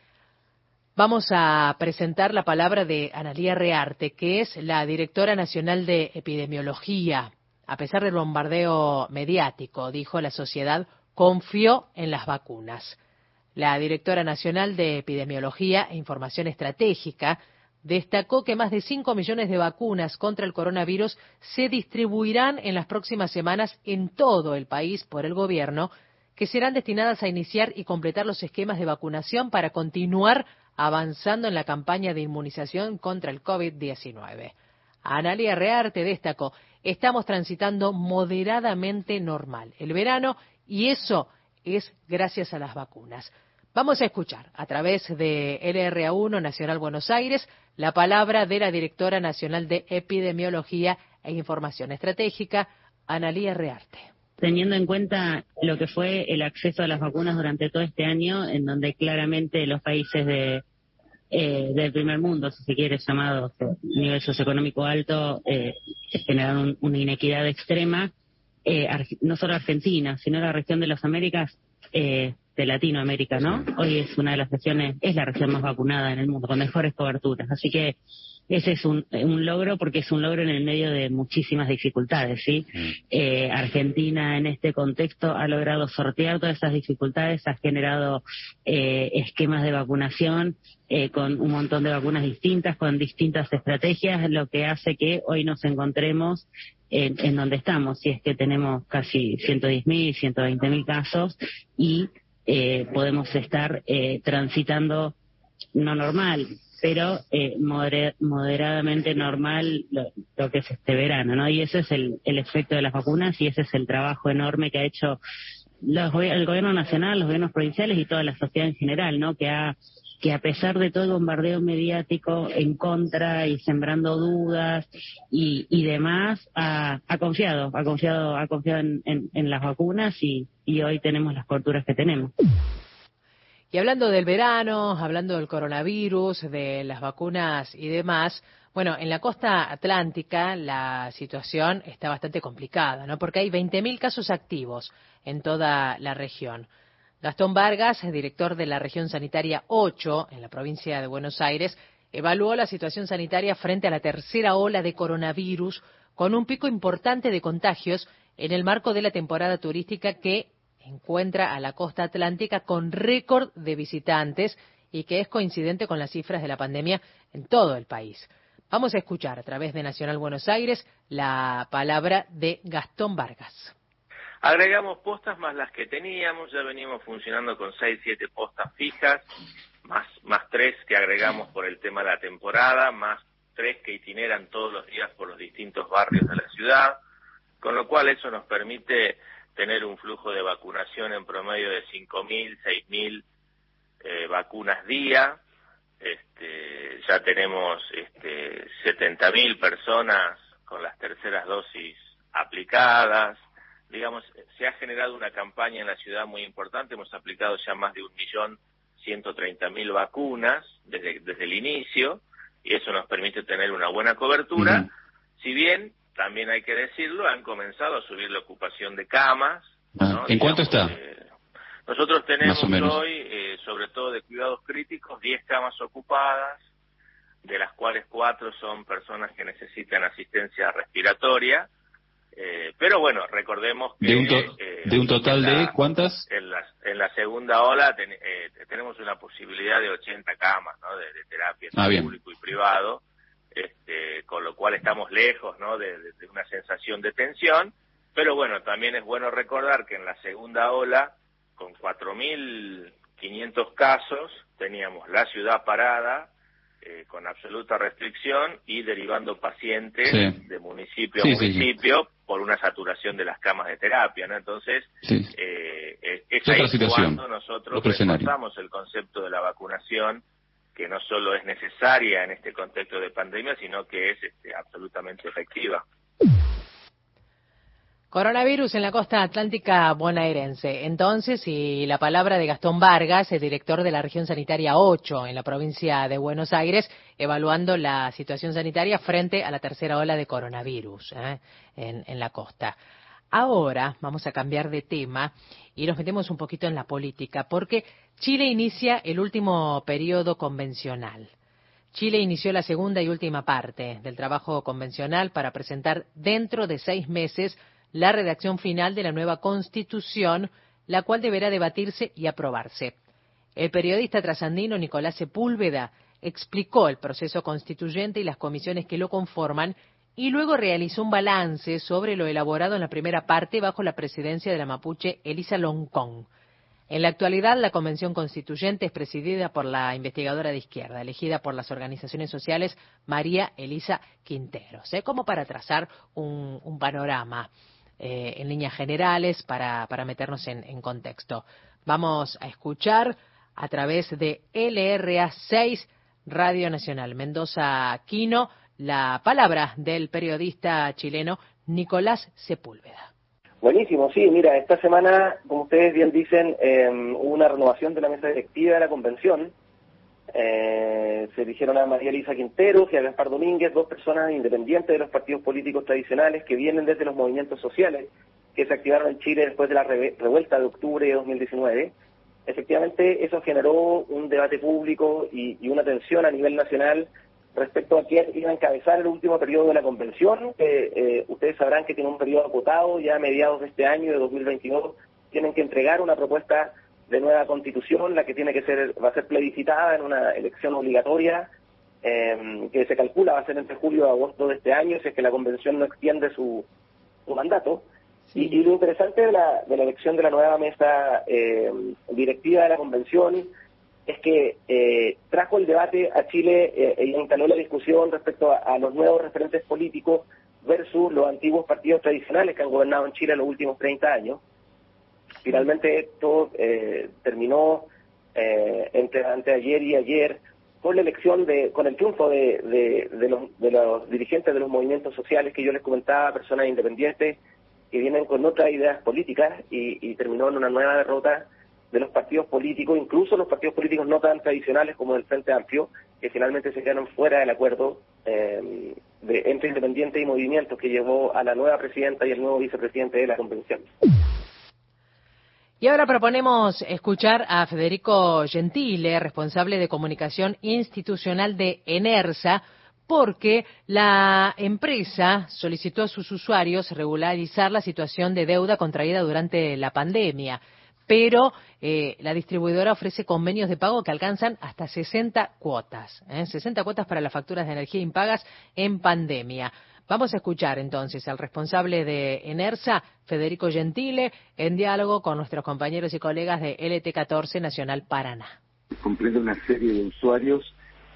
vamos a presentar la palabra de Analía Rearte, que es la directora nacional de epidemiología. A pesar del bombardeo mediático, dijo, la sociedad confió en las vacunas. La directora nacional de epidemiología e información estratégica destacó que más de cinco millones de vacunas contra el coronavirus se distribuirán en las próximas semanas en todo el país por el gobierno, que serán destinadas a iniciar y completar los esquemas de vacunación para continuar avanzando en la campaña de inmunización contra el COVID diecinueve. Analía Rearte destacó: estamos transitando moderadamente normal el verano y eso es gracias a las vacunas. Vamos a escuchar a través de L R A uno Nacional Buenos Aires la palabra de la directora nacional de Epidemiología e Información Estratégica, Analía Rearte. Teniendo en cuenta lo que fue el acceso a las vacunas durante todo este año, en donde claramente los países de eh, del primer mundo, si se quiere, llamados de nivel socioeconómico alto, eh, generaron un, una inequidad extrema, eh, no solo Argentina, sino la región de las Américas, eh, de Latinoamérica, ¿no? Hoy es una de las regiones, es la región más vacunada en el mundo, con mejores coberturas. Así que ese es un, un logro, porque es un logro en el medio de muchísimas dificultades, ¿sí? Mm. Eh, Argentina en este contexto ha logrado sortear todas esas dificultades, ha generado eh, esquemas de vacunación eh, con un montón de vacunas distintas, con distintas estrategias, lo que hace que hoy nos encontremos en, en donde estamos, si es que tenemos casi ciento diez mil, ciento veinte mil casos y eh, podemos estar eh, transitando no normal, pero eh, moder, moderadamente normal lo, lo que es este verano, ¿no? Y ese es el, el efecto de las vacunas y ese es el trabajo enorme que ha hecho los, el gobierno nacional, los gobiernos provinciales y toda la sociedad en general, ¿no? Que ha que a pesar de todo el bombardeo mediático en contra y sembrando dudas y, y demás, ha, ha confiado, ha confiado, ha confiado en, en, en las vacunas y, y hoy tenemos las coberturas que tenemos. Y hablando del verano, hablando del coronavirus, de las vacunas y demás, bueno, en la costa atlántica la situación está bastante complicada, ¿no? Porque hay veinte mil casos activos en toda la región. Gastón Vargas, director de la región sanitaria ocho en la provincia de Buenos Aires, evaluó la situación sanitaria frente a la tercera ola de coronavirus con un pico importante de contagios en el marco de la temporada turística que encuentra a la costa atlántica con récord de visitantes y que es coincidente con las cifras de la pandemia en todo el país. Vamos a escuchar a través de Nacional Buenos Aires la palabra de Gastón Vargas. Agregamos postas más las que teníamos, ya veníamos funcionando con seis, siete postas fijas, más, más tres que agregamos por el tema de la temporada, más tres que itineran todos los días por los distintos barrios de la ciudad, con lo cual eso nos permite tener un flujo de vacunación en promedio de cinco mil, seis mil eh, vacunas día. Este, ya tenemos este, setenta mil personas con las terceras dosis aplicadas. Digamos, se ha generado una campaña en la ciudad muy importante, hemos aplicado ya más de un millón ciento treinta mil vacunas desde, desde el inicio, y eso nos permite tener una buena cobertura. Uh-huh. Si bien, también hay que decirlo, han comenzado a subir la ocupación de camas. Ah, ¿no? ¿En Digamos, cuánto está? Eh, nosotros tenemos menos. hoy, eh, sobre todo de cuidados críticos, diez camas ocupadas, de las cuales cuatro son personas que necesitan asistencia respiratoria. Eh, pero bueno, recordemos que... ¿De un, to- eh, de un total la, de cuántas? En la, en la segunda ola ten, eh, tenemos una posibilidad de ochenta camas, ¿no? De, de terapia ah, público y privado, este, con lo cual estamos lejos, ¿no? De, de, de una sensación de tensión. Pero bueno, también es bueno recordar que en la segunda ola, con cuatro mil quinientos casos, teníamos la ciudad parada, Eh, con absoluta restricción y derivando pacientes sí. de municipio sí, a municipio sí, sí. por una saturación de las camas de terapia, ¿no? Entonces, sí. eh, es, es otra ahí situación, cuando nosotros reforzamos el concepto de la vacunación, que no solo es necesaria en este contexto de pandemia, sino que es este, absolutamente efectiva. Coronavirus en la costa atlántica bonaerense. Entonces, y la palabra de Gastón Vargas, el director de la región sanitaria ocho en la provincia de Buenos Aires, evaluando la situación sanitaria frente a la tercera ola de coronavirus ¿eh? en, en la costa. Ahora vamos a cambiar de tema y nos metemos un poquito en la política, porque Chile inicia el último periodo convencional. Chile inició la segunda y última parte del trabajo convencional para presentar dentro de seis meses la redacción final de la nueva Constitución, la cual deberá debatirse y aprobarse. El periodista trasandino Nicolás Sepúlveda explicó el proceso constituyente y las comisiones que lo conforman y luego realizó un balance sobre lo elaborado en la primera parte bajo la presidencia de la mapuche Elisa Loncón. En la actualidad, la Convención Constituyente es presidida por la investigadora de izquierda, elegida por las organizaciones sociales María Elisa Quinteros, ¿eh? como para trazar un, un panorama eh, en líneas generales para, para meternos en, en contexto. Vamos a escuchar a través de L R A seis Radio Nacional Mendoza Quino la palabra del periodista chileno Nicolás Sepúlveda. Buenísimo, sí, mira, esta semana, como ustedes bien dicen, eh, hubo una renovación de la mesa directiva de la convención. Eh, se eligieron a María Elisa Quinteros y a Gaspar Domínguez, dos personas independientes de los partidos políticos tradicionales que vienen desde los movimientos sociales que se activaron en Chile después de la re- revuelta de octubre de dos mil diecinueve. Efectivamente, eso generó un debate público y, y una tensión a nivel nacional respecto a quién iba a encabezar el último periodo de la convención. Eh, eh, ustedes sabrán que tiene un periodo acotado, ya a mediados de este año, de dos mil veintidós, tienen que entregar una propuesta de nueva constitución, la que tiene que ser, va a ser plebiscitada en una elección obligatoria, eh, que se calcula va a ser entre julio y agosto de este año, si es que la convención no extiende su, su mandato. Sí. Y, y lo interesante de la, de la elección de la nueva mesa eh, directiva de la convención es que eh, trajo el debate a Chile eh, e instaló la discusión respecto a, a los nuevos referentes políticos versus los antiguos partidos tradicionales que han gobernado en Chile en los últimos treinta años. Finalmente esto eh, terminó eh, entre anteayer y ayer con la elección de, con el triunfo de, de, de, los, de los dirigentes de los movimientos sociales que yo les comentaba, personas independientes que vienen con otras ideas políticas y, y terminó en una nueva derrota de los partidos políticos, incluso los partidos políticos no tan tradicionales como el Frente Amplio, que finalmente se quedaron fuera del acuerdo eh, de, entre independientes y movimientos que llevó a la nueva presidenta y el nuevo vicepresidente de la convención. Y ahora proponemos escuchar a Federico Gentile, responsable de comunicación institucional de ENERSA, porque la empresa solicitó a sus usuarios regularizar la situación de deuda contraída durante la pandemia. Pero eh, la distribuidora ofrece convenios de pago que alcanzan hasta sesenta cuotas, ¿eh? sesenta cuotas para las facturas de energía impagas en pandemia. Vamos a escuchar entonces al responsable de ENERSA, Federico Gentile, en diálogo con nuestros compañeros y colegas de L T catorce Nacional Paraná. Comprende una serie de usuarios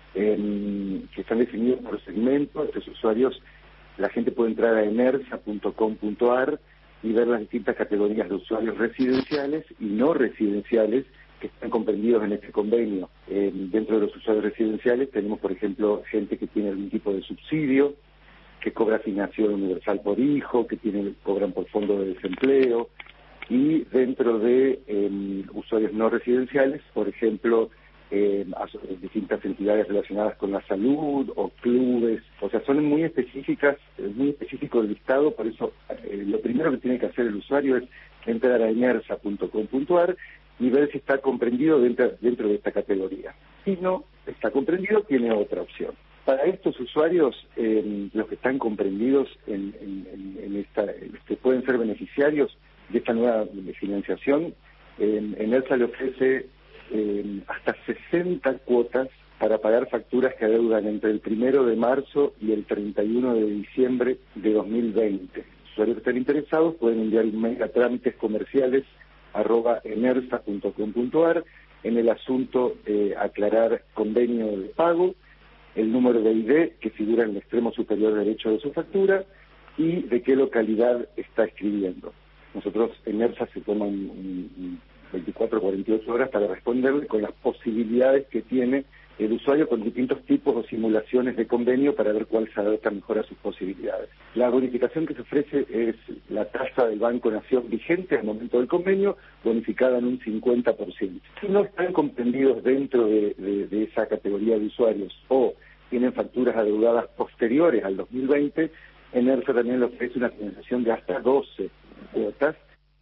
eh, que están definidos por segmento. Estos usuarios, la gente puede entrar a enersa punto com punto a r y ver las distintas categorías de usuarios residenciales y no residenciales que están comprendidos en este convenio. Eh, dentro de los usuarios residenciales tenemos, por ejemplo, gente que tiene algún tipo de subsidio, que cobra asignación universal por hijo, que tiene, cobran por fondo de desempleo, y dentro de eh, usuarios no residenciales, por ejemplo, eh, distintas entidades relacionadas con la salud o clubes, o sea, son muy específicas, muy específico el listado. Por eso eh, lo primero que tiene que hacer el usuario es entrar a enersa punto com punto a r y ver si está comprendido dentro, dentro de esta categoría. Si no está comprendido, tiene otra opción. Para estos usuarios, eh, los que están comprendidos en, en, en esta, que pueden ser beneficiarios de esta nueva financiación, eh, ENERSA le ofrece eh, hasta sesenta cuotas para pagar facturas que adeudan entre el primero de marzo y el treinta y uno de diciembre de dos mil veinte. Los usuarios que están interesados pueden enviar un mail a trámites comerciales arroba enersa punto com punto a r en el asunto eh, aclarar convenio de pago, el número de I D que figura en el extremo superior derecho de su factura y de qué localidad está escribiendo. Nosotros, ENERSA se toma un, un veinticuatro a cuarenta y ocho horas para responderle con las posibilidades que tiene el usuario con distintos tipos o simulaciones de convenio para ver cuál se adapta mejor a sus posibilidades. La bonificación que se ofrece es la tasa del Banco Nación vigente al momento del convenio, bonificada en un cincuenta por ciento. Si no están comprendidos dentro de, de, de esa categoría de usuarios o tienen facturas adeudadas posteriores al dos mil veinte, ENERSA también le ofrece una financiación de hasta doce cuotas.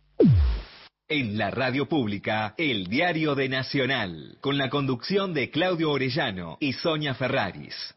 En la radio pública, El Diario de Nacional, con la conducción de Claudio Orellano y Sonia Ferraris.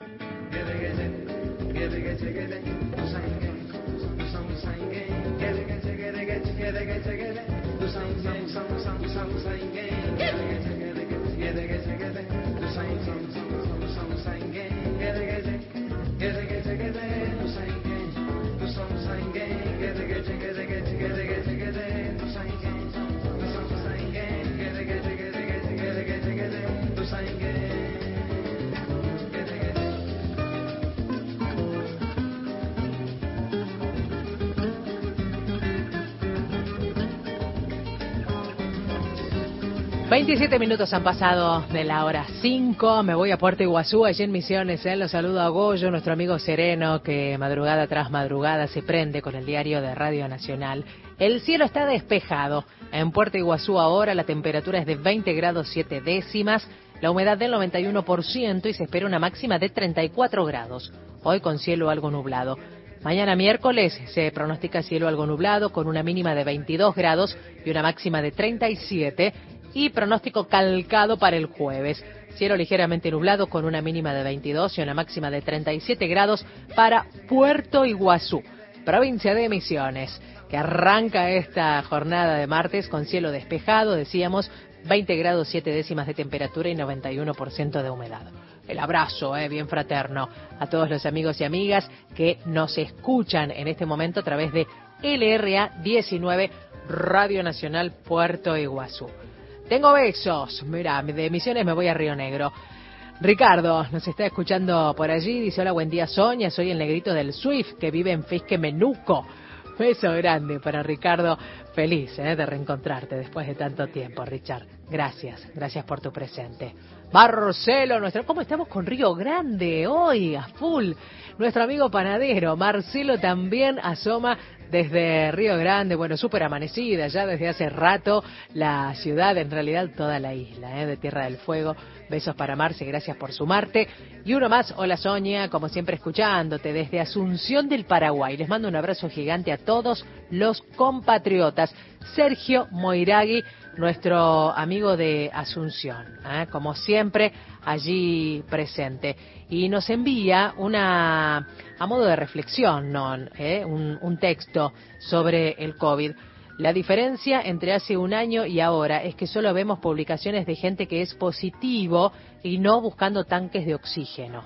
veintisiete minutos han pasado de la hora cinco. Me voy a Puerto Iguazú, allí en Misiones. ¿eh? Los saludo a Goyo, nuestro amigo sereno, que madrugada tras madrugada se prende con el diario de Radio Nacional. El cielo está despejado. En Puerto Iguazú ahora la temperatura es de veinte grados siete décimas, la humedad del noventa y uno por ciento y se espera una máxima de treinta y cuatro grados. Hoy con cielo algo nublado. Mañana miércoles se pronostica cielo algo nublado con una mínima de veintidós grados y una máxima de treinta y siete. Y pronóstico calcado para el jueves. Cielo ligeramente nublado con una mínima de veintidós y una máxima de treinta y siete grados para Puerto Iguazú, provincia de Misiones, que arranca esta jornada de martes con cielo despejado, decíamos, veinte grados siete décimas de temperatura y noventa y uno por ciento de humedad. El abrazo, eh, bien fraterno, a todos los amigos y amigas que nos escuchan en este momento a través de L R A diecinueve, Radio Nacional Puerto Iguazú. Tengo besos, mira, de Misiones me voy a Río Negro. Ricardo nos está escuchando por allí, dice: hola, buen día Sonia, soy el negrito del Swift que vive en Fisque Menuco. Beso grande para Ricardo, feliz ¿eh? de reencontrarte después de tanto tiempo, Richard. Gracias, gracias por tu presente. Marcelo, nuestro, ¿cómo estamos con Río Grande hoy? A full. Nuestro amigo panadero, Marcelo, también asoma desde Río Grande, bueno, súper amanecida ya desde hace rato la ciudad, en realidad toda la isla ¿eh? de Tierra del Fuego. Besos para Marce, gracias por sumarte. Y uno más, hola Sonia, como siempre escuchándote desde Asunción del Paraguay. Les mando un abrazo gigante a todos los compatriotas. Sergio Moiragui, nuestro amigo de Asunción, ¿eh? como siempre allí presente. Y nos envía una, a modo de reflexión, ¿no? ¿Eh? un, un texto sobre el COVID. La diferencia entre hace un año y ahora es que solo vemos publicaciones de gente que es positivo y no buscando tanques de oxígeno.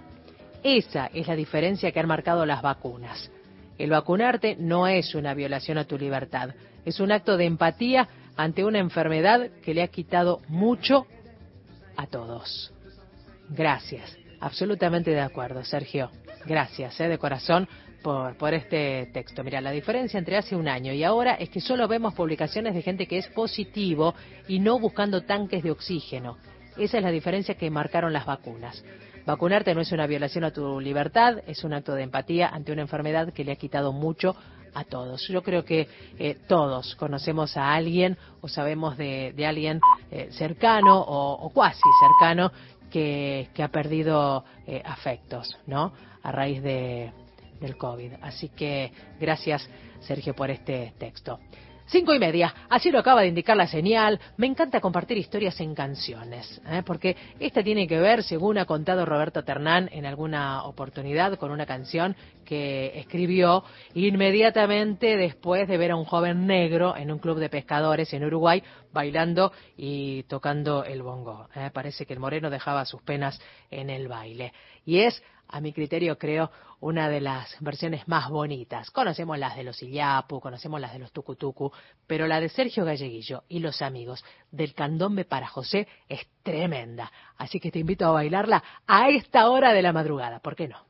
Esa es la diferencia que han marcado las vacunas. El vacunarte no es una violación a tu libertad, es un acto de empatía ante una enfermedad que le ha quitado mucho a todos. Gracias, absolutamente de acuerdo, Sergio. Gracias, ¿eh? de corazón. Por, por este texto. Mira, la diferencia entre hace un año y ahora es que solo vemos publicaciones de gente que es positivo y no buscando tanques de oxígeno. Esa es la diferencia que marcaron las vacunas. Vacunarte no es una violación a tu libertad, es un acto de empatía ante una enfermedad que le ha quitado mucho a todos. Yo creo que eh, todos conocemos a alguien o sabemos de, de alguien eh, cercano o, o cuasi cercano que, que ha perdido eh, afectos, ¿no? A raíz de del COVID. Así que gracias, Sergio, por este texto. Cinco y media, así lo acaba de indicar la señal. Me encanta compartir historias en canciones, ¿eh? porque esta tiene que ver, según ha contado Roberto Ternán en alguna oportunidad, con una canción que escribió inmediatamente después de ver a un joven negro en un club de pescadores en Uruguay bailando y tocando el bongo. ¿eh? Parece que el moreno dejaba sus penas en el baile. Y es, a mi criterio, creo, una de las versiones más bonitas. Conocemos las de los Illapu, conocemos las de los Tucutucu, pero la de Sergio Galleguillo y los amigos del Candombe para José es tremenda. Así que te invito a bailarla a esta hora de la madrugada. ¿Por qué no?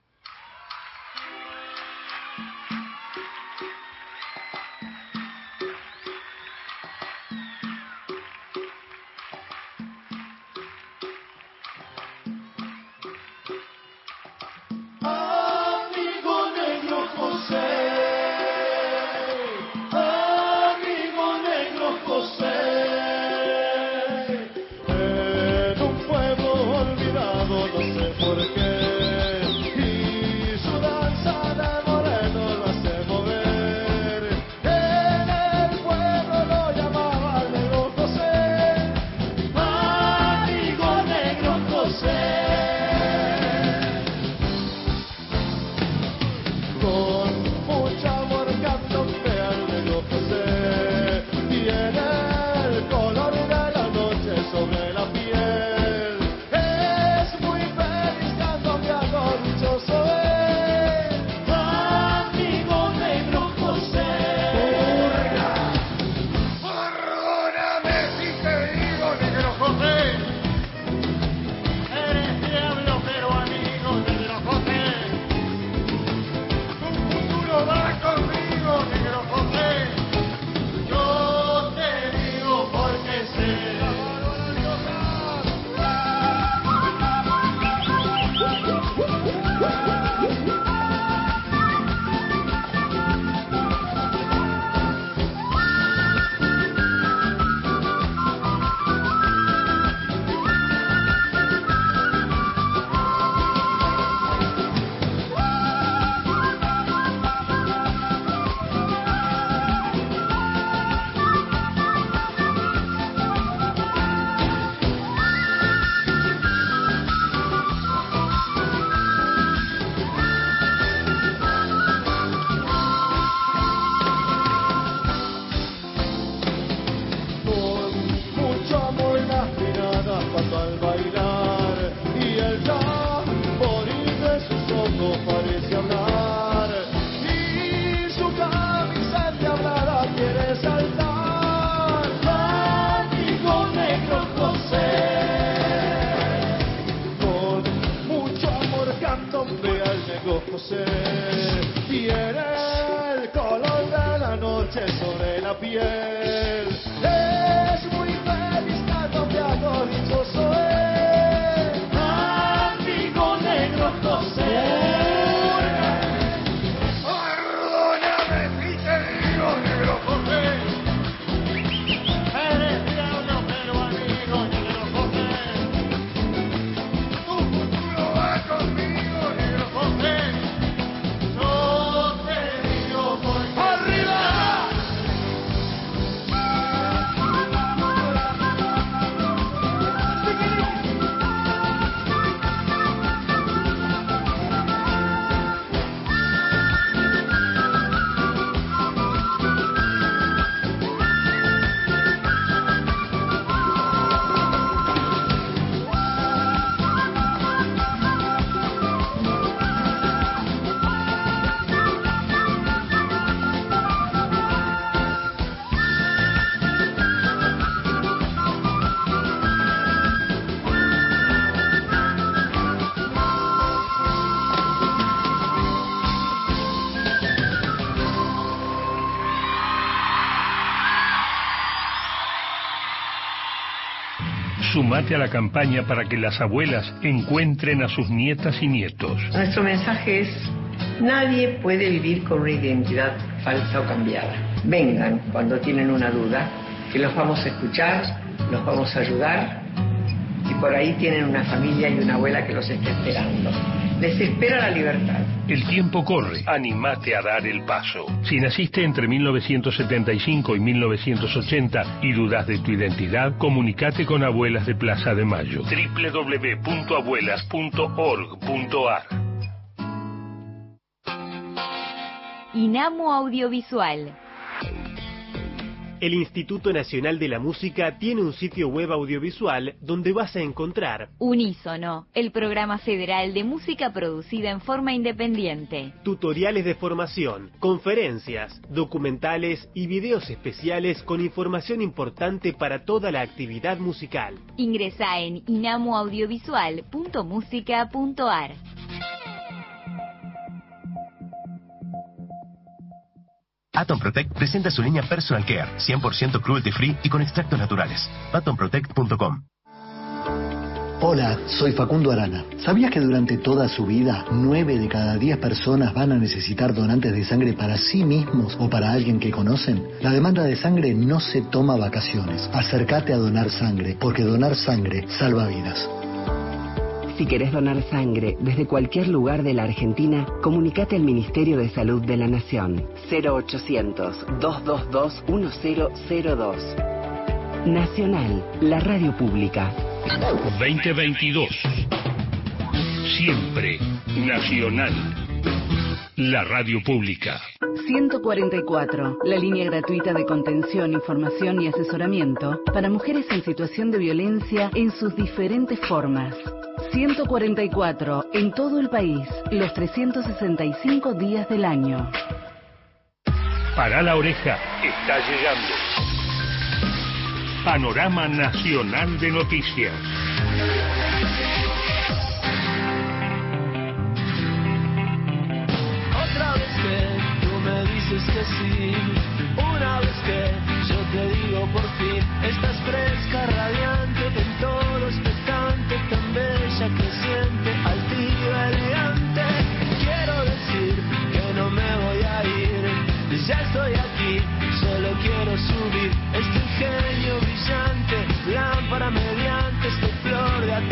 En un pueblo olvidado, no sé por qué, negro José tiene el color de la noche sobre la piel. Es muy feliz, cambiado, dichoso es. Amigo negro José. Sumate a la campaña para que las abuelas encuentren a sus nietas y nietos. Nuestro mensaje es: nadie puede vivir con una identidad falsa o cambiada. Vengan cuando tienen una duda, que los vamos a escuchar, los vamos a ayudar, y por ahí tienen una familia y una abuela que los está esperando. Les espera la libertad. El tiempo corre. Animate a dar el paso. Si naciste entre mil novecientos setenta y cinco y mil novecientos ochenta y dudas de tu identidad, comunicate con Abuelas de Plaza de Mayo. doble u doble u doble u punto abuelas punto org punto a r. INAMU Audiovisual. El Instituto Nacional de la Música tiene un sitio web audiovisual donde vas a encontrar Unísono, el programa federal de música producida en forma independiente. Tutoriales de formación, conferencias, documentales y videos especiales con información importante para toda la actividad musical. Ingresa en inamu audiovisual punto música punto a r. Atom Protect presenta su línea Personal Care, cien por ciento cruelty free y con extractos naturales. atom protect punto com. Hola, soy Facundo Arana. ¿Sabías que durante toda su vida, nueve de cada diez personas van a necesitar donantes de sangre para sí mismos o para alguien que conocen? La demanda de sangre no se toma vacaciones. Acércate a donar sangre, porque donar sangre salva vidas. Si querés donar sangre desde cualquier lugar de la Argentina, comunicate al Ministerio de Salud de la Nación. cero ochocientos, dos dos dos, uno cero cero dos. Nacional, la radio pública. veinte veintidós. Siempre Nacional, la radio pública. ciento cuarenta y cuatro, la línea gratuita de contención, información y asesoramiento para mujeres en situación de violencia en sus diferentes formas. ciento cuarenta y cuatro, en todo el país, los trescientos sesenta y cinco días del año. Para la oreja, está llegando Panorama Nacional de Noticias. Otra vez que tú me dices que sí, una vez que yo te digo por fin, estás fresca, radiante, en todo expectante, tan bella, creciente, altiva, elegante. Quiero decir que no me voy a ir, ya estoy aquí, solo quiero subir este ingenio brillante, lámpara mediante, este flor de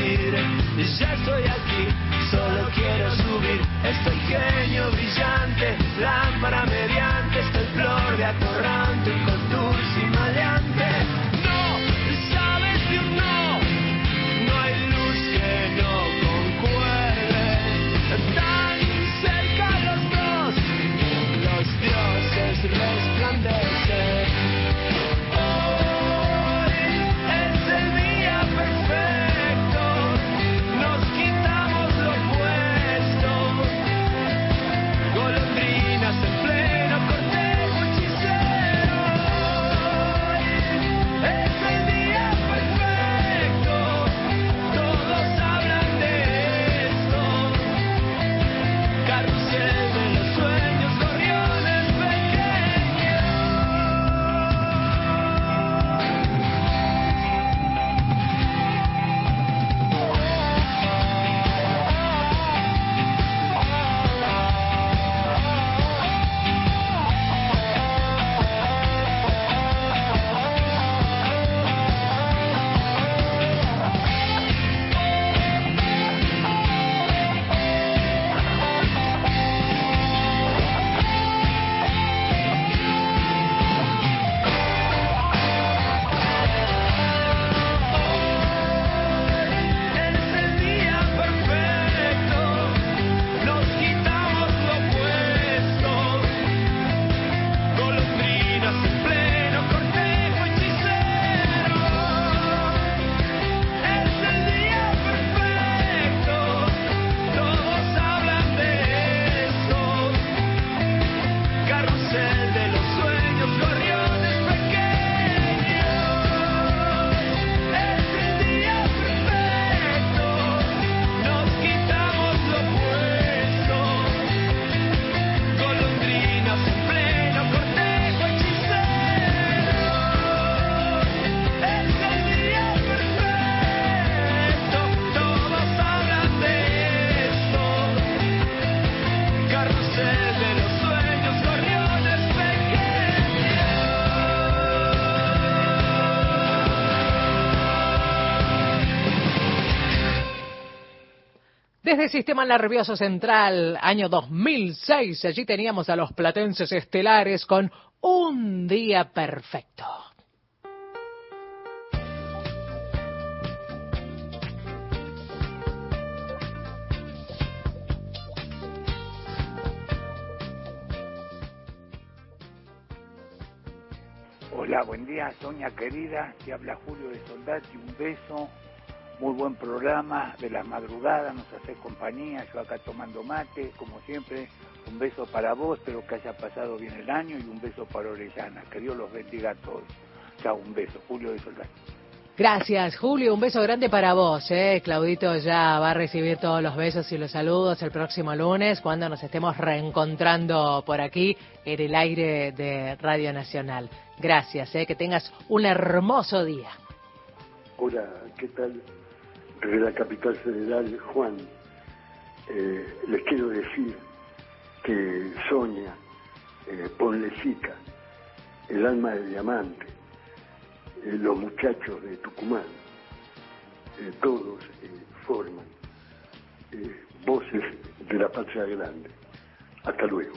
vivir. Ya estoy aquí, solo quiero subir. Estoy genio brillante, lámpara mediante, estoy flor de atorrante, con dulce y maleante. No, sabes que un no, no hay luz que no concuerde. Tan cerca los dos, los dioses resplandecen. Hoy es el día perfecto, nos quitamos lo puesto. Golondrinas en pleno cortejo hechicero. Hoy es el día perfecto, todos hablan de esto. Carrusel de los sueños, gorriones pequeños. Es el día perfecto, nos quitamos lo puesto. Golondrinas en pleno cortejo hechicero. Es el día perfecto, todos hablan de eso. Carrusel de los sueños, gorriones pequeños. Es el día perfecto, nos quitamos lo puesto. Golondrinas en pleno cortejo hechicero. Es el día perfecto, todos hablan de esto. Carrusel de los sueños, gorriones pequeños. Desde el Sistema Nervioso Central, año dos mil seis, allí teníamos a los Platenses Estelares con Un Día Perfecto. Hola, buen día, Sonia querida, te habla Julio de Soldati, un beso, muy buen programa de la madrugada, nos hace compañía, yo acá tomando mate, como siempre, un beso para vos, espero que haya pasado bien el año y un beso para Orellana, que Dios los bendiga a todos. Chao, un beso, Julio de Soldati. Gracias, Julio. Un beso grande para vos. ¿eh? Claudito ya va a recibir todos los besos y los saludos el próximo lunes, cuando nos estemos reencontrando por aquí en el aire de Radio Nacional. Gracias, ¿eh? Que tengas un hermoso día. Hola, ¿qué tal? Desde la capital federal, Juan. Eh, les quiero decir que Sonia, eh, Ponlecica, el alma de diamante, eh, los muchachos de Tucumán, eh, todos eh, forman eh, voces de la patria grande. Hasta luego.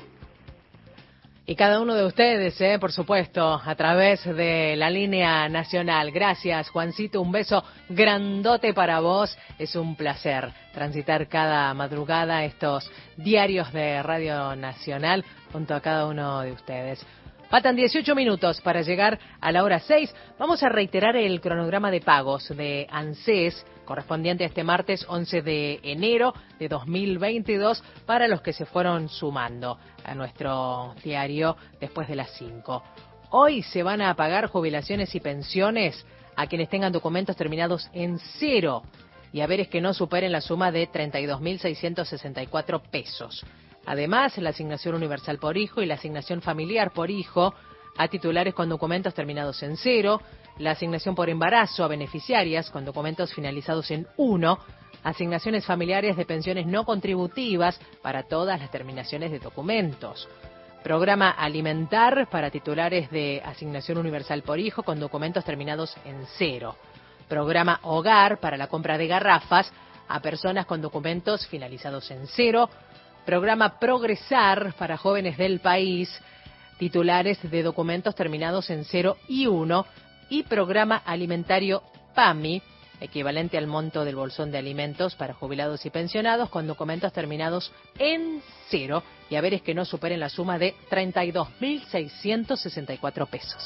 Y cada uno de ustedes, eh, por supuesto, a través de la línea nacional. Gracias, Juancito, un beso grandote para vos. Es un placer transitar cada madrugada estos diarios de Radio Nacional junto a cada uno de ustedes. Faltan dieciocho minutos para llegar a la hora seis. Vamos a reiterar el cronograma de pagos de ANSES correspondiente a este martes once de enero de dos mil veintidós para los que se fueron sumando a nuestro diario después de las cinco. Hoy se van a pagar jubilaciones y pensiones a quienes tengan documentos terminados en cero y haberes que no superen la suma de treinta y dos mil seiscientos sesenta y cuatro pesos. Además, la asignación universal por hijo y la asignación familiar por hijo a titulares con documentos terminados en cero, la asignación por embarazo a beneficiarias con documentos finalizados en uno, asignaciones familiares de pensiones no contributivas para todas las terminaciones de documentos, programa alimentar para titulares de asignación universal por hijo con documentos terminados en cero, Programa Hogar para la compra de garrafas a personas con documentos finalizados en cero. Programa Progresar para jóvenes del país, titulares de documentos terminados en cero y uno. Y Programa Alimentario PAMI, equivalente al monto del bolsón de alimentos para jubilados y pensionados con documentos terminados en cero y haberes que no superen la suma de treinta y dos mil seiscientos sesenta y cuatro pesos.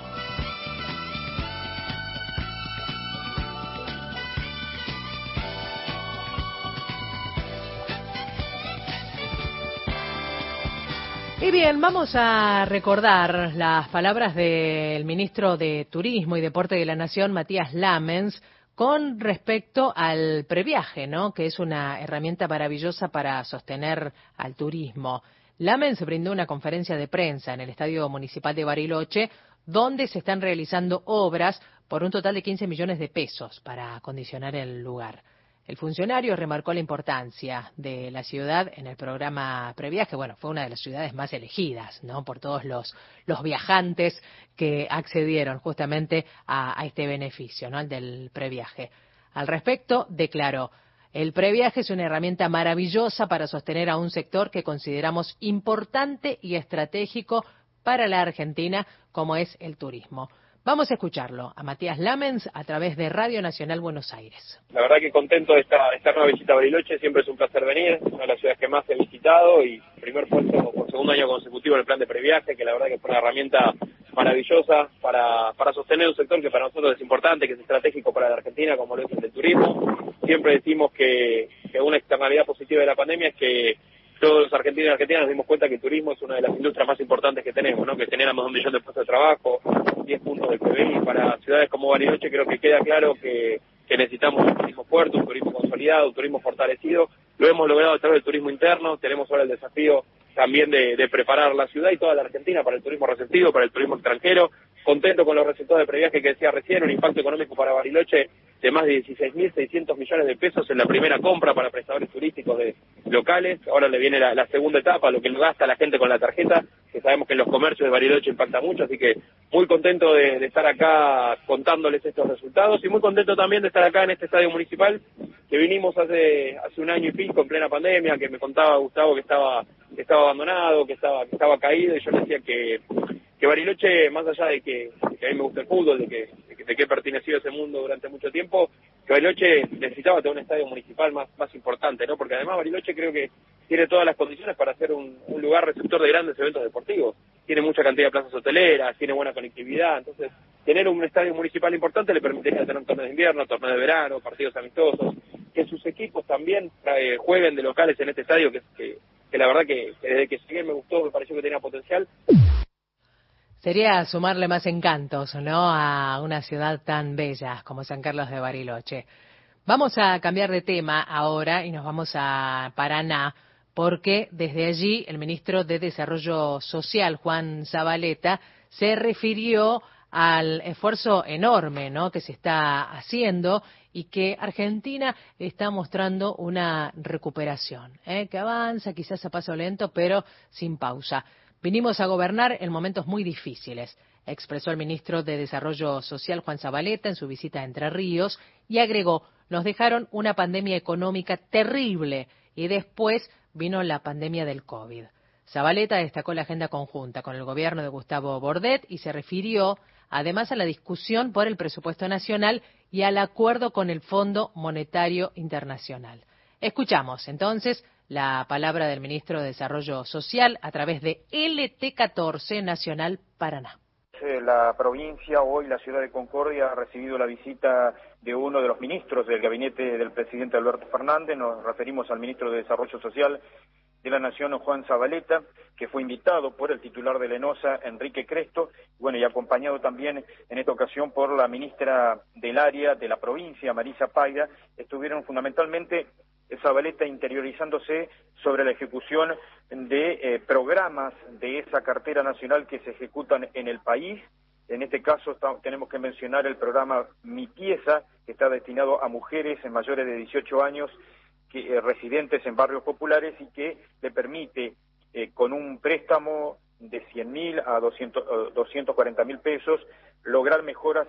Y bien, vamos a recordar las palabras del ministro de Turismo y Deporte de la Nación, Matías Lamens, con respecto al previaje, ¿no?, que es una herramienta maravillosa para sostener al turismo. Lamens brindó una conferencia de prensa en el Estadio Municipal de Bariloche, donde se están realizando obras por un total de quince millones de pesos para acondicionar el lugar. El funcionario remarcó la importancia de la ciudad en el programa Previaje. Bueno, fue una de las ciudades más elegidas, ¿no?, por todos los, los viajantes que accedieron justamente a, a este beneficio, ¿no?, al del Previaje. Al respecto, declaró: el Previaje es una herramienta maravillosa para sostener a un sector que consideramos importante y estratégico para la Argentina, como es el turismo. Vamos a escucharlo a Matías Lamens a través de Radio Nacional Buenos Aires. La verdad que contento de esta, esta nueva visita a Bariloche, siempre es un placer venir, es una de las ciudades que más he visitado y primer puesto por segundo año consecutivo en el plan de previaje, que la verdad que fue una herramienta maravillosa para, para sostener un sector que para nosotros es importante, que es estratégico para la Argentina, como lo es el del turismo. Siempre decimos que, que una externalidad positiva de la pandemia es que todos los argentinos y argentinas nos dimos cuenta que el turismo es una de las industrias más importantes que tenemos, ¿no?, que generamos un millón de puestos de trabajo, diez puntos del P B I. Para ciudades como Bariloche creo que queda claro que, que necesitamos un turismo fuerte, un turismo consolidado, un turismo fortalecido. Lo hemos logrado a través del turismo interno, tenemos ahora el desafío también de, de preparar la ciudad y toda la Argentina para el turismo receptivo, para el turismo extranjero. Contento con los resultados de previaje que decía recién, un impacto económico para Bariloche de más de dieciséis mil seiscientos millones de pesos en la primera compra para prestadores turísticos de locales. Ahora le viene la, la segunda etapa, lo que lo gasta la gente con la tarjeta, que sabemos que en los comercios de Bariloche impacta mucho, así que muy contento de, de estar acá contándoles estos resultados y muy contento también de estar acá en este estadio municipal, que vinimos hace hace un año y pico en plena pandemia, que me contaba Gustavo que estaba que estaba abandonado, que estaba que estaba caído, y yo le decía que que Bariloche, más allá de que, de que a mí me gusta el fútbol, de que, de que, de que he pertenecido a ese mundo durante mucho tiempo, que Bariloche necesitaba tener un estadio municipal más, más importante, ¿no? Porque además Bariloche creo que tiene todas las condiciones para ser un, un lugar receptor de grandes eventos deportivos. Tiene mucha cantidad de plazas hoteleras, tiene buena conectividad, entonces tener un estadio municipal importante le permitiría tener torneos de invierno, torneos de verano, partidos amistosos, que sus equipos también eh, jueguen de locales en este estadio, que, que, que la verdad que, que desde que llegué me gustó, me pareció que tenía potencial. Sería sumarle más encantos, ¿no?, a una ciudad tan bella como San Carlos de Bariloche. Vamos a cambiar de tema ahora y nos vamos a Paraná, porque desde allí el ministro de Desarrollo Social, Juan Zabaleta, se refirió al esfuerzo enorme, ¿no?, que se está haciendo y que Argentina está mostrando una recuperación, ¿eh?, que avanza quizás a paso lento, pero sin pausa. Vinimos a gobernar en momentos muy difíciles, expresó el ministro de Desarrollo Social, Juan Zabaleta, en su visita a Entre Ríos, y agregó: nos dejaron una pandemia económica terrible y después vino la pandemia del COVID. Zabaleta destacó la agenda conjunta con el gobierno de Gustavo Bordet y se refirió además a la discusión por el presupuesto nacional y al acuerdo con el Fondo Monetario Internacional. Escuchamos entonces la palabra del ministro de Desarrollo Social a través de L T catorce Nacional Paraná. La provincia, hoy la ciudad de Concordia, ha recibido la visita de uno de los ministros del gabinete del presidente Alberto Fernández. Nos referimos al ministro de Desarrollo Social de la Nación, Juan Zabaleta, que fue invitado por el titular de la ENOSA, Enrique Cresto, bueno, y acompañado también en esta ocasión por la ministra del área de la provincia, Marisa Paida. Estuvieron fundamentalmente Zabaleta interiorizándose sobre la ejecución de eh, programas de esa cartera nacional que se ejecutan en el país. En este caso está, tenemos que mencionar el programa Mi Pieza, que está destinado a mujeres en mayores de dieciocho años, que, eh, residentes en barrios populares, y que le permite eh, con un préstamo de cien mil a doscientos cuarenta mil pesos lograr mejoras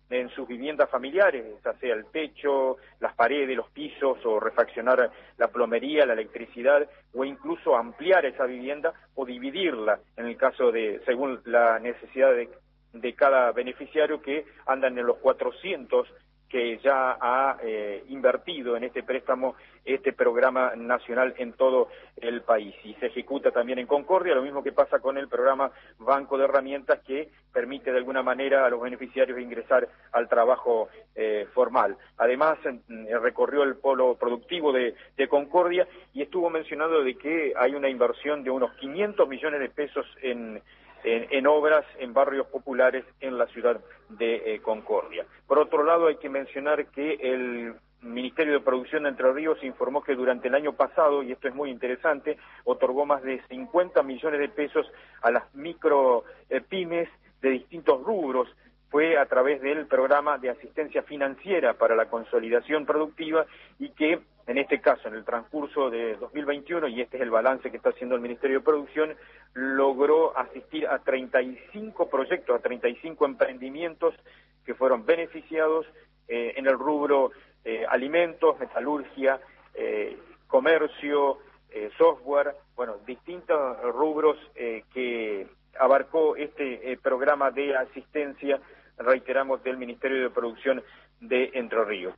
en sus viviendas familiares, ya sea el techo, las paredes, los pisos, o refaccionar la plomería, la electricidad, o incluso ampliar esa vivienda o dividirla, en el caso de, según la necesidad de, de cada beneficiario, que andan en los cuatrocientos que ya ha eh, invertido en este préstamo, este programa nacional en todo el país. Y se ejecuta también en Concordia, lo mismo que pasa con el programa Banco de Herramientas, que permite de alguna manera a los beneficiarios ingresar al trabajo eh, formal. Además, eh, recorrió el polo productivo de, de Concordia y estuvo mencionando de que hay una inversión de unos quinientos millones de pesos en En, en obras en barrios populares en la ciudad de eh, Concordia. Por otro lado, hay que mencionar que el Ministerio de Producción de Entre Ríos informó que durante el año pasado, y esto es muy interesante, otorgó más de cincuenta millones de pesos a las micro eh, pymes de distintos rubros. Fue a través del programa de asistencia financiera para la consolidación productiva, y que en este caso, en el transcurso de dos mil veintiuno, y este es el balance que está haciendo el Ministerio de Producción, logró asistir a treinta y cinco proyectos, a treinta y cinco emprendimientos que fueron beneficiados eh, en el rubro eh, alimentos, metalurgia, eh, comercio, eh, software, bueno, distintos rubros eh, que abarcó este eh, programa de asistencia, reiteramos, del Ministerio de Producción de Entre Ríos.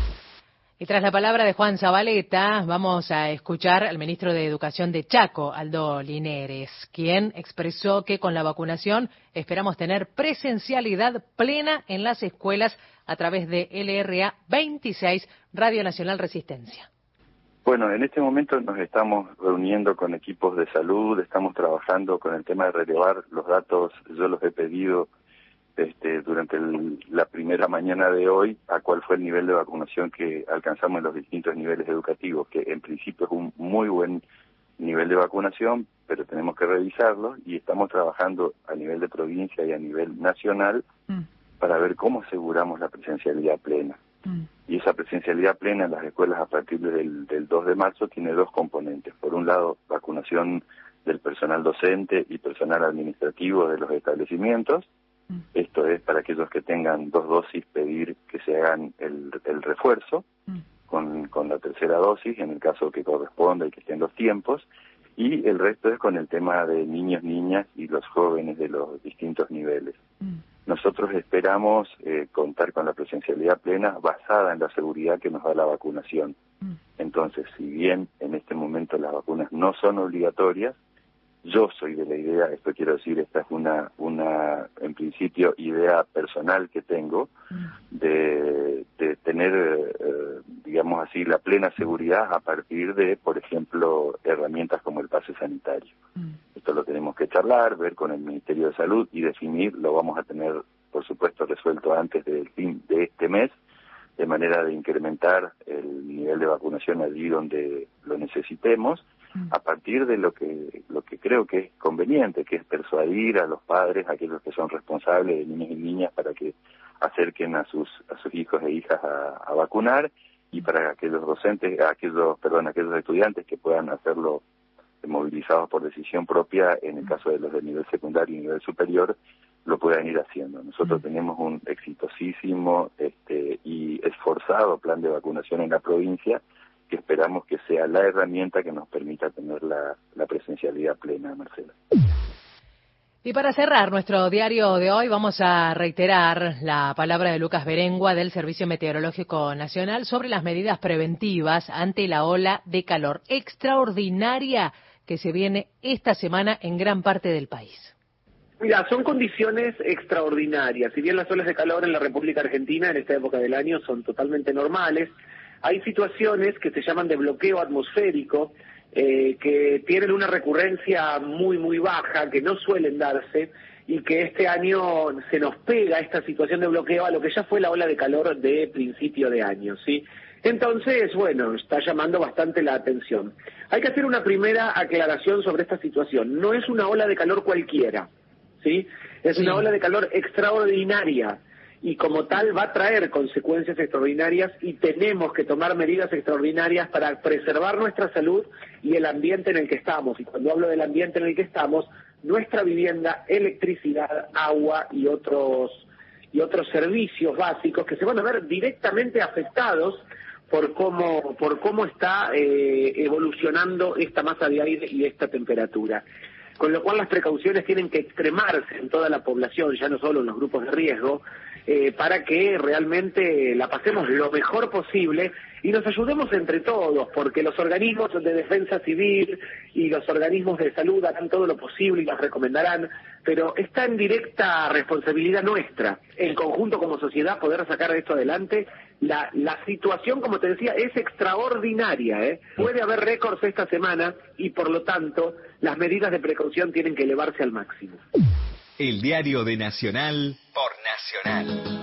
Y tras la palabra de Juan Zabaleta, vamos a escuchar al ministro de Educación de Chaco, Aldo Lineres, quien expresó que con la vacunación esperamos tener presencialidad plena en las escuelas a través de L R A veintiséis, Radio Nacional Resistencia. Bueno, en este momento nos estamos reuniendo con equipos de salud, estamos trabajando con el tema de relevar los datos. Yo los he pedido Este, durante el, la primera mañana de hoy, a cuál fue el nivel de vacunación que alcanzamos en los distintos niveles educativos, que en principio es un muy buen nivel de vacunación, pero tenemos que revisarlo, y estamos trabajando a nivel de provincia y a nivel nacional mm. para ver cómo aseguramos la presencialidad plena. Mm. Y esa presencialidad plena en las escuelas a partir del, del dos de marzo tiene dos componentes. Por un lado, vacunación del personal docente y personal administrativo de los establecimientos. Esto es para aquellos que tengan dos dosis, pedir que se hagan el, el refuerzo mm. con, con la tercera dosis, en el caso que corresponda y que estén los tiempos, y el resto es con el tema de niños, niñas y los jóvenes de los distintos niveles. Mm. Nosotros esperamos eh, contar con la presencialidad plena basada en la seguridad que nos da la vacunación. Mm. Entonces, si bien en este momento las vacunas no son obligatorias, yo soy de la idea, esto quiero decir, esta es una, una en principio, idea personal que tengo, de, de tener, eh, digamos así, la plena seguridad a partir de, por ejemplo, herramientas como el pase sanitario. Mm. Esto lo tenemos que charlar, ver con el Ministerio de Salud y definir, lo vamos a tener, por supuesto, resuelto antes del fin de este mes, de manera de incrementar el nivel de vacunación allí donde lo necesitemos, a partir de lo que lo que creo que es conveniente, que es persuadir a los padres, a aquellos que son responsables de niños y niñas, para que acerquen a sus a sus hijos e hijas a, a vacunar, y para aquellos docentes, a aquellos, perdón, aquellos estudiantes que puedan hacerlo movilizados por decisión propia, en el caso de los de nivel secundario y nivel superior, lo puedan ir haciendo. Nosotros mm. tenemos un exitosísimo este, y esforzado plan de vacunación en la provincia, que esperamos que sea la herramienta que nos permita tener la, la presencialidad plena, Marcela. Y para cerrar nuestro diario de hoy, vamos a reiterar la palabra de Lucas Berengua del Servicio Meteorológico Nacional sobre las medidas preventivas ante la ola de calor extraordinaria que se viene esta semana en gran parte del país. Mira, son condiciones extraordinarias. Si bien las olas de calor en la República Argentina en esta época del año son totalmente normales, hay situaciones que se llaman de bloqueo atmosférico, eh, que tienen una recurrencia muy, muy baja, que no suelen darse, y que este año se nos pega esta situación de bloqueo a lo que ya fue la ola de calor de principio de año, ¿sí? Entonces, bueno, está llamando bastante la atención. Hay que hacer una primera aclaración sobre esta situación. No es una ola de calor cualquiera, ¿sí? Es sí. una ola de calor extraordinaria, y como tal va a traer consecuencias extraordinarias, y tenemos que tomar medidas extraordinarias para preservar nuestra salud y el ambiente en el que estamos. Y cuando hablo del ambiente en el que estamos, nuestra vivienda, electricidad, agua y otros y otros servicios básicos que se van a ver directamente afectados por cómo por cómo está eh, evolucionando esta masa de aire y esta temperatura. Con lo cual las precauciones tienen que extremarse en toda la población, ya no solo en los grupos de riesgo, eh, para que realmente la pasemos lo mejor posible y nos ayudemos entre todos, porque los organismos de defensa civil y los organismos de salud harán todo lo posible y nos recomendarán, pero está en directa responsabilidad nuestra, en conjunto como sociedad, poder sacar esto adelante. La, la situación, como te decía, es extraordinaria, ¿eh? Puede haber récords esta semana y, por lo tanto, las medidas de precaución tienen que elevarse al máximo. El diario de Nacional por Nacional.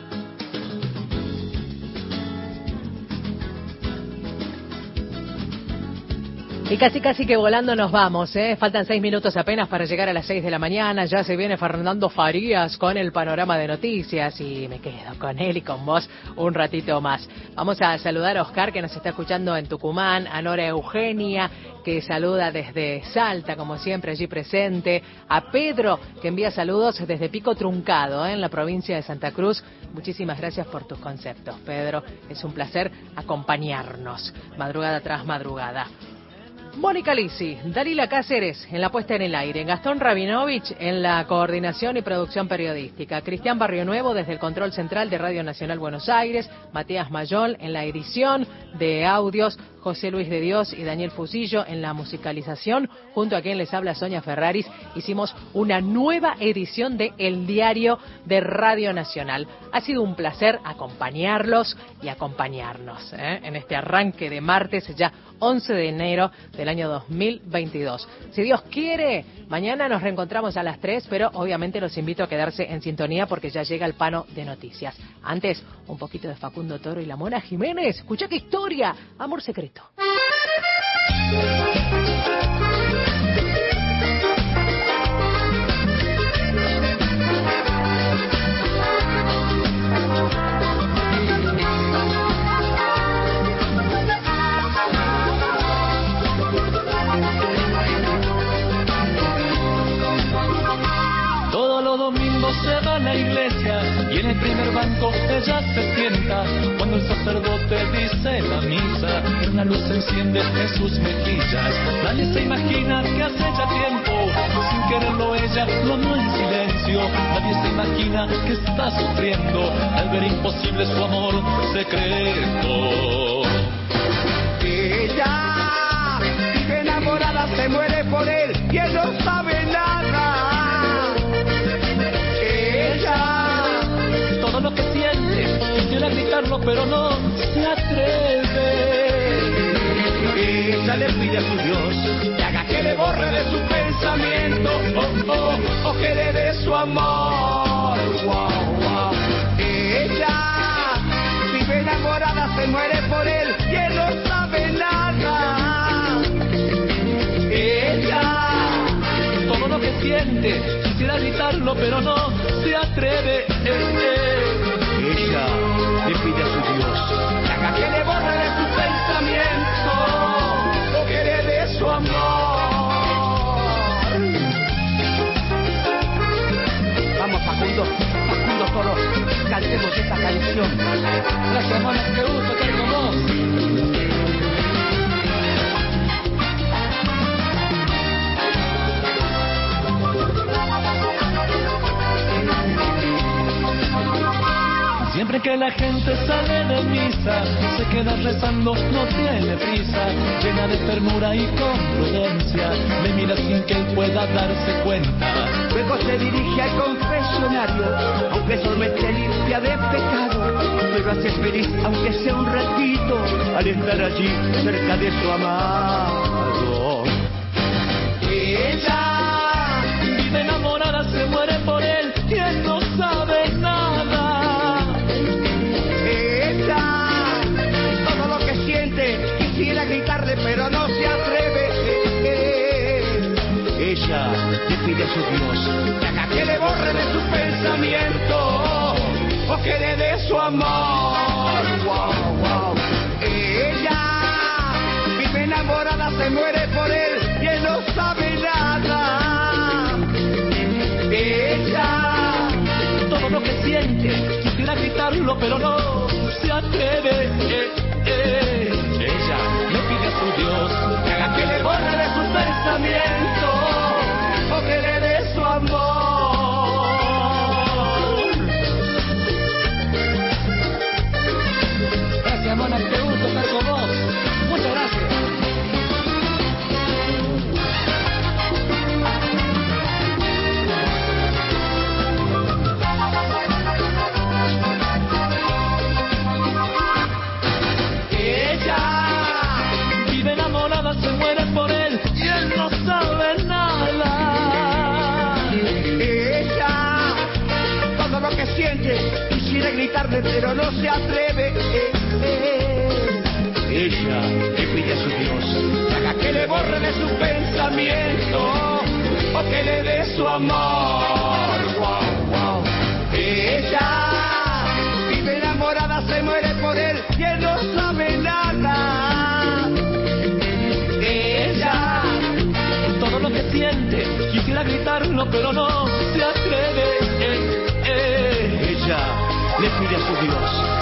Y casi casi que volando nos vamos, ¿eh? Faltan seis minutos apenas para llegar a las seis de la mañana. Ya se viene Fernando Farías con el panorama de noticias y me quedo con él y con vos un ratito más. Vamos a saludar a Oscar, que nos está escuchando en Tucumán, a Nora Eugenia, que saluda desde Salta, como siempre, allí presente, a Pedro, que envía saludos desde Pico Truncado, ¿eh? En la provincia de Santa Cruz. Muchísimas gracias por tus conceptos, Pedro. Es un placer acompañarnos, madrugada tras madrugada. Mónica Lisi, Dalila Cáceres en la puesta en el aire, Gastón Rabinovich en la coordinación y producción periodística, Cristian Barrio Nuevo desde el control central de Radio Nacional Buenos Aires, Matías Mayol en la edición de audios, José Luis de Dios y Daniel Fusillo en la musicalización, junto a quien les habla Sonia Ferraris. Hicimos una nueva edición de El Diario de Radio Nacional. Ha sido un placer acompañarlos y acompañarnos, ¿eh? en este arranque de martes, ya once de enero del año dos mil veintidós. Si Dios quiere, mañana nos reencontramos a las tres, pero obviamente los invito a quedarse en sintonía porque ya llega el pano de noticias. Antes, un poquito de Facundo Toro y la Mona Jiménez. Escucha qué historia, amor secreto. Todos los domingos se va a la iglesia y en el primer banco ella se sienta. Cuando el sacerdote dice la misa, una luz se enciende en sus mejillas. Nadie se imagina que hace ya tiempo, sin quererlo ella clamó en silencio. Nadie se imagina que está sufriendo al ver imposible su amor secreto. Ella vive enamorada, se muere por él y él no sabe nada. Todo lo que siente, quisiera gritarlo pero no se atreve. Ella le pide a su Dios que haga que le borre de su pensamiento, oh, oh, o que le dé su amor. Wow, wow. Ella vive enamorada, se muere por él y él no sabe nada. Ella, todo lo que siente, quisiera gritarlo pero no se atreve. Ella le pide a su Dios que haga que le borre de su pensamiento o que le dé su amor. Vamos, Facundo, Facundo Toro, cantemos esta canción. Gracias, hermano, qué gusto estar con vos. Siempre que la gente sale de misa, se queda rezando, no tiene prisa, llena de ternura y con prudencia, le mira sin que él pueda darse cuenta. Luego se dirige al confesionario, aunque solamente limpia de pecado, pero hace feliz, aunque sea un ratito, al estar allí cerca de su amado. Ella vive enamorada, se muere por él y él no sabe nada. Todo lo que siente, quisiera gritarle pero no se atreve. Ella le pide a su Dios que haga que le borre de su pensamiento o que le dé su amor. Wow, wow. Ella vive enamorada, se muere por él y él no sabe nada. Ella, todo lo que siente, pero no se atreve. Eh, eh. Ella le pide a su Dios que haga que le borre de su pensamiento o que le dé su amor. Gracias, Mona, qué gusto estar con vos. Muchas gracias. Se muere por él y él no sabe nada. Ella, todo lo que siente, quisiera gritarle pero no se atreve. Eh, eh. Ella le pide a su Dios que haga que le borre de su pensamiento o que le dé su amor. Wow, wow. Ella vive enamorada, se muere por él y él no sabe nada. Todo lo que siente, quisiera gritarlo, pero no se atreve. Eh, eh. Ella le pide a su Dios